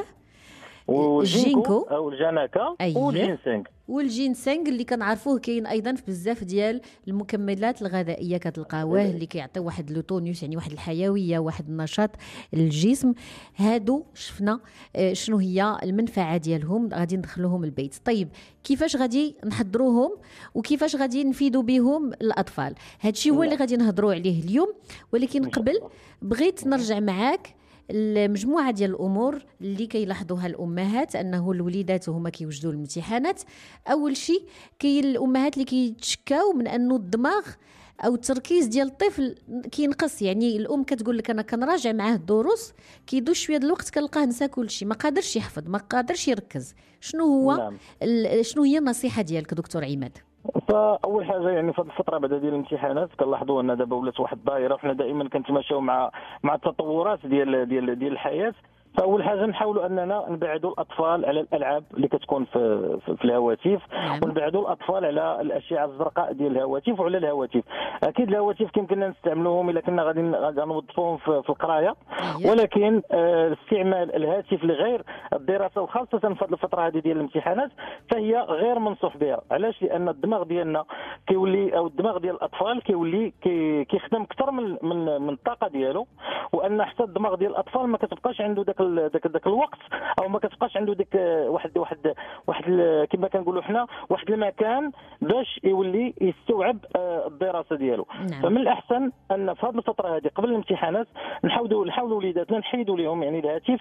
والجينكو أو الجنكة. أيه. والجينسينغ. والجينسينغ اللي كنعرفوه كاين ايضا في بزاف ديال المكملات الغذائيه كتلقاوه اللي كيعطي واحد لوتونيوس، يعني واحد الحيويه واحد النشاط للجسم. هادو شفنا شنو هي المنفعه ديالهم، غادي ندخلوهم البيت. طيب كيفاش غادي نحضروهم وكيفاش غادي نفيدوا بهم الاطفال؟ هادشي هو اللي غادي نهضروا عليه اليوم. ولكن قبل بغيت نرجع معاك المجموعه ديال الامور اللي كيلاحظوها الامهات انه الوليدات هما كيوجدوا الامتحانات. اول شيء كاين الامهات اللي كيتشكاو من انه الدماغ او التركيز ديال الطفل كينقص، يعني الام كتقول لك انا كنراجع معاه الدروس كيدوز شويه ديال الوقت كنلقاه نسى كل شيء، ما قادرش يحفظ، ما قادرش يركز. شنو هو نعم. شنو هي النصيحه ديالك دكتور عماد؟ فاول حاجه يعني في هذه الفتره بعد ديال الامتحانات كنلاحظوا ان دابا ولات واحد الظاهره وحنا دائما كنتماشاو مع مع التطورات ديال ديال ديال الحياه. فاول حاجه نحاولوا اننا نبعدوا الاطفال على الالعاب اللي كتكون في في الهواتف. نعم. ونبعدوا الاطفال على الاشعه الزرقاء ديال الهواتف وعلى الهواتف. اكيد الهواتف كيمكننا نستعملوهم الا كنا غادي غادي نوظفوهم في, في القرايه. أيه. ولكن آه استعمال الهاتف لغير الدراسه وخاصه في هذه الفتره هذه ديال الامتحانات فهي غير منصوح بها. علاش؟ لان الدماغ ديالنا كيولي او الدماغ ديال الاطفال كيولي كي كيخدم اكثر من من من الطاقه ديالو، وان حتى الدماغ ديال الاطفال ما كتبقاش عنده داك داك داك الوقت او ما كتبقاش عنده ديك واحد واحد واحد كما كنقولوا حنا واحد المكان باش يولي يستوعب الدراسه ديالو. نعم. فمن الاحسن ان في هذه الفتره هذه قبل الامتحانات نحاولوا نحاولوا وليداتنا نحيدوا لهم يعني الهاتف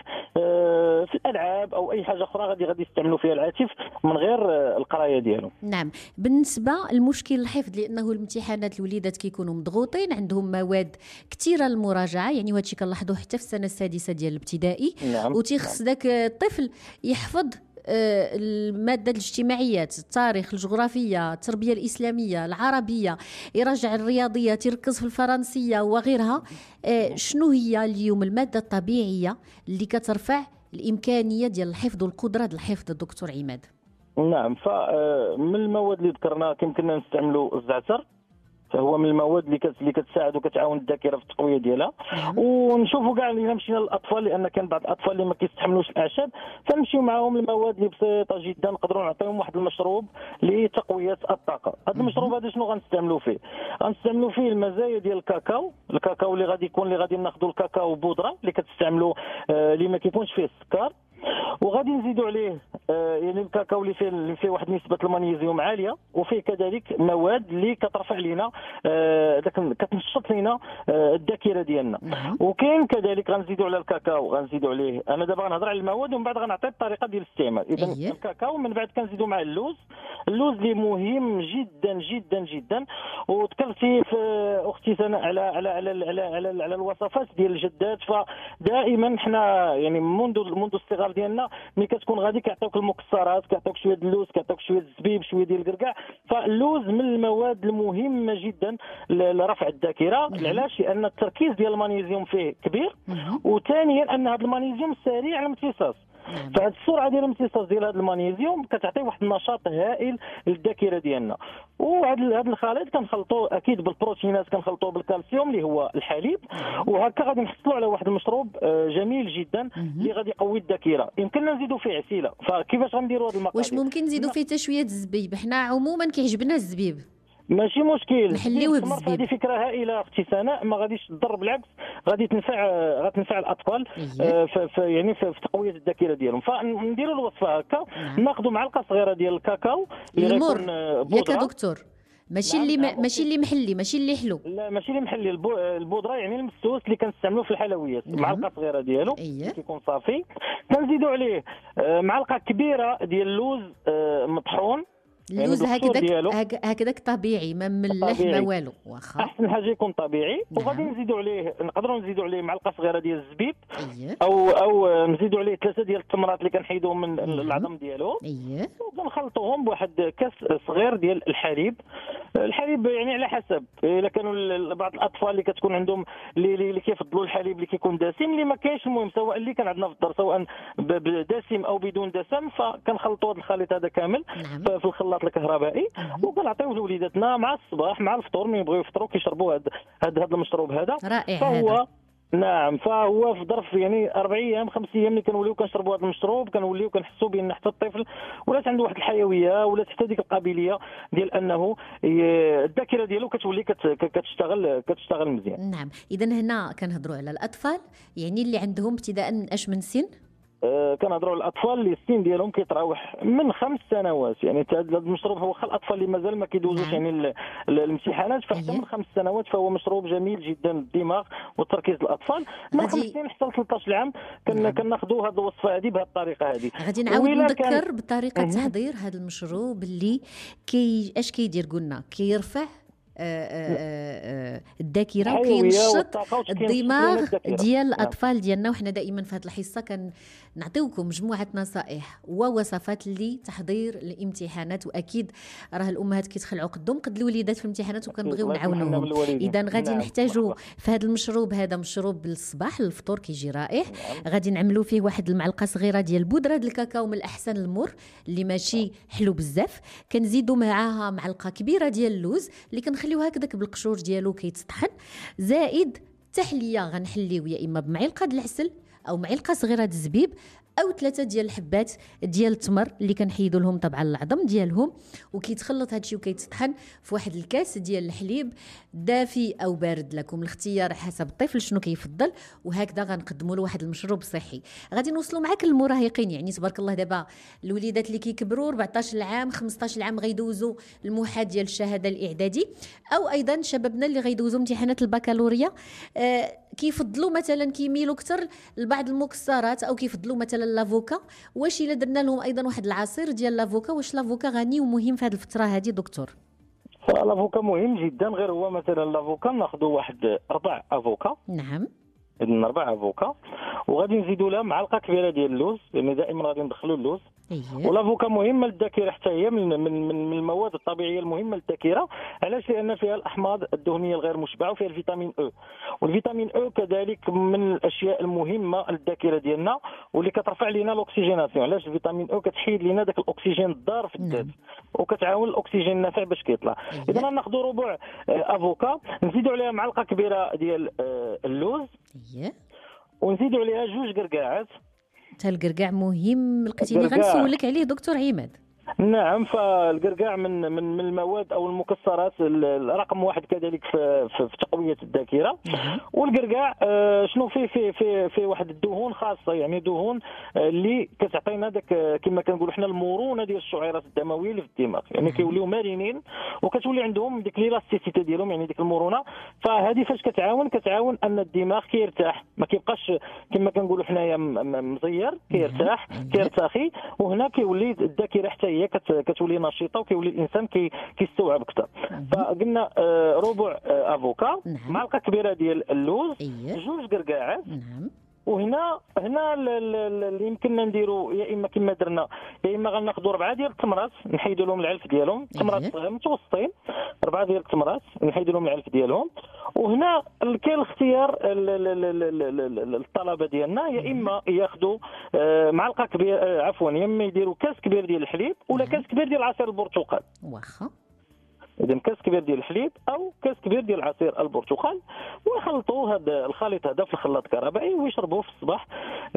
في الالعاب او اي حاجه اخرى غادي غادي يستعملوا فيها الهاتف من غير القرايه ديالو. نعم. بالنسبه للمشكل الحفظ، لانه الامتحانات الوليدات كيكونوا مضغوطين، عندهم مواد كثيره للمراجعه، يعني وهذا الشيء كنلاحظوه حتى في السنه السادسه ديال الابتدائي. نعم. وتيخص ذاك الطفل يحفظ المادة الاجتماعيات، التاريخ، الجغرافية، التربية الإسلامية، العربية، يراجع الرياضيات، يركز في الفرنسية وغيرها. شنو هي اليوم المادة الطبيعية اللي كترفع الإمكانية ديال الحفظ والقدرة ديال الحفظ الدكتور عماد؟ نعم. فمن المواد اللي ذكرنا كيمكننا نستعملوا الزعتر فهو من المواد اللي اللي كتساعد وكتعاون الذاكره في التقويه ديالها. ونشوفوا كاع الا مشينا للاطفال، لان كان بعض الاطفال اللي ما كيستحملوش الاعشاب، فنمشيو معاهم المواد اللي بسيطه جدا، نقدروا نعطيهم واحد المشروب لتقويه الطاقه. هذا المشروب هذا شنو غنستعملوا فيه؟ غنستعملوا فيه المزايا ديال الكاكاو، الكاكاو اللي غادي يكون اللي غادي ناخذوا الكاكاو بودره اللي كتستعملوا آه اللي ما كيكونش فيه السكر، وغادي نزيدوا عليه آه يعني الكاكاو اللي فيه اللي فيه واحد نسبه المغنيسيوم عاليه، وفيه كذلك مواد اللي كترفع لنا آه داك كتنشط لنا آه الذاكره ديالنا. وكاين كذلك غنزيدوا على الكاكاو غنزيدوا عليه، انا دابا غنهضر على المواد ومن بعد غنعطي الطريقه ديال الاستعمال. اذا أيه. الكاكاو من بعد كنزيدوا معاه اللوز، اللوز اللي مهم جدا جدا جدا. وذكرتي في اختي سناء على على على على على, على الوصفات ديال الجدات، فدائما حنا يعني منذ منذ الصغر ديالنا ملي كتكون غادي كيعطيوك المكسرات، كيعطيوك شويه اللوز، كيعطيوك شويه الزبيب، شويه ديال الكركاع. فاللوز من المواد المهمه جدا لرفع الذاكره. علاش؟ لان التركيز ديال المغنيسيوم فيه كبير، وثانيا ان هذا المغنيسيوم سريع الامتصاص. فهاد السرعه ديال الامتصاص ديال هذا المغنيسيوم كتعطي واحد النشاط هائل للذاكره ديالنا. وهذا هذا الخليط كنخلطوه اكيد بالبروتينات، كنخلطوه بالكالسيوم اللي هو الحليب، وهكا غادي نحصلوا على واحد المشروب جميل جدا اللي غادي يقوي الذاكره. يمكننا نزيدوا فيه عسيله، فكيفاش غنديروا هذا المقادير؟ واش ممكن نزيدوا فيه حتى شويه الزبيب؟ حنا عموما كيعجبنا الزبيب، ماشي مشكل، نحليوه بالزبيب. هذه فكره هائله اختي سناء، ما غاديش تضر، بالعكس غادي تنفع غتنفع الاطفال آه في يعني في تقويه الذاكره ديالهم. فنديروا الوصفه هكا، ناخذوا معلقه صغيره ديال الكاكاو اللي المر غيكون ياك دكتور، ماشي اللي ما ماشي اللي محلي، ماشي اللي حلو، لا ماشي اللي محلي، البودره يعني المسوس اللي كنستعملوه في الحلويات. معلقه صغيره ديالو أيه. كيكون صافي. كنزيدوا عليه معلقه كبيره ديال اللوز مطحون، اللوز يعني هكذاك هكذاك طبيعي، ما مملح ما والو، واخا احسن حاجه يكون طبيعي. نعم. وغادي نزيدوا عليه، نقدروا نزيدوا عليه معلقه صغيره ديال الزبيب. أيه. او او نزيدوا عليه ثلاثه ديال التمرات اللي كنحيدوهم من أيه. العظم ديالو. اييه، ونخلطوهم بواحد كاس صغير ديال الحليب. الحليب يعني على حسب، الا كانوا بعض الاطفال اللي كتكون عندهم اللي, اللي كيفضلوا الحليب اللي كيكون دسم، اللي ما كاينش المهم سواء اللي كان عندنا في الدار سواء بدسم او بدون دسم، فكنخلطوا هذا الخليط هذا كامل. نعم. في الخلاط الكهربائي، وكنعطيوه لوليداتنا مع الصباح مع الفطور ملي يبغيو يفطروا كيشربوا هذا هذا المشروب هذا. رائع فهو هذا. نعم، فهو في ظرف يعني أربع أيام خمس أيام اللي كنوليو كنشربوا هذا المشروب، كنوليو كنحسوا بأن حتى الطفل ولات عنده واحد الحيوية، ولات حتى ديك القابلية ديال أنه الذاكرة ديالو كتولي كتشتغل كتشتغل مزيان. نعم، إذا هنا كنهضروا على الأطفال، يعني اللي عندهم ابتداء من أش من سن؟ أه كنهضروا على الاطفال اللي السن ديالهم كيتراوح من خمس سنوات، يعني هذا المشروب هو خل الاطفال اللي مازال ما كيدوزوش يعني الامتحانات، فحتى من خمس سنوات فهو مشروب جميل جدا للدماغ وتركيز الاطفال. من خمس سنين حتى ل ثلاثة عشر عام كناخذوا هذه الوصفه هذه بهذه الطريقه هذه. غادي نعاود نذكر بطريقه تحضير هذا المشروب اللي كي اش كيدير، قلنا كيرفع الذاكره وكينشط الدماغ ديال الاطفال ديالنا. وحنا دائما في هذه الحصه كنعطيوكم مجموعه نصائح ووصفات لتحضير الامتحانات، واكيد راه الامهات كيتخلعوا قدهم قد الوليدات في الامتحانات وكنبغيو نعاونوهم. اذا غادي نعم. نحتاجوا في هذا المشروب، هذا مشروب للصباح الفطور كيجي رائع. نعم. غادي نعملوا فيه واحد المعلقه صغيره ديال بودره ديال الكاكاو من الاحسن المر اللي ماشي حلو بزاف، كنزيدوا معاها معلقه كبيره ديال اللوز اللي كنخليوه هكذاك بالقشور ديالو كيتطحن، زائد تحليه غنحليو يا اما بمعلقه ديال العسل او معلقه صغيره ديال الزبيب او ثلاثه ديال الحبات ديال التمر اللي كنحيدوا لهم طبعا العظم ديالهم، وكيتخلط هادشي وكيتطحن في واحد الكاس ديال الحليب دافي او بارد، لكم الاختيار حسب الطفل شنو كيفضل. وهكذا غنقدموا له واحد المشروب صحي. غادي نوصلوا معاك للمراهقين، يعني تبارك الله دابا الوليدات اللي كيكبروا أربعطاش عام خمسطاش عام غيدوزوا الموحد ديال الشهاده الاعدادي، او ايضا شبابنا اللي غيدوزوا امتحانات البكالوريا، آه كيفضلوا مثلا كيميلوا اكثر لبعض المكسرات او كيفضلوا مثلا لافوكا. واش الا درنا لهم ايضا واحد العصير ديال لافوكا، واش لافوكا غني ومهم في هذه الفتره هذه دكتور؟ فالافوكا مهم جدا، غير هو مثلا لافوكا ناخذوا واحد اربع افوكا. نعم، عندنا اربع افوكا، وغادي نزيدوا لها معلقه كبيره ديال اللوز، يعني دائما غادي ندخلوا اللوز أيه. والافوكا مهمه للذاكره حتى هي من من من المواد الطبيعيه المهمه للذاكره. علاش؟ لان فيها الاحماض الدهنيه الغير مشبعه وفيها الفيتامين او، والفيتامين او كذلك من الاشياء المهمه للذاكره ديالنا واللي كترفع لنا الاكسجيناسيون. علاش؟ الفيتامين او كتحيد لنا داك الاكسجين الضار في الذات وكتعاون الاكسجين النافع باش كيطلع. اذا ناخذوا ربع افوكا، نزيدوا عليها معلقه كبيره ديال اللوز، اييه، ونزيدوا عليها جوج قرقاعات. حتى القرقاع مهم، لقيتيني غنسولك عليه دكتور عماد. نعم، فالقرقاع من من من المواد او المكسرات رقم واحد كذلك في في, في تقويه الذاكره. والقرقاع آه شنو فيه فيه فيه فيه واحد الدهون خاصه، يعني دهون اللي كتعطينا داك كما كنقولوا حنا المرونه ديال الشعيرات الدمويه اللي في الدماغ، يعني كيوليو مرنين وكتولي عندهم ديك ليلاستيسيتي ديالهم، يعني ديك المرونه. فهذه فاش كتعاون كتعاون ان الدماغ كيرتاح، ما كيبقاش كما كنقولوا حنايا مزير، كيرتاح كيرتخي، وهنا كيولي الذاكره حتى هي كتولي نشيطه وكيولي الانسان كي كيستوعب اكثر. فقلنا آه ربع آه افوكا، معلقه كبيره ديال اللوز، جوج قرقاعات. وهنا هنا اللي يمكننا نديروا يا اما كما درنا، يا اما غناخذوا اربعه ديال التمرات نحيدوا لهم العلف ديالهم، تمرات متوسطين، اربعه ديال التمرات نحيدوا لهم العلف ديالهم. وهنا كاين الاختيار الطلبه ديالنا، يا اما ياخذوا معلقه كبيره، عفوا يا اما يديروا كاس كبير ديال الحليب ولا كاس كبير ديال عصير البرتقال. واخا اذا كاس كبير ديال الحليب او كاس كبير ديال عصير البرتقال، ويخلطوا هذا الخليط هذا في الخلاط الكهربائي ويشربوه في الصباح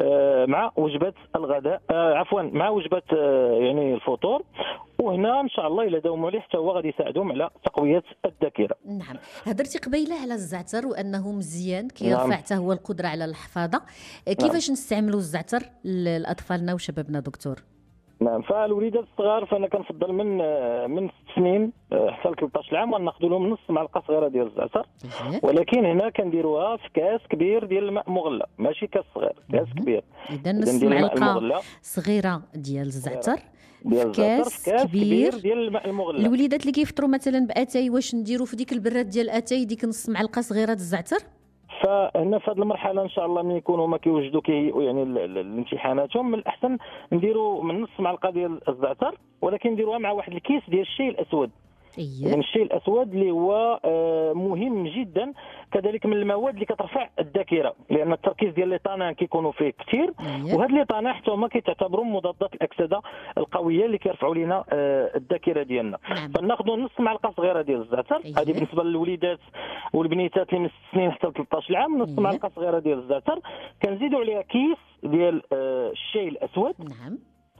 مع وجبه الغداء، عفوا مع وجبه يعني الفطور. وهنا ان شاء الله الا داوموا عليه حتى هو غادي يساعدهم على تقويه الذاكره. نعم، هضرتي قبيله على الزعتر وانه مزيان كيرفع نعم. حتى هو القدره على الحفاظه. كيفاش نعم. نستعملوا الزعتر لاطفالنا وشبابنا دكتور؟ نعم، فالوليدات الصغار فانا كنفضل من من ست سنين حتى ل ثلاثة عشر عام وناخذوا لهم نص معلقه صغيره ديال الزعتر، ولكن هنا كنديروها في كاس كبير ديال الماء مغلى، ماشي كاس صغير، كاس كبير. اذا نص معلقه صغيره ديال الزعتر في كاس كبير ديال الماء المغلى. الوليدات اللي كيفطروا مثلا باتاي، واش نديروا في ديك البراد ديال اتاي ديك نص معلقه صغيره ديال الزعتر؟ فهنا في هذه المرحله ان شاء الله ملي يكونوا ما كيوجدوا كي يعني الامتحاناتهم، من الاحسن نديروا من نص معلقه ديال الزعتر، ولكن نديروها مع واحد الكيس ديال الشاي الاسود. اييه، يعني الشاي الاسود اللي هو مهم جدا كذلك من المواد اللي كترفع الذاكره، لان التركيز ديال لي طانان كيكونوا فيه كثير، وهاد لي طانان حتى هما كيتعتبروا مضادات الاكسده القويه اللي كيرفعوا لنا الذاكره ديالنا. فناخذوا نص معلقه صغيره ديال الزعتر، هذه بالنسبه للوليدات والبنيتات اللي من ست سنين حتى ل ثلاثة عشر عام، نص أيه. معلقه صغيره ديال الزعتر، كنزيدوا عليها كيس ديال الشاي الاسود. نعم،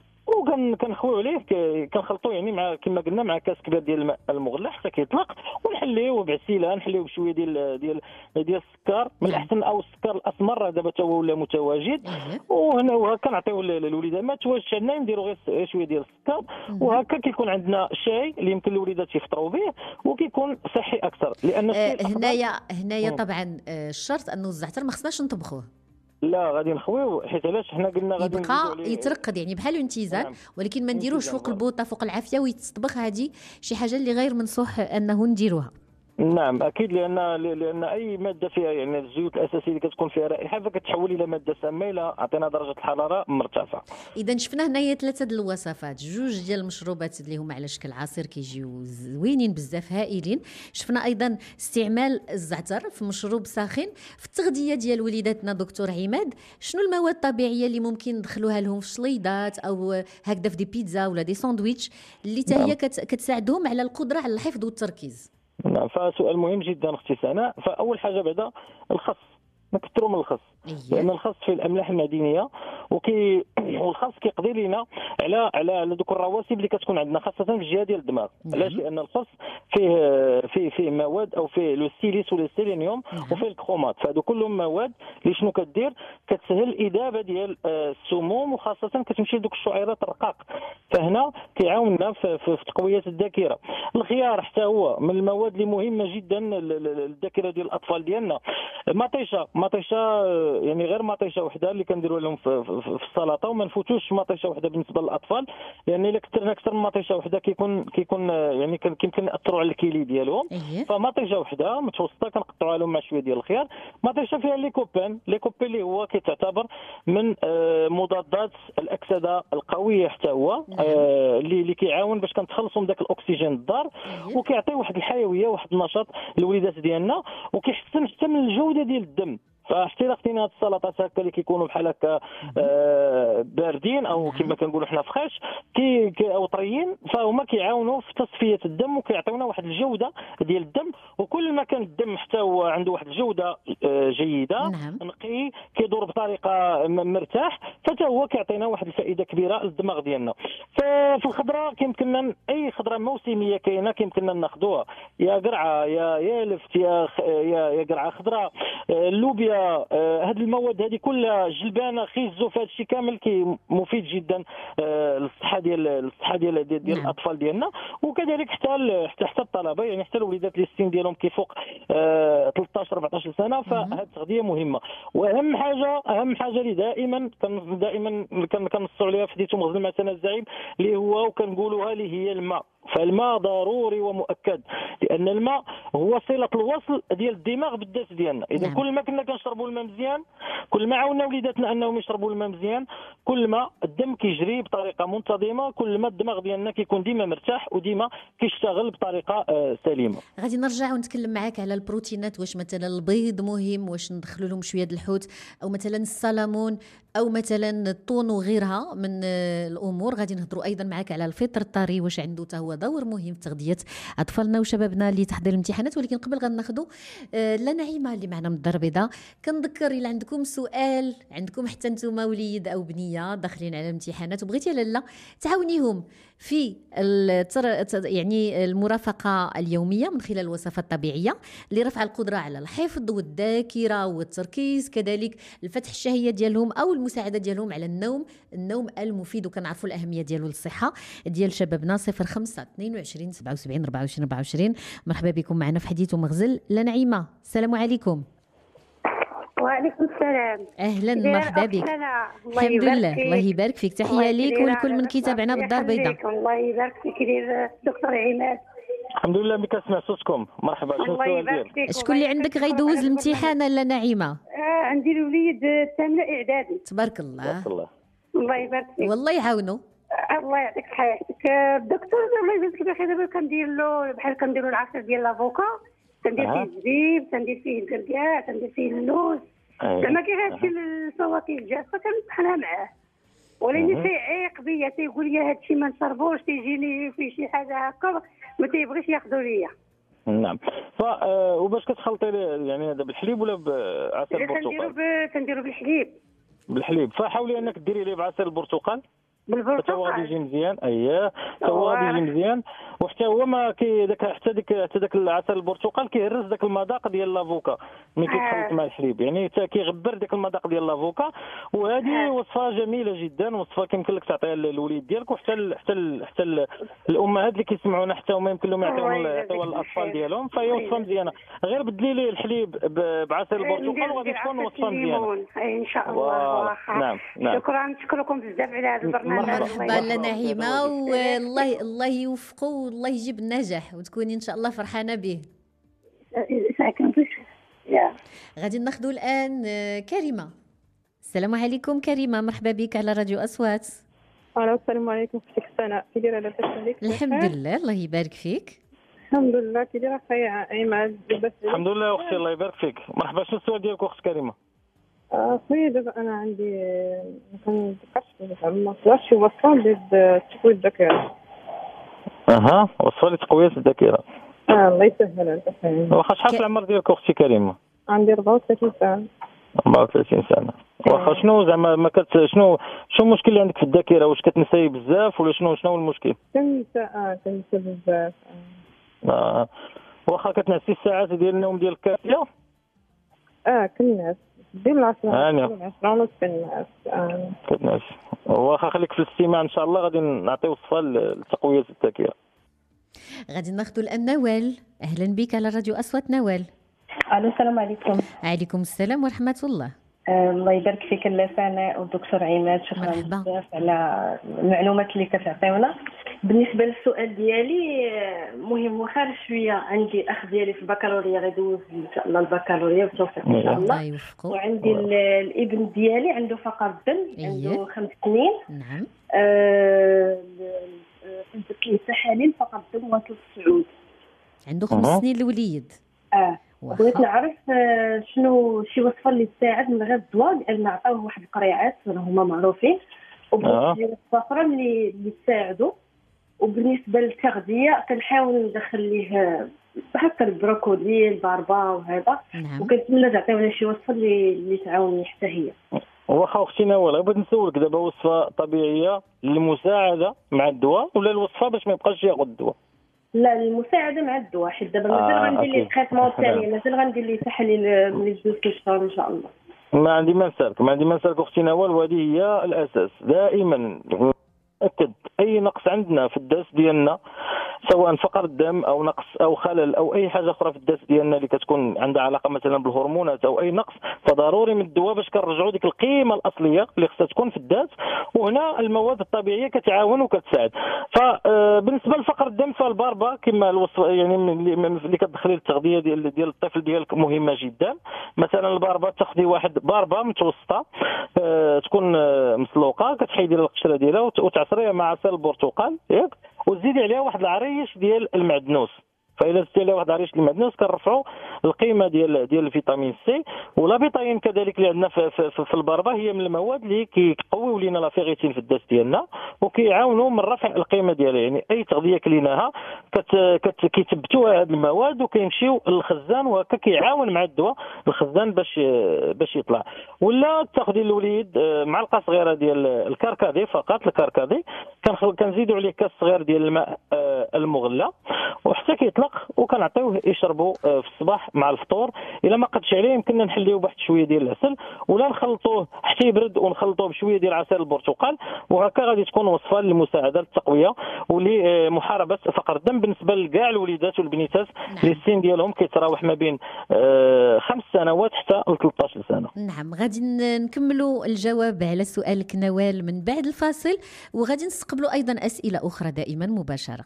وكنخويو عليه كنخلطوه يعني مع كما قلنا مع كاس كبير ديال الماء المغلى حتى كيطلق، ونحليوه بعسيله، نحليوه بشويه ديال ديال ديال السكر من الاحسن، او السكر الاسمر دابا تا هو ولا متواجد. وهنا وهكا نعطيوه للوليدات، ما تواجدش عندنا نديروا غير شويه ديال السكر، وهكا كيكون عندنا شاي اللي يمكن الوليدات يفطروا به وكيكون صحي اكثر. لان آه هنايا هنايا طبعا آه الشرط انه الزعتر ما خصناش نطبخوه، لا غادي نخويوه، حيت علاش حنا قلنا غادي يبقى يترقد يعني بحال الانتزاع. نعم. ولكن ما نديروش فوق البوطه فوق العافيه ويتطبخ، هذه شي حاجه اللي غير منصوح انه نديروها. نعم اكيد، لان لان اي ماده فيها يعني الزيوت الاساسيه اللي كتكون فيها رائحه فكتحول الى ماده سامه الى عطينا درجه الحراره مرتفعه. اذا شفنا هنايا ثلاثه د الوصفات، جوج ديال المشروبات اللي هما على شكل عصير كيجيو زوينين بزاف هائلين. شفنا ايضا استعمال الزعتر في مشروب ساخن. في التغذيه ديال وليداتنا دكتور عماد، شنو المواد الطبيعيه اللي ممكن ندخلوها لهم في شليضات او هكذا في دي بيتزا ولا دي ساندويتش اللي حتى هي كتساعدهم على القدره على الحفظ والتركيز؟ نعم، فسؤال مهم جدا اختي سناء. فاول حاجه بعدا الخس، نكثروا من الخس. أيه. لان الخس فيه الاملاح المعدنيه، وكي والخس كيقضي لنا على على على دوك الرواسب اللي كتكون عندنا خاصه في الجهه ديال الدماغ. علاش؟ لان الخس فيه فيه فيه مواد او فيه لو ستيليس ولا السيلينيوم وفيه الكرومات، فهادو كلهم مواد اللي شنو كدير كتسهل الادابه ديال السموم، وخاصه كتمشي لدوك الشعيرات الرقاق. فهنا كيعاوننا في, في, في تقويه الذاكره. الخيار حتى هو من المواد اللي مهمه جدا للذاكره ديال الاطفال ديالنا. مطيشه مطيشه يعني غير مطيشه وحده اللي كنديروا لهم في, في, في السلطه، وما نفوتوش مطيشه وحده بالنسبه للاطفال، لان الا كثرنا اكثر من مطيشه وحده كيكون كيكون يعني كيمكن ناثروا على الكيلي ديالهم. فمطيشه وحده متوسطه كنقطعوها لهم مع شويه ديال الخيار. مطيشه فيها ليكوبين، ليكوبين اللي هو كيتعتبر من مضادات الاكسده القويه حتى هو، اللي اللي كيعاون باش كنتخلصوا من داك الاكسجين الضار، وكيعطي واحد الحيويه واحد النشاط للوليدات ديالنا، وكيحسن حتى من الجوده ديال الدم. فحتى الا خدينا هاد السلطات هكا اللي كيكونوا بحال هكا آه باردين او كما كنقولوا حنا فخاش كي او طريين، فهما كيعاونوا في تصفيه الدم وكيعطيونا واحد الجوده ديال الدم. وكل ما كان الدم حتى هو عنده واحد الجوده آه جيده، نعم. نقي، كيدور بطريقه مرتاح، فتا هو كيعطينا واحد الفائده كبيره للدماغ ديالنا. ففي الخضره كيمكننا اي خضره موسميه كاينه كيمكننا ناخذوها، يا قرعه يا يا لفت يا يا, يا قرعه خضراء، اللوبيا، هاد المواد هذه كلها، جلبانه، خيزو، فهاد الشيء كامل كي مفيد جدا للصحه ديال الصحه ديال ديال, ديال الاطفال ديالنا، وكذلك حتى حتى حتى الطلبه، يعني حتى الوليدات اللي السن ديالهم كيفوق ثلاثطاش أربعطاش سنه، فهاد التغذيه مهمه. واهم حاجه اهم حاجه اللي دائما دائما كنصوا عليها في حديث مغزل مع سنة الزعيم، اللي هو وكنقولوها اللي هي الماء. فالماء ضروري ومؤكد، لان الماء هو صله الوصل ديال الدماغ بالذات ديالنا. اذا نعم. كل ما كنا كنشربوا الماء مزيان، كل ما عاوننا وليداتنا انهم يشربوا الماء مزيان، كل ما الدم كيجري بطريقه منتظمه، كل ما الدماغ ديالنا كيكون ديما مرتاح وديما كيشتغل بطريقه سليمه. غادي نرجع ونتكلم معاك على البروتينات، واش مثلا البيض مهم، واش ندخلوا لهم شويه د الحوت، او مثلا السلمون، او مثلا الطون وغيرها من الامور. غادي نهضروا ايضا معاك على الفطر الطري، واش عنده حتى هو دور مهم في تغذيه اطفالنا وشبابنا لتحضير الامتحانات. ولكن قبل غناخذوا آه لا نعيمه اللي معنا من الدار البيضاء. كنذكر الا عندكم سؤال، عندكم حتى نتوما وليد او بنيه داخلين على الامتحانات وبغيتي لاله تعاونيهم في يعني المرافقه اليوميه من خلال الوصفات الطبيعيه لرفع القدره على الحفظ والذاكره والتركيز، كذلك الفتح الشهيه ديالهم او المساعده ديالهم على النوم النوم المفيد، وكنعرفوا الاهميه ديالو للصحه ديال شبابنا. صفر خمسة اثنين وعشرين سبعة وسبعين أربعة وعشرين أربعة وعشرين. مرحبا بكم معنا في حديث ومغزل. لا نعيمه، السلام عليكم. وعليكم السلام. اهلا مرحبا بك. الحمد لله، الله يبارك فيك. تحيه ليك ولكل من كيتابعنا بالدار البيضاء. الله يبارك فيك دكتور عماد. الحمد لله ملي كنسمع صوتكم. مرحبا. شنو السؤال ديالك؟ شكون اللي عندك غيدوز الامتحان لا نعيمه؟ آه عندي الوليد الثامنه اعدادي. تبارك الله. تبارك الله. الله يبارك فيك. والله يعاونو. الله يعطيك حياتك الدكتور. الله يجازيك بخير. دابا كندير له بحال كنديروا العصير ديال لافوكا، كندير فيه الزبيب، كندير فيه الكركاع، كندير فيه اللوز، زعما كي هادشي الفواكه الجافه كنطحنها معاه. ولكن تيعيق بيا، تيقول لي هادشي ما نشربوش، تيجيني فيه شي حاجه هكا ما تيبغيش ياخذوا ليا. نعم. ف وباش كتخلطي يعني هذا بالحليب ولا بعسل البرتقال؟ كنديروا كنديروا بالحليب. بالحليب. فحاولي انك ديري ليه بعسل البرتقال. بالبرتقال حتى هو غادي يجي مزيان. اييه حتى هو غادي يجي مزيان، وحتى هو ما كي داك حتى ديك حتى داك العسل البرتقال كيهرس داك المذاق ديال لافوكا ملي كيتخلط مع الحليب، يعني حتى كيغبر داك المذاق ديال لافوكا. وهذه وصفه جميله جدا، وصفه كيمكن لك تعطيها للوليد ديالك، وحتى ال حتى ال حتى ال الامهات اللي كيسمعونا حتى هما يمكن لهم يعطيوها للاطفال ديالهم. فهي وصفه مزيانه، غير بدلي ليه الحليب بعسل البرتقال وغادي تكون وصفه مزيانه ان شاء الله. نعم نعم. شكرا، نشكركم بزاف على هذا البرنامج. مرحبا نعيمه، والله الله يوفقه والله يجيب النجاح وتكوني ان شاء الله فرحانه به. غادي ناخذوا الان كريمه. السلام عليكم كريمه، مرحبا بك على راديو اصوات. السلام عليكم. كيفك سناء؟ كي دايره لاباس عليك؟ الحمد لله، الله يبارك فيك. الحمد لله. كي دايره اختي عماد؟ الحمد لله اختي، الله يبارك فيك. مرحبا. شنو السؤال ديالك اخت كريمه؟ اخويا دابا انا عندي ما كنتذكرش زعما ما نقدرش وصفه لتقويه الذاكره. اها وصفه لتقويه الذاكره. اه الله يسهل عليك. واخا شحال في العمر ديالك اختي كريمه؟ عندي أربعة وثلاثين سنه. أربعة وثلاثين سنه. واخا شنو زعما ما كت شنو شنو المشكل اللي عندك في الذاكره؟ واش كتنساي بزاف ولا شنو شنو هو المشكل؟ كنسى اه كنسى بزاف. اه واخا كتنسي الساعات ديال النوم ديالك كافيه؟ اه كنعس ديال العشرة عشرة ونص كنعس. اه كنعس. واخا خليك في الاستماع ان شاء الله، غادي نعطي وصفه لتقويه الذاكره. غادي ناخذوا الان نوال. اهلا بك على راديو اصوات نوال. الو السلام عليكم. عليكم السلام ورحمه الله. آه الله يبارك فيك اللسانة والدكتور عماد، شكرا بزاف على المعلومات اللي كتعطيونا. بالنسبه للسؤال ديالي مهم وخارج شويه، عندي الاخ ديالي في البكالوريا غيدوز ان شاء الله البكالوريا بالتوفيق ان شاء الله، وعندي الابن ديالي عنده فقر الدم عنده خمس سنين. نعم. آه درت ليه تحاليل فقر الدم واصل تسعود. عنده خمس سنين الوليد. اه بغيت نعرف شنو شي وصفه اللي تساعد من غير الدواء، لان عطاوه واحد القريعات هما معروفين، وبغيت شي وصفه اخرى اللي اللي تساعدو. وبالنسبه للتغذيه كنحاول ندخل ليه هكا البروكولي الباربا وهذا. نعم. وكنتمنى تعطيونا شي وصفه اللي اللي تعاوني حتى هي. واخا اختي نوال، بغيت نسولك دابا وصفه طبيعيه للمساعده مع الدواء ولا الوصفه باش ما يبقاش ياخذ الدواء؟ لا المساعده مع الدواء، حيت دابا مازال آه غندير ليه التريتمون الثاني، مازال غندير ليه تحاليل من جوج كشهور ان شاء الله. ما عندي ما نسالك ما عندي ما نسالك اختي نوال، وهذه هي الاساس. دائما أكد أي نقص عندنا في الداس ديالنا، سواء فقر الدم أو نقص أو خلل أو أي حاجة أخرى في الداس ديالنا اللي كتكون عندها علاقة مثلا بالهرمونات أو أي نقص، فضروري من الدواء باش كنرجعوا ديك القيمة الأصلية اللي خصها تكون في الداس. وهنا المواد الطبيعية كتعاون وكتساعد. فبالنسبة لفقر الدم فالباربا كما الوصف يعني اللي كتدخلي التغذية ديال ديال الطفل ديالك مهمة جدا. مثلا الباربا تاخذي واحد باربا متوسطة أه تكون مسلوقة، كتحيدي القشرة ديالها وتعصريها مع عسل البرتقال ياك، وتزيدي عليها واحد العريش ديال المعدنوس. فإلا زدتي عليها واحد العريش ديال المعدنوس كنرفعوا القيمه ديال ديال الفيتامين سي. والابيطاين كذلك اللي عندنا في, في, في الباربا هي من المواد اللي كيقويو لينا لافيغيتين في الداس ديالنا وكيعاونوا من رفع القيمه ديالها. يعني اي تغذيه كليناها كت كيثبتوها هذه المواد وكيمشيو للخزان، وهكا كيعاون مع الدواء الخزان باش باش يطلع. ولا تاخذي الوليد معلقه صغيره ديال الكركدي فقط، الكركدي كنزيدوا عليه كاس صغير ديال الماء المغلى وحتى كيطلق، وكنعطيوه يشربوا في الصباح مع الفطور. الا ما قدش عليه يمكننا نحليوه بواحد شويه ديال العسل، ولا نخلطوه حتى يبرد ونخلطوه بشويه ديال عسل البرتقال، وهكا غادي تكون وصفه للمساعده التقويه ولمحاربه فقر الدم بالنسبه لكاع الوليدات والبنيتات اللي السن ديالهم كيتراوح ما بين خمس سنوات حتى ل ثلاثة عشر سنه. نعم، غادي نكملوا الجواب على سؤالك نوال من بعد الفاصل، وغادي نستقبلوا ايضا اسئله اخرى دائما مباشره.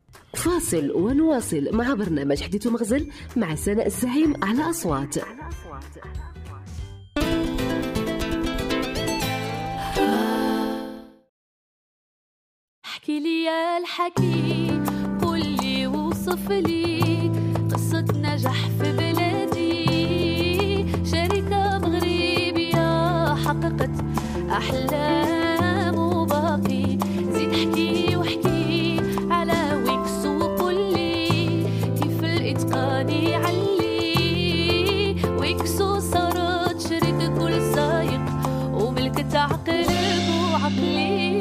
فاصل ونواصل مع برنامج حديث مغزل مع سناء الزعيم على أصوات. احكي لي يا الحكي، قول لي وصف لي قصة نجاح في بلادي، شركة مغربية حققت أحلام وباقي. زيد احكي واحكي على ويكس وقول لي كيف الإتقان يعلي. ويكسو صارت شريك كل سايق وملكت عقل وعقلي.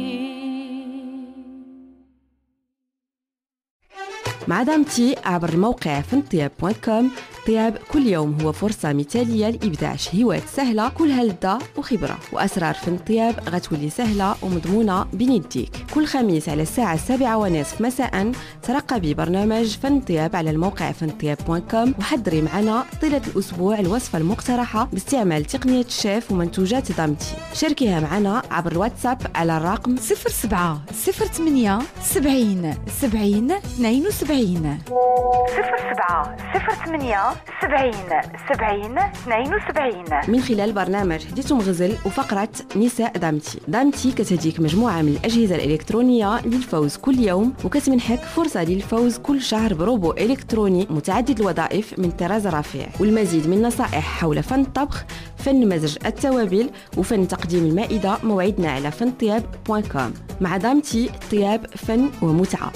مع دامتي عبر الموقع فنطياب دوت كوم. طياب كل يوم هو فرصة مثالية لإبداع شهيوات سهلة كلها لذة وخبرة، وأسرار فن الطياب غتولي سهلة ومضمونة بين يديك. كل خميس على الساعة السابعة ونصف مساء ترقبي برنامج فن الطياب على الموقع فنطياب دوت كوم، وحضري معنا طيلة الأسبوع الوصفة المقترحة باستعمال تقنية الشيف ومنتوجات دامتي. شاركيها معنا عبر الواتساب على الرقم صفر سبعة صفر ثمانية سبعين سبعين اثنين وسبعين صفر سبعة صفر ثمانية سبعين سبعين اثنين وسبعين. من خلال برنامج حديث مغزل وفقرة نساء دامتي. دامتي كتهديك مجموعة من الأجهزة الإلكترونية للفوز كل يوم، وكتمنحك فرصة للفوز كل شهر بروبو إلكتروني متعدد الوظائف من طراز رفيع، والمزيد من نصائح حول فن الطبخ، فن مزج التوابل، وفن تقديم المائدة. موعدنا على فنطياب دوت كوم. مع دامتي، طياب فن ومتعة.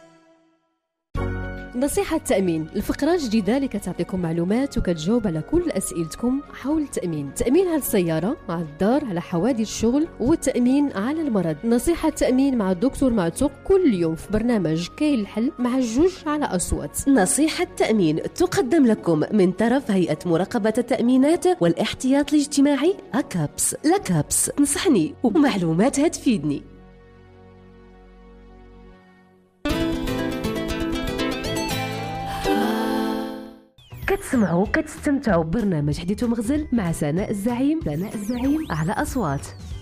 نصيحة التأمين، الفقرة الجديدة اللي كتعطيكم معلومات وكتجاوب على كل أسئلتكم حول التأمين. تأمين على السيارة، على الدار، على حوادث الشغل، والتأمين على المرض. نصيحة التأمين مع الدكتور معتوق كل يوم في برنامج كاين الحل مع الجوج على أصوات. نصيحة التأمين تقدم لكم من طرف هيئة مراقبة التأمينات والاحتياط الاجتماعي أكابس. لكابس نصحني ومعلوماتها تفيدني. كتسمعوا كتستمتعوا ببرنامج حديث ومغزل مع سناء الزعيم. سناء الزعيم على أصوات.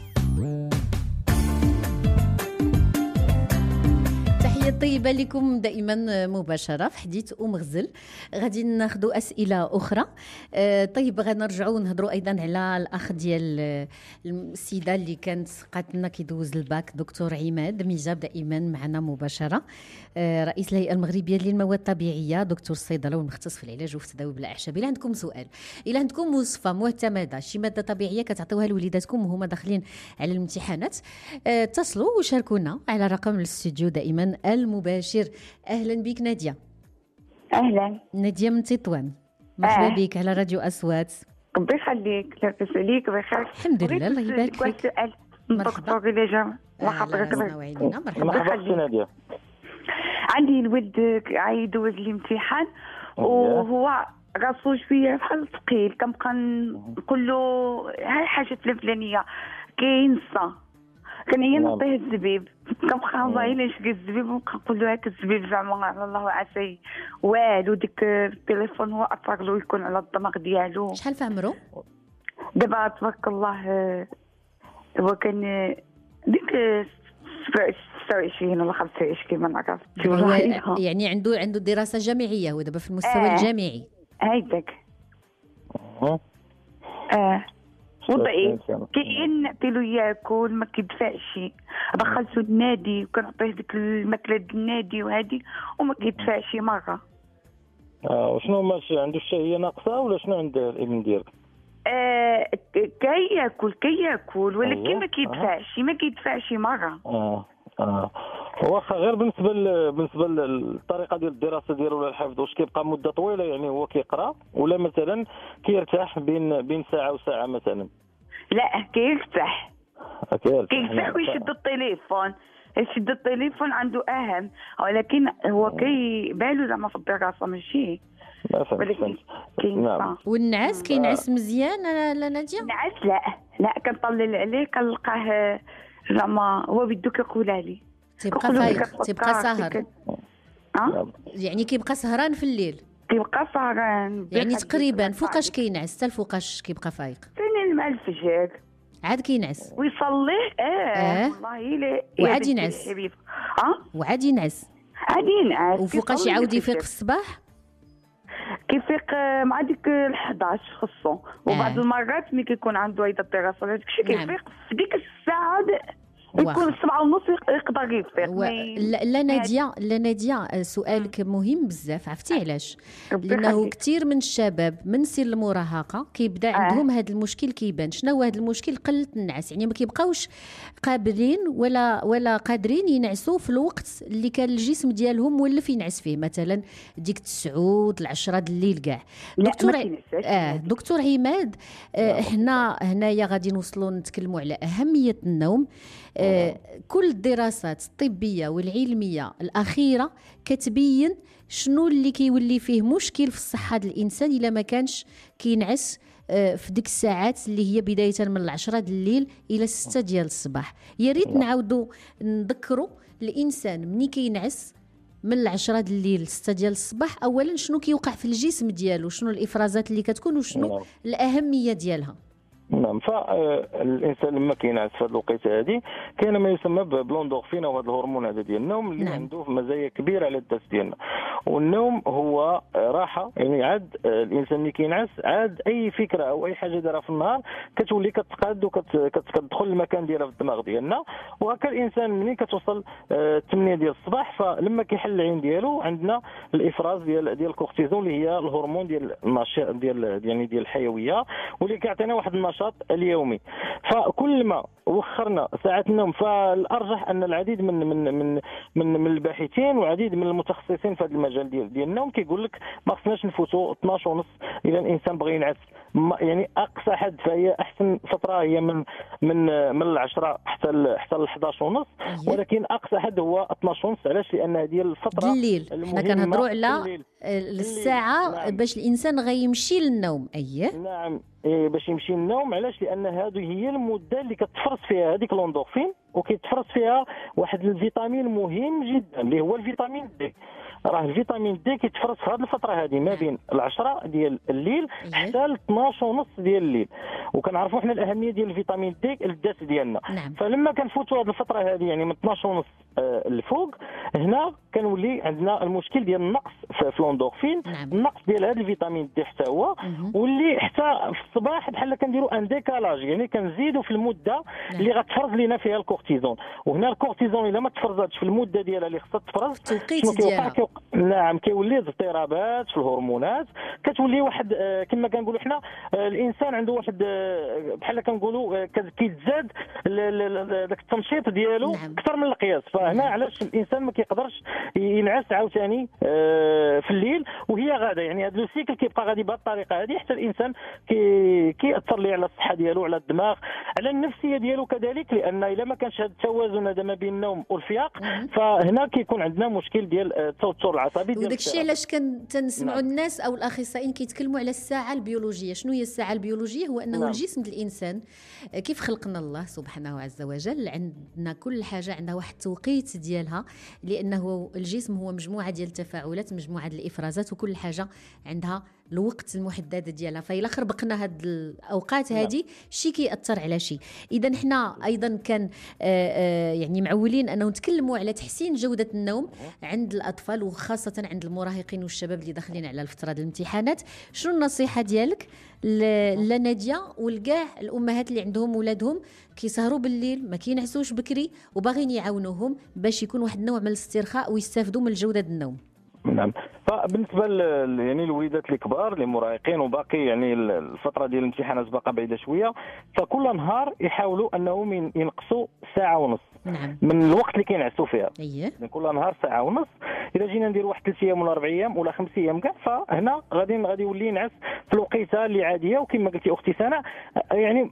طيبة لكم دائما مباشرة في حديث ومغزل. غادي ناخذوا أسئلة أخرى. طيب غنرجعوا نهضروا أيضا على الأخ ديال السيدة اللي كانت قالت لنا كيدوز الباك، دكتور عماد ميجاب دائما معنا مباشرة، رئيس الهيئة المغربية للمواد الطبيعية، دكتور الصيدلة والمختص في العلاج وفي التداوي بالأعشاب. إلا عندكم سؤال، إلا عندكم وصفة معتمدة، شي مادة طبيعية كتعطيوها لوليداتكم وهما داخلين على الامتحانات، اتصلوا وشاركونا على رقم الاستوديو دائما المباشر. اهلا بك ناديه. اهلا ناديه من تطوان، مرحبا آه. بك على راديو اصوات. ربي يخليك، لاباس عليك بخير؟ الحمد لله، الله يبارك فيك. سؤال دكتور الى جا وخاطرك مرحبا ناديه. عندي الولد عيدوز الامتحان وهو راسو شويه بحال ثقيل، كنبقى نقول له هاي حاجه الفلانيه كينسى، كنعيا نعطيه الزبيب، كنبقى والله الا نشقي الزبيب ونبقى نقول له هاك الزبيب زعما على الله عسى والو. ديك التليفون هو اثر له يكون على الدماغ ديالو. شحال في عمرو دابا؟ تبارك الله هو كان ديك ستة وعشرين ولا خمسة وعشرين كيما نعرف. يعني عنده عنده دراسه جامعيه، هو دابا في المستوى آه. الجامعي. هيداك اه اه وضعيف، كاين نعطيلو ياكل ما كيدفعش، دخلتو النادي وكنعطيه ديك الماكله ديال النادي وهادي وما كيدفعش مره. اه وشنو ماشي عنده الشهيه ناقصه ولا شنو عند الابن ديالك؟ آه كياكل كياكل ولكن ما كيدفعش ما كيدفعش مره. اه اه واخا غير بالنسبه ل... بالنسبه للطريقه ديال الدراسه ديالو ولا الحفظ، واش كيبقى مده طويله يعني هو كيقرا ولا مثلا كيرتاح بين بين ساعه وساعه مثلا؟ لا كيرتاح كيرتاح كيرتاح ويشد التليفون، يشد التليفون عنده اهم، ولكن هو كيبالو زعما في الدراسه ماشي. ولكن نعم. والنعاس كينعس مزيان لا ناديه؟ النعاس لا لا كنطلل عليه كنلقاه زعما هو بده كيقولها لي تيبقى فايق، تيبقى ساهر. اه يعني كيبقى سهران في الليل، كيبقى سهران يعني تقريبا فوقاش كينعس؟ حتى فوقاش كيبقى فايق؟ ثاني مع الفجر عاد كينعس ويصليه. اه, آه. والله الا وعاد ينعس. اه وعاد ينعس عاد ينعس. وفوقاش يعاود يفيق في الصباح؟ كيفيق مع ديك الحداش خصو، وبعض المرات ملي كيكون عنده عيد الدراسه هذاك الشيء كيفيق في ديك الساعه يكون سبعة ونص يقدر يفيق. و... لا, لا ناديه لا ناديه سؤالك مهم بزاف، عرفتي علاش؟ لانه كثير من الشباب من سن المراهقه كيبدا آه. عندهم هذا المشكل كيبان. شنو هو هذا المشكل؟ قله النعاس، يعني ما كيبقاوش قابلين ولا ولا قادرين ينعسوا في الوقت اللي كان الجسم ديالهم ولف ينعس فيه، مثلا ديك التسعود العشرة د الليل كاع. دكتور اه دكتور عماد، آه حنا هنايا غادي نوصلوا نتكلموا على اهميه النوم. آه كل الدراسات الطبية والعلمية الأخيرة كتبين شنو اللي كيولي فيه مشكل في الصحة ديال الإنسان إلا ما كانش كينعس آه في ديك الساعات اللي هي بداية من العشرة ديال الليل إلى ستة ديال الصباح. يا ريت نعاودوا نذكروا الإنسان ملي كينعس من العشرة ديال الليل ستة ديال الصباح، أولا شنو كيوقع في الجسم ديالو، شنو الإفرازات اللي كتكون وشنو الأهمية ديالها. نعم. فالانسان لما كينعس في هذه الوقيته هذه كاين ما يسمى بلوندورفين او هذا الهرمون هذا ديال النوم اللي نعم. عنده مزايا كبيره على الذات ديالنا. والنوم هو راحه، يعني عاد الانسان اللي كينعس عاد اي فكره او اي حاجه دارها في النهار كتولي كتقاد وكتدخل المكان ديالها في الدماغ ديالنا. وهكا الانسان ملي كتوصل ثمانية ديال الصباح فلما كيحل العين ديالو عندنا الافراز ديال ديال الكورتيزون اللي هي الهرمون ديال النشاط ديال يعني ديال الحيويه واللي كيعطينا واحد النشاط اليومي. فكل ما وخرنا ساعات النوم فالارجح ان العديد من من من من, من الباحثين وعديد من المتخصصين في هذا المجال ديال ديال النوم كيقول لك ما خصناش نفوتوا اثناش ونص اذا الانسان بغى ينعس. يعني اقصى حد فهي احسن فتره هي من من من العشرة حتى حتى ل حداش ونص، ولكن اقصى حد هو اثناش ونص. علاش؟ لان هذه الفتره الليل حنا كنهضروا على الساعه نعم. باش الانسان غيمشي للنوم. اييه نعم إيه باش يمشي للنوم. علاش؟ لان هذه هي المده اللي كتفرز فيها هذيك لوندورفين وكيتفرز فيها واحد الفيتامين مهم جدا اللي هو الفيتامين دي. راه الفيتامين دي كيتفرز في هذه الفتره هذه ما بين العشرة ديال الليل حتى ل اثناش ونص ديال الليل. وكنعرفوا حنا الاهميه ديال الفيتامين دي للجسد ديالنا. نعم. فلما كنفوتوا هذه الفتره هذه يعني من اثناش ونص الفوق هنا كنولي عندنا المشكل ديال النقص في الاندورفين. نعم. النقص ديال هذا الفيتامين دي حتى هو واللي حتى في الصباح بحال كنديروا ان ديكالاج يعني كنزيدوا في المده اللي غتفرز لينا فيها الكورتيزون. وهنا الكورتيزون الا ما تفرزاتش في المده ديالها اللي خصها تفرز التوقيت ديالها كيو... نعم كيولي اضطرابات في الهرمونات كتولي واحد آه كما كنقولوا حنا آه الانسان عنده واحد آه بحال كنقولوا آه كيتزاد داك التنشيط ديالو نعم. اكثر من القياس. فهنا علاش الانسان ما كيقدرش ينعس عاوتاني آه في الليل وهي غاده يعني هذا لو سيكل كيبقى غادي بهذه الطريقه هذه حتى الانسان كي كيأثر ليه على الصحه ديالو على الدماغ على النفسيه ديالو كذلك لان الا ما كانش هذا التوازن هذا ما بين النوم والفياق فهنا كيكون عندنا مشكل ديال التوتر العصبي ديال وداك الشيء علاش كنسمعوا نعم. الناس او الاخصائيين كيتكلموا على الساعه البيولوجيه. شنو هي الساعه البيولوجيه؟ هو انه نعم. الجسم ديال الانسان كيف خلقنا الله سبحانه عز وجل عندنا كل حاجه عندها واحد التوقيت ديالها لانه الجسم هو مجموعه ديال التفاعلات مجموعه ديال الافرازات وكل حاجه عندها الوقت المحدد ديالها. فإلا خربقنا هاد الاوقات هذه شي كيأثر على شي. اذا حنا ايضا كان آآ آآ يعني معولين انه نتكلموا على تحسين جوده النوم عند الاطفال وخاصه عند المراهقين والشباب اللي داخلين على الفتره ديال الامتحانات. شنو النصيحه ديالك لناديه والكاع الامهات اللي عندهم ولادهم كيسهروا بالليل ما كينعسوش بكري وباغيين يعاونوهم باش يكون واحد النوع من الاسترخاء ويستافدوا من جوده النوم؟ نعم. فبالنسبه ل يعني الوليدات الكبار اللي مراهقين وباقي يعني الفتره ديال الامتحانات باقا بعيده شويه فكل نهار يحاولوا انهم ينقصوا ساعه ونص نعم. من الوقت اللي كينعسوا فيها. اييه كل نهار ساعه ونص. الا جينا ندير واحد ثلاث ايام ولا اربع ايام ولا خمس ايام كاع فهنا غادي غادي يولي ينعس في الوقيته اللي عاديه. وكما قلتي اختي سناء يعني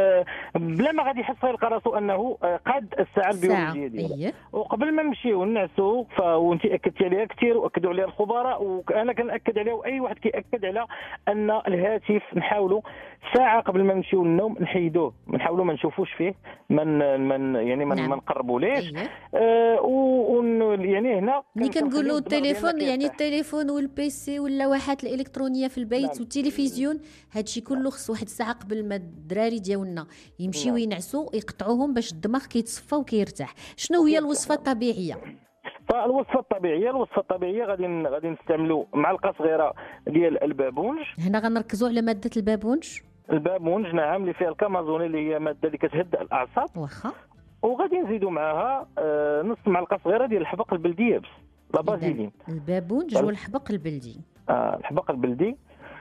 بلا ما غادي يحس يلقى راسو انه قاد الساعه البيولوجيه ديالو. أيه. وقبل ما نمشيو نعسوا وانت اكدتي عليها كثير واكدوا عليها الخبراء وانا كنأكد عليها واي واحد كيأكد على ان الهاتف نحاولوا ساعه قبل ما نمشيو للنوم نحيدوه نحاولوا ما نشوفوش فيه من من يعني ما نعم. نقربوا ليش. أيه. آه و يعني هنا ملي كنقولوا التليفون يعني التليفون والبيسي واللوحات الالكترونيه في البيت نعم. والتلفزيون هادشي كله خص واحد الساعه قبل ما الدراري ديالنا يمشيو نعم. ينعسوا يقطعوهم باش الدماغ كيتصفى وكيرتاح. شنو هي الوصفه الطبيعيه؟ فالوصفه الطبيعيه الوصفه الطبيعيه غادي غادي نستعملوا معلقه صغيره ديال البابونج. هنا غنركزوا على ماده البابونج. البابونج نعم اللي فيها الكامازوني اللي هي ماده اللي كتهدئ الاعصاب. واخا. وغادي نزيدوا معها آه نص معلقه صغيره ديال الحبق البلدي يابس لا بازيلين. البابونج والحبق البلدي. اه الحبق البلدي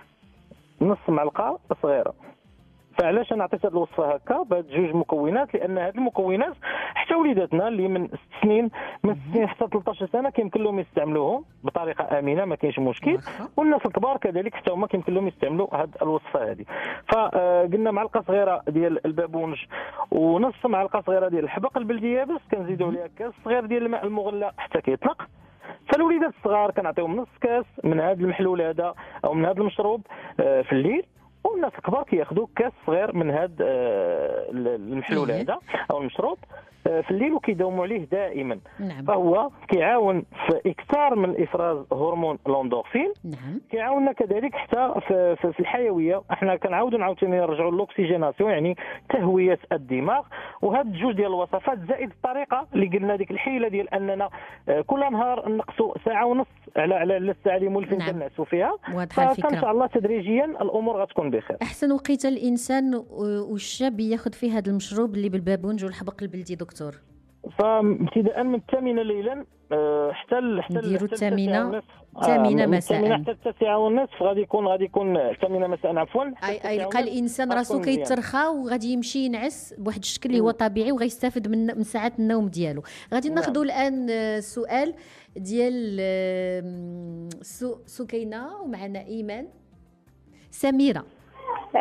نص معلقه صغيره. فعلاش انا عطيت هذه الوصفه هكا بهاد جوج مكونات؟ لان هذه المكونات حتى وليداتنا اللي من ست سنين من ست سنين حتى ثلاثة عشر سنه كيمكن لهم يستعملوهم بطريقه امنه ما كاينش مشكل. والناس الكبار كذلك حتى هما كيمكن لهم يستعملوا هذه الوصفه هذه. فقلنا معلقه صغيره ديال البابونج ونص معلقه صغيره ديال الحبق البلدي يابس كنزيدوا عليها كاس صغير ديال الماء المغلى حتى كيطلق. فالوليدات الصغار كنعطيهم نص كاس من هذا المحلول هذا او من هذا المشروب في الليل. والناس الكبار كياخذوا كاس صغير من هذا المحلول هذا او المشروب في الليل وكيداوموا عليه دائما. نعم. فهو كيعاون في اكثار من افراز هرمون الاندورفين. نعم. كيعاوننا كذلك حتى في, في الحيويه. احنا كنعاودوا نعاودوا نرجعوا للاكسجيناسيون يعني تهويه الدماغ. وهاد الجوج ديال الوصفات زائد الطريقه اللي قلنا ديك الحيله ديال اننا كل نهار نقصوا ساعه ونص على على الساعه اللي مولفين نعم. كنعسوا فيها. واضحه الفكره. فان شاء الله تدريجيا الامور غتكون بخير. احسن وقيته الانسان والشاب ياخذ فيه هذا المشروب اللي بالبابونج والحبق البلدي دكتور؟ فابتداء من الثامنه ليلا حتى حتى نديروا الثامنه الثامنه مساء حتى التاسعه والنصف غادي يكون غادي يكون الثامنه مساء عفوا. اي يلقى الانسان راسو كيترخى وغادي يمشي ينعس بواحد الشكل اللي هو طبيعي وغيستافد من من ساعات النوم ديالو. غادي ناخذوا الان سؤال ديال سكينه ومعنا ايمان. سميره.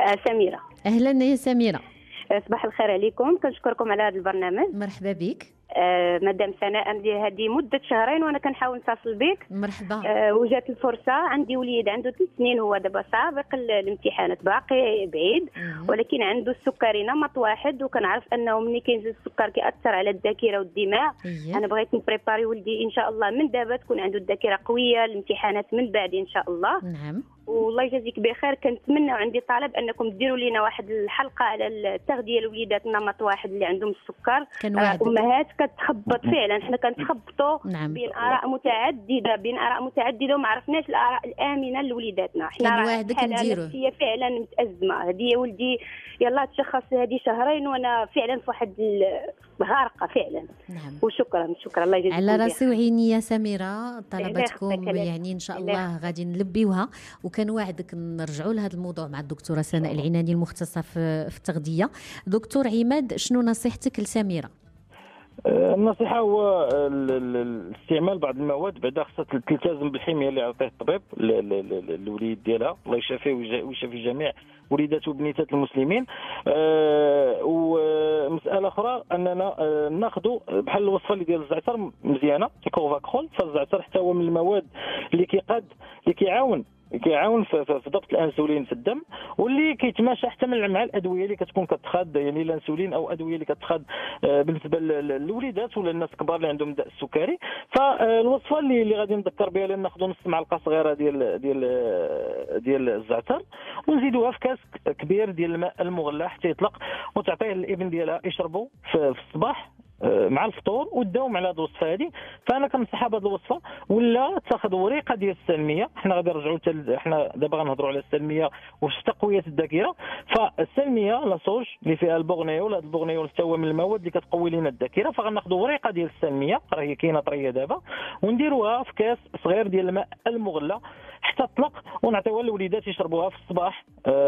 سميره. اهلا يا سميره. صباح الخير عليكم. كنشكركم على هذا البرنامج. مرحبا بك. آه مدام سناء، عندي هذه مده شهرين وانا كنحاول نتصل بك. مرحبا. آه وجات الفرصه، عندي وليد عنده ثلاث سنين، هو دابا سابق الامتحانات باقي بعيد، ولكن عنده السكري نمط واحد، وكنعرف انه ملي كينزل السكر كيأثر على الذاكره والدماغ. إيه. انا بغيت نبريباري ولدي ان شاء الله من دابا تكون عنده الذاكره قويه، الامتحانات من بعد ان شاء الله. نعم. والله يجازيك بخير، كنتمنى وعندي طلب انكم ديروا لنا واحد الحلقه على التغذيه لوليدات نمط واحد اللي عندهم السكر. آه امهات كتخبط فعلا، حنا كنتخبطوا نعم. بين اراء متعدده بين اراء متعدده وما عرفناش الاراء الامنه لوليداتنا. حنا كان واحد كنديرو هي فعلا متازمه، هذه ولدي يلا تشخص هذه شهرين وانا فعلا في واحد غارقه فعلا. نعم. وشكرا شكرا الله يجزيكم على راسي وعيني يا سميره، طلباتكم يعني ان شاء الله غادي نلبيوها، وكان وعدك نرجعوا لهذا الموضوع مع الدكتوره سناء العناني المختصه في في التغذيه. دكتور عماد، شنو نصيحتك لسميره؟ النصيحه هو الاستعمال بعض المواد بعدا خصها تلتزم بالحميه اللي عطيه الطبيب للوليد ديالها، الله يشافيه ويشافي جميع وليدات وبنيتات المسلمين. أه ومساله اخرى اننا أه ناخذوا بحال الوصفه اللي ديال الزعتر مزيانه كوفاكول، فالزعتر حتى هو من المواد اللي كيقاد اللي كيعاون كيعاون في, في ضبط الانسولين في الدم، واللي كيتماشى حتى مع الادويه اللي كتكون كتخاد، يعني الانسولين او ادويه اللي كتخاد بالنسبه للوليدات ولا الناس الكبار اللي عندهم داء السكري. فالوصفه اللي اللي غادي نذكر بها لان ناخذوا نص معلقه صغيره ديال ديال ديال الزعتر ونزيدوها في كاس كبير ديال الماء المغلى حتى يطلق، وتعطيه الابن ديالها يشربوا في الصباح مع الفطور وتداوم على هذه الوصفه هذه. فانا كنصحها بهذه الوصفه، ولا تاخذ وريقه ديال السلميه. حنا غادي نرجعوا تل... حنا دابا غنهضروا على السلميه وفي تقويه الذاكره. فالسلميه لاصوج اللي فيها البوغنيول، هذا البوغنيول حتى هو من المواد اللي كتقوي لنا الذاكره، فغناخذوا وريقه ديال السلميه راه هي كاينه طريه دابا، ونديروها في كاس صغير ديال الماء المغلى حتى تطلق، ونعطيوها للوليدات يشربوها في الصباح.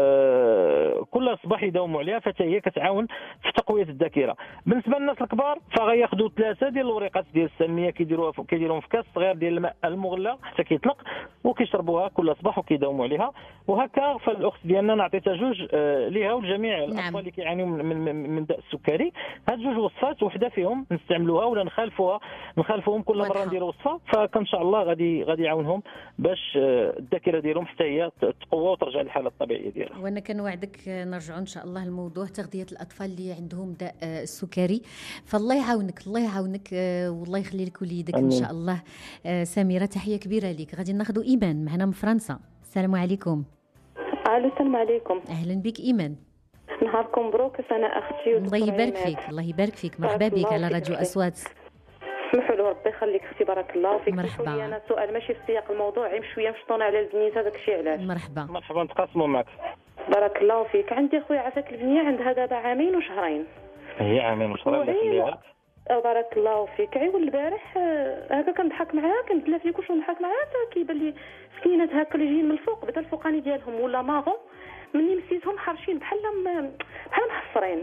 آه كل صباح يداوموا عليها، فتا هي كتعاون في تقويه الذاكره. بالنسبه للناس الكبار فغياخذوا ثلاثه ديال الوريقات ديال السلميه كيديروها كيديروهم في كاس صغير ديال الماء المغلى حتى كيطلق، وكيشربوها كل صباح وكيداوموا عليها. وهكا فالاخت ديالنا نعطيتها جوج آه ليها ولجميع الاطفال نعم. اللي كيعانيوا من, من, من داء السكري. هاد جوج وصفات وحده فيهم نستعملوها ولا نخالفوها نخالفوهم كل مره نديروا وصفه، فكان شاء الله غادي غادي يعاونهم باش آه الذاكره ديالهم حتى هي تقوى وترجع للحاله الطبيعيه ديالها. وانا كنوعدك نرجعوا ان شاء الله لموضوع تغذيه الاطفال اللي عندهم داء السكري، فالله يعاونك الله يعاونك والله يخلي لك وليدك ان شاء الله. سميره تحيه كبيره لك. غادي ناخذوا ايمان معنا من فرنسا. السلام عليكم. الو السلام عليكم. اهلا بك ايمان. نهاركم مبروك سنة اختي. الله يبارك فيك الله يبارك فيك. مرحبا بك على راديو اصوات. اسمحوا له ربي يخليك اختي بارك الله فيك. مرحبا. انا سؤال ماشي في سياق الموضوع، غير شويه مشطونه على البنيت هذاك الشيء علاش. مرحبا مرحبا نتقاسموا معك. بارك الله فيك. عندي خويا عافاك البنيه عندها دابا عامين وشهرين. هي عامين وشهرين الله يخليها لك. بارك الله فيك. عيول البارح هكا كنضحك معاها كنتلاف لي كلشي ونضحك معاها، كيبان لي سكينات هكا اللي جايين من الفوق بدا الفوقاني ديالهم ولا ماغون، مني مسيتهم حرشين بحال بحال محصرين.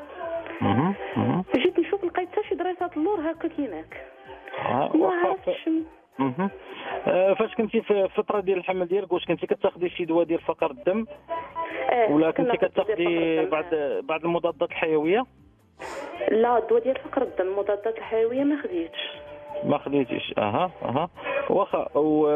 اها جيت نشوف لقيت حتى شي دريسات اللور هكا كيناك. ما عرفتش. اها آه فاش كنتي في الفتره ديال الحمل ديالك واش كنتي كتاخدي شي دواء ديال فقر الدم؟ آه ولا كنتي كتاخدي بعض بعض المضادات الحيويه؟ لا الدواء ديال فقر الدم، المضادات الحيويه ما خديتش. ما خديتيش. اها اها واخا.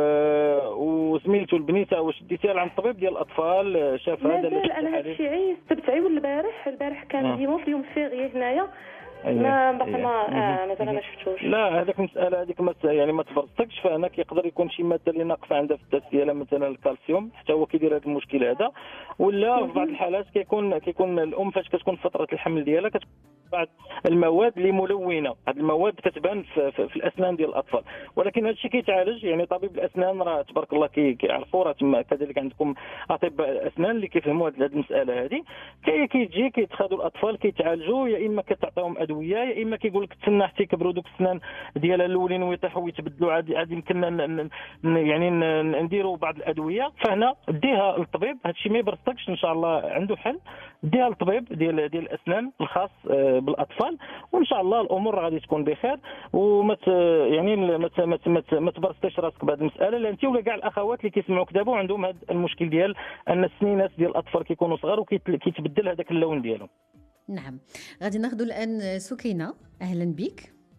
وزميلته البنيته واش ديتيها لعند الطبيب ديال الاطفال شاف هذا؟ لا انا هذا الشيء عييت تبت عيون البارح البارح كان آه. ديما في اليوم فيغي هنايا ما باقي ما آه مثلا ما شفتوش. لا هذاك المساله هذيك ما يعني ما تفرطكش، فانا كيقدر يكون شي ماده اللي ناقصه عندها في الداس ديالها مثلا الكالسيوم حتى هو كيدير هذا المشكل هذا، ولا في بعض الحالات كيكون كيكون الام فاش كتكون في فتره الحمل ديالها كتكون بعض المواد اللي ملونه. هذه المواد كتبان في, في, في الاسنان ديال الاطفال، ولكن هذا الشيء كيتعالج. يعني طبيب الاسنان راه تبارك الله كيعرفوا، راه تما كذلك عندكم اطباء الاسنان اللي كيفهموا هذه المساله هذه. كيجي كيتخذوا الاطفال كيتعالجوا، يا اما كتعطيهم ادويه يا اما كيقول لك تسنى حتى يكبروا دوك السنان ديال الاولين ويطيحوا ويتبدلوا. عادي عادي يمكن يعني نديروا بعض الادويه. فهنا ديها للطبيب، هذا الشيء ما يبرطكش ان شاء الله عنده حل. ديها للطبيب ديال ديال الاسنان الخاص بالاطفال، وان شاء الله الامور غادي تكون بخير. وما يعني ما ما تبرطيش راسك بهذه المساله، لان انت ولا كاع الاخوات اللي كيسمعوك دابا وعندهم هذا المشكل ديال ان السنينات ديال الاطفال كيكونوا صغار وكيتبدل هذاك اللون ديالهم. نعم. غادي ناخذ الان سكينه. اهلا بك.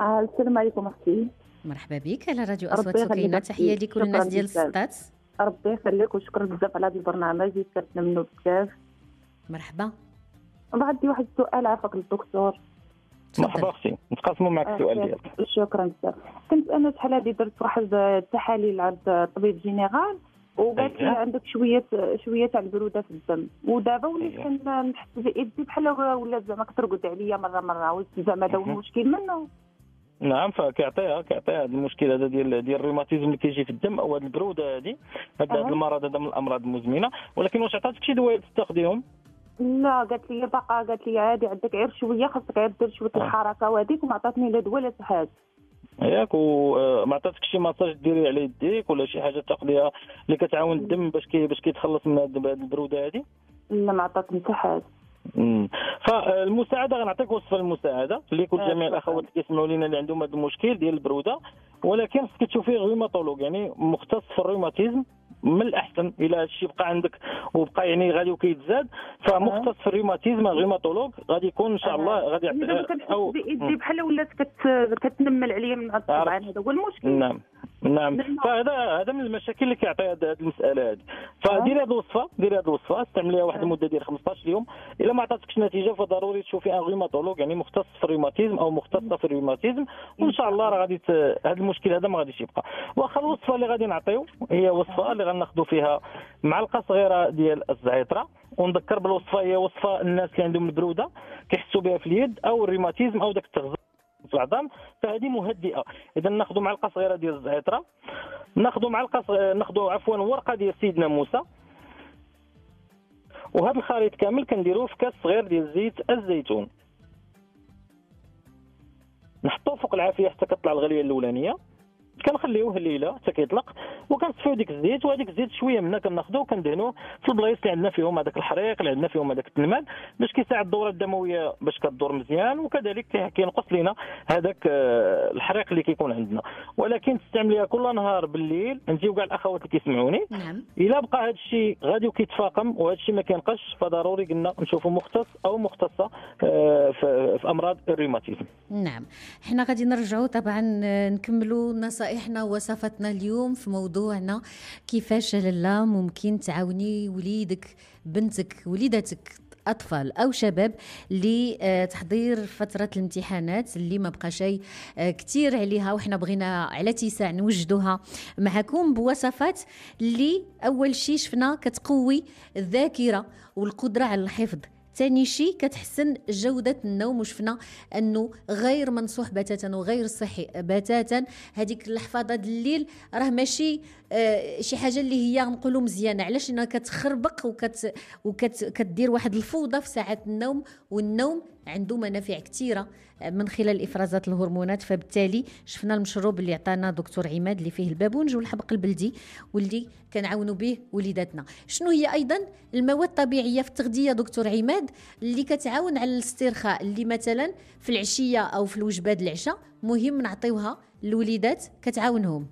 السلام عليكم اختي. مرحبا بك على راديو اصوات سكينه. تحيه لكل الناس ديال السطات. ربي يخليك وشكرا بزاف على هذا البرنامج، استفدنا منه بزاف. مرحبا. عندي واحد السؤال عافاك للدكتور. مرحبا اختي، نتقاسموا معك السؤال ديالك. شكرا بزاف. كنت انا شحال هادي درت واحد التحاليل عند الطبيب جينيرال وقالت لي عندك شويه شويه تاع البروده في الدم، ودابا وليت كنحس بيدي بحال ولا زعما كترقد عليا مره مره، واش زعما هذا هو المشكل منه؟ نعم، فكيعطيها كيعطيها هذا المشكل هذا ديال ديال الروماتيزم اللي كيجي في الدم او هذه البروده هذه، هذا أه. المرض هذا من الامراض المزمنه. ولكن واش عطاتك شي دواء تستخدمهم؟ لا، قالت لي باقا، قالت لي عادي عندك غير شويه، خاصك غير دير شويه أه. الحركه وهذيك، وما عطاتني لا دواء لا حتى حاجه. ياك، وما عطاتك شي ماساج ديري على يديك ولا شي حاجه تاخذيها اللي كتعاون الدم باش كي باش كيتخلص من هذه البروده هذه؟ لا، ما عطاتني حتى حاجه. امم فالمساعده غنعطيك وصفه المساعده لكل جميع الاخوات اللي كيسمعوا لنا اللي عندهم هذا المشكل ديال البروده، ولكن خصك تشوفي روماتولوج يعني مختص في الروماتيزم. من الاحسن الى هذا الشيء بقى عندك وبقى يعني غادي وكيتزاد، فمختص في الروماتيزم روماتولوج غادي يكون ان شاء الله غادي او بيدي بحال ولات كتنمل عليا من طبعا هذا هو المشكل. نعم نعم، فهذا هذا من المشاكل اللي كيعطي هذه المساله هذه. فديري هذه الوصفه ديري هذه الوصفه استعمليها واحد المده ديال خمسطاش يوم. الا ما عطاتكش نتيجه فضروري تشوفي ان روماتولوج يعني مختص في الروماتيزم او مختصه في الروماتيزم، وان شاء الله راه غادي هذا المشكل هذا ما غاديش يبقى. واخا الوصفه اللي غادي نعطيو هي وصفه اللي غناخذوا فيها معلقه صغيره ديال الزعتره، ونذكر بالوصفه هي وصفه الناس اللي عندهم البروده كيحسوا بها في اليد او الروماتيزم او داك التغذيه في العظام، فهذه مهدئه. اذا ناخذوا معلقه صغيره ديال الزعتره، ناخذوا معلقه صغيرة ناخذوا عفوا ورقه ديال سيدنا موسى، وهذا الخليط كامل كنديروه في كاس صغير ديال زيت الزيتون، نحطوه فوق العافيه حتى كطلع الغليه الاولانيه، كنخليوه الليله حتى كيطلق، وكنصفيو ديك الزيت، وهذيك الزيت شويه منها كناخذوه وكندهنوه في البلايص اللي عندنا فيهم هذاك الحريق، اللي عندنا فيهم هذاك التنمال، باش كيساعد الدوره الدمويه باش كدور مزيان، وكذلك كينقص لنا هذاك الحريق اللي كيكون عندنا. ولكن تستعمليها كل نهار بالليل. نجيو كاع الاخوات اللي كيسمعوني، نعم، الا بقى هذا الشيء غادي وكيتفاقم وهذا الشيء ما كينقصش، فضروري قلنا نشوفوا مختص او مختصه في امراض الروماتيزم. نعم، حنا غادي نرجعوا طبعا نكملوا نصائحنا ووصفاتنا اليوم في موضوعنا كيفاش لاله ممكن تعاوني وليدك بنتك وليدتك اطفال او شباب لتحضير فتره الامتحانات اللي ما بقى شيء كثير عليها، وحنا بغينا على اتساع نوجدوها معكم بوصفات اللي اول شيء شفنا كتقوي الذاكره والقدره على الحفظ، ثاني شيء كتحسن جودة النوم، وشفنا أنه غير منصوح بتاتا وغير صحي بتاتا. هذيك الحفاظة الليل راه ماشي آه شي حاجة اللي هي نقولوا مزيانة، علاش انها كتخربق وكت وكت كتدير واحد الفوضى في ساعات النوم، والنوم عنده منافع كثيرة من خلال إفرازات الهرمونات. فبالتالي شفنا المشروب اللي عطانا دكتور عماد اللي فيه البابونج والحبق البلدي واللي كنعاونوا به وليداتنا. شنو هي أيضا المواد الطبيعية في التغذية دكتور عماد اللي كتعاون على الاسترخاء، اللي مثلا في العشية أو في الوجبات العشاء مهم نعطيوها للوليدات كتعاونهم؟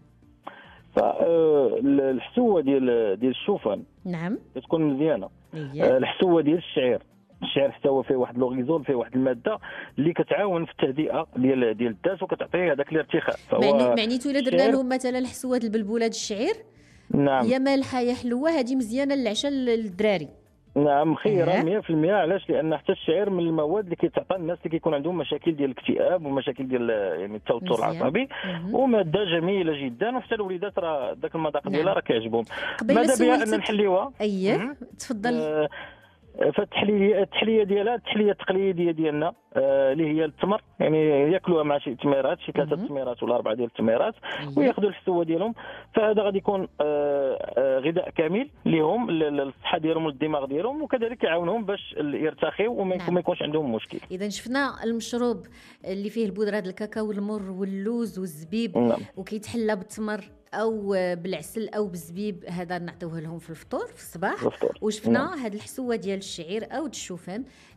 فالحسوة ديال ديال الشوفان نعم كتكون مزيانة. إيه. الحسوة ديال الشعير الشعير حتى هو فيه واحد لوغيزول، فيه واحد الماده اللي كتعاون في التهدئه ديال ديال الداس وكتعطيه هذاك الارتخاء. معني معنيتو الا درنا لهم مثلا حسوات البلبولات الشعير، نعم، يا مالحه يا حلوه، هذه مزيانه للعشاء للدراري. نعم خيرا مية في المية. علاش؟ لان حتى الشعير من المواد اللي كتعطى الناس اللي كيكون عندهم مشاكل ديال الاكتئاب ومشاكل ديال يعني التوتر العصبي، وماده جميله جدا، وحتى الوليدات راه ذاك المذاق ديالها راه كيعجبهم. ماذا بها ان نحليوها؟ اييه تفضل. آه فالتحليه التحليه ديالها التحليه التقليديه ديالنا آه اللي هي التمر، يعني ياكلوها مع شي تميرات، شي ثلاثه تميرات ولا اربعه ديال التميرات، وياخذوا الحسوه ديالهم. فهذا غادي يكون آه آه غذاء كامل لهم للصحه ديالهم والدماغ ديالهم، وكذلك يعاونهم باش يرتخيوا وما نعم. يكونش عندهم مشكل. اذا شفنا المشروب اللي فيه البودره ديال الكاكاو والمر واللوز والزبيب، نعم. وكيتحلى بالتمر او بالعسل او بالزبيب، هذا نعطيوه لهم في الفطور في الصباح. الفطور. وشفنا نعم. هاد الحسوه ديال الشعير او الشوفان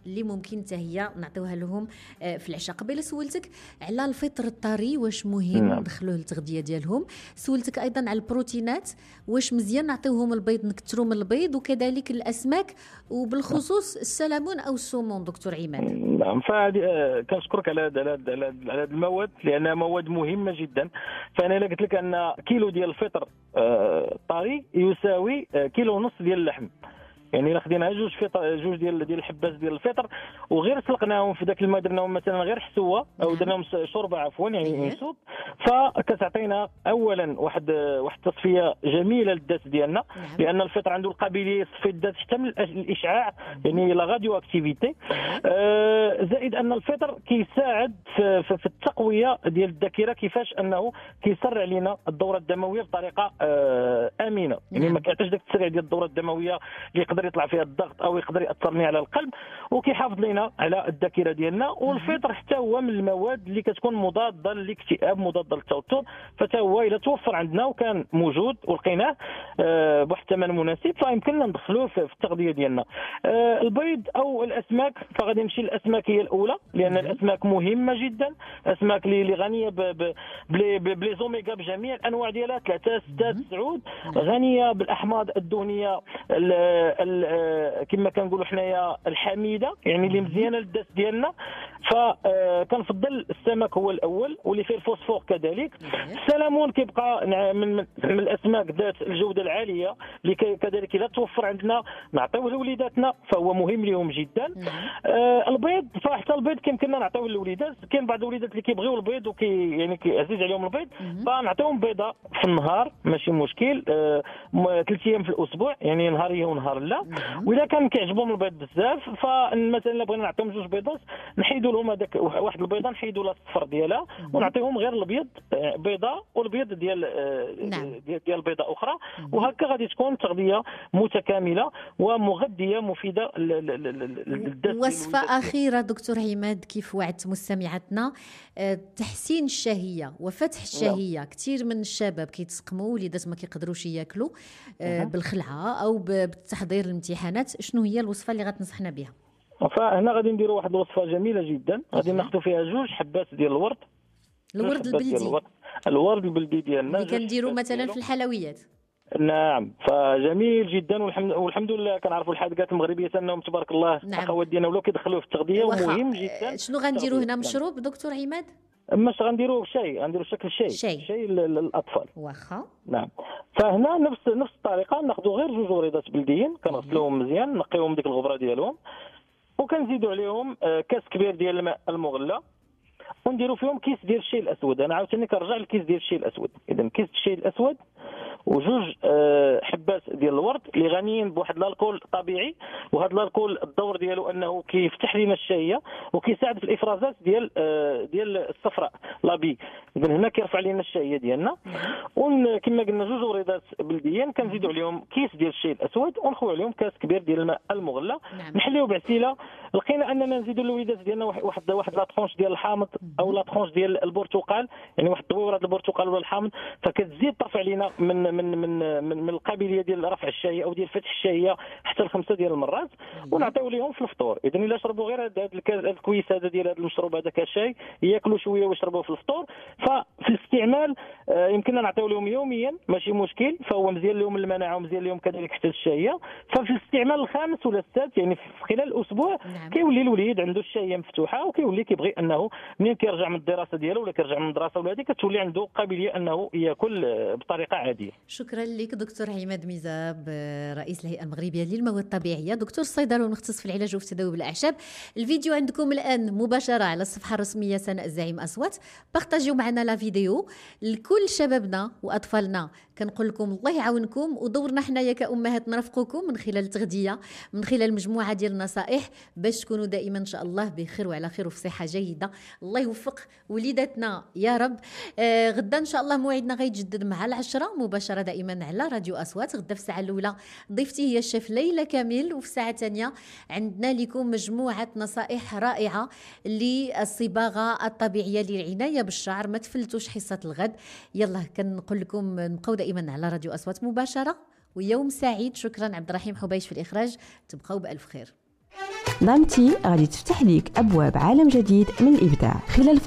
اللي ممكن حتى هي نعطيوها لهم في العشاء. قبل سولتك على الفطر الطري واش مهم نعم. ندخلوه للتغذيه ديالهم، سولتك ايضا على البروتينات واش مزيان نعطيوهم البيض نكثروا من البيض، وكذلك الاسماك وبالخصوص السلمون او السومون دكتور عماد. نعم، فهذه كنشكرك على هذا على هذه المواد لانها مواد مهمه جدا. فانا الا قلت لك ان كيلو ديال الفطر طري يساوي كيلو ونص ديال اللحم، يعني الا خدينا جوج فطر جوج ديال ديال الحباس ديال الفطر وغير سلقناهم في ذاك الماء درناهم مثلا غير حسوه او درناهم شوربه عفوا يعني نسوب، فكتعطينا اولا واحد واحد التصفيه جميله للذات ديالنا، لان الفطر عنده القابليه يصفي الذات حتى من الاشعاع يعني لا راديو اكتيفيتي. آه زائد ان الفطر كيساعد في, في, في التقويه ديال الذاكره، كيفاش انه كيسرع لنا الدوره الدمويه بطريقه آه امنه، يعني ما كيعطيش داك التسريع ديال الدوره الدمويه اللي يقدر يطلع فيها الضغط او يقدر ياثر لنا على القلب، وكيحافظ لنا على الذاكره ديالنا. والفطر حتى هو من المواد اللي كتكون مضاده للاكتئاب مضاده للتوتر، فتا هو الا توفر عندنا وكان موجود ولقيناه آه بواحد الثمن مناسب فيمكننا ندخلوه في التغذيه ديالنا. آه البيض او الاسماك، فغادي نمشي الاسماك هي الاولى لان الاسماك مهمه جدا، اسماك اللي غنيه بلي زوميغا بجميع الانواع ديالها ثلاثه سته تسعود، غنيه بالاحماض الدهنيه كما كنقولوا حنايا الحميده، يعني اللي مزيانه للذات ديالنا. فكنفضل السمك هو الاول واللي فيه الفوسفور كذلك. السلمون كيبقى من, من الاسماك ذات الجوده العاليه اللي كذلك اذا توفر عندنا نعطيوه لوليداتنا فهو مهم لهم جدا. آه البيض، فحتى البيض كيمكننا نعطيوه للوليدات، كاين بعض الوليدات اللي كيبغيو البيض وكي يعني عزيز عليهم البيض فنعطيوهم بيضه في النهار ماشي مشكل، آه ثلاث ايام في الاسبوع يعني نهاريه ونهار لا. واذا كان كيعجبهم البيض بزاف فمثلا الا بغينا نعطيهم جوج بيضات نحيدوا لهم هذاك واحد البيضه نحيدوا لها الصفر ديالها ونعطيهم غير البيض بيضه والبيض ديال نعم. ديال بيضه اخرى، وهكا غادي تكون تغذيه متكامله ومغذيه مفيده للذات. وصفه اخيره دكتور عماد كيف وعدت مستمعاتنا، تحسين الشهيه وفتح الشهيه. نعم. كثير من الشباب كيتسقموا وليدات ما كيقدروش ياكلوا بالخلعه او بالتحضير الامتحانات، شنو هي الوصفه اللي غتنصحنا بها؟ فهنا غادي نديروا واحد الوصفه جميله جدا، غادي ناخذوا فيها جوج حبات ديال الورد، الورد البلدي، الورد, الورد البلدي ديالنا اللي كنديروا مثلا في الحلويات. نعم، فجميل جدا والحمد, والحمد لله كنعرفوا الحلقات المغربيه انهم تبارك الله الثقافات ديالنا ولاو كيدخلوه في التغذيه ومهم جدا. شنو غنديروا هنا مشروب دكتور عماد؟ ماش غنديروا شاي، غنديروا شكل شاي شاي, شاي للاطفال. واخا. نعم، فهنا نفس نفس الطريقه ناخذوا غير جوج وريضات بلديين كنغسلوهم مزيان نقيوهم ديك الغبره ديالهم وكنزيدوا عليهم كاس كبير ديال الماء المغلى ونديروا فيهم كيس ديال الشاي الاسود. انا عاوتاني كنرجع للكيس ديال الشاي الاسود، اذا كيس الشاي الاسود وجوج حبات ديال الورد اللي غنيين بواحد الالكول طبيعي، وهذا الالكول الدور ديالو انه كيفتح لنا الشهيه وكيساعد في الافرازات ديال ديال الصفراء لابي، اذا هنا كيرفع لنا الشهيه ديالنا. وكما قلنا جوج وريضات بلديين كنزيدوا عليهم كيس ديال الشاي الاسود ونخوي عليهم كاس كبير ديال الماء المغلى. نعم. نحليو بعسيله، لقينا اننا نزيدوا للوليدات ديالنا واحد واحد لا طرونش ديال الحامض او لا طرونش ديال البرتقال، يعني واحد دويره البرتقال ولا الحامض، فكتزيد ترفع لنا من من من من, من القابليه ديال رفع الشهيه او ديال فتح الشهيه حتى لخمسه ديال المرات، ونعطيو لهم في الفطور. اذا الا شربوا غير هذا الكويس هذا ديال هذا المشروب هذا كشاي ياكلوا شويه ويشربوه في الفطور. ففي الاستعمال آه يمكننا نعطيو لهم يوميا ماشي مشكل، فهو مزيان لهم المناعه ومزيان لهم كذلك حتى الشهيه. ففي الاستعمال الخامس ولا السادس يعني في خلال الاسبوع نعم. كيولي الوليد عنده الشهيه مفتوحه وكيولي كيبغي انه منين كيرجع من الدراسه ديالو ولا كيرجع من المدرسه ولا هذه كتولي عنده قابليه انه ياكل بطريقه عاديه. شكرا لك دكتور عماد ميزاب رئيس الهيئه المغربيه للمواد الطبيعيه، دكتور الصيدله ومختص في العلاج وفي التداوي بالاعشاب. الفيديو عندكم الان مباشره على الصفحه الرسميه سناء الزعيم اصوات، بارطاجيو معنا لا فيديو لكل شبابنا واطفالنا. كنقول لكم الله يعاونكم، ودورنا حنايا كامهات نرافقوكم من خلال التغذيه، من خلال مجموعه ديال النصائح باش تكونوا دائما ان شاء الله بخير وعلى خير وفي صحه جيده. الله يوفق وليداتنا يا رب. آه غدا ان شاء الله موعدنا غيتجدد مع العشرة مباشره دائما على راديو اصوات. غدا في الساعه الاولى ضيفتي هي الشيف ليلى كامل، وفي الساعه الثانيه عندنا لكم مجموعه نصائح رائعه للصباغه الطبيعيه للعنايه بالشعر. ما تفلتوش حصه الغد. يلا كنقول لكم نبقاو دائما على راديو اصوات مباشره، ويوم سعيد. شكرا عبد الرحيم حبيش في الاخراج، تبقاو بالف خير. دامتي غادي تفتح ليك أبواب عالم جديد من الإبداع خلال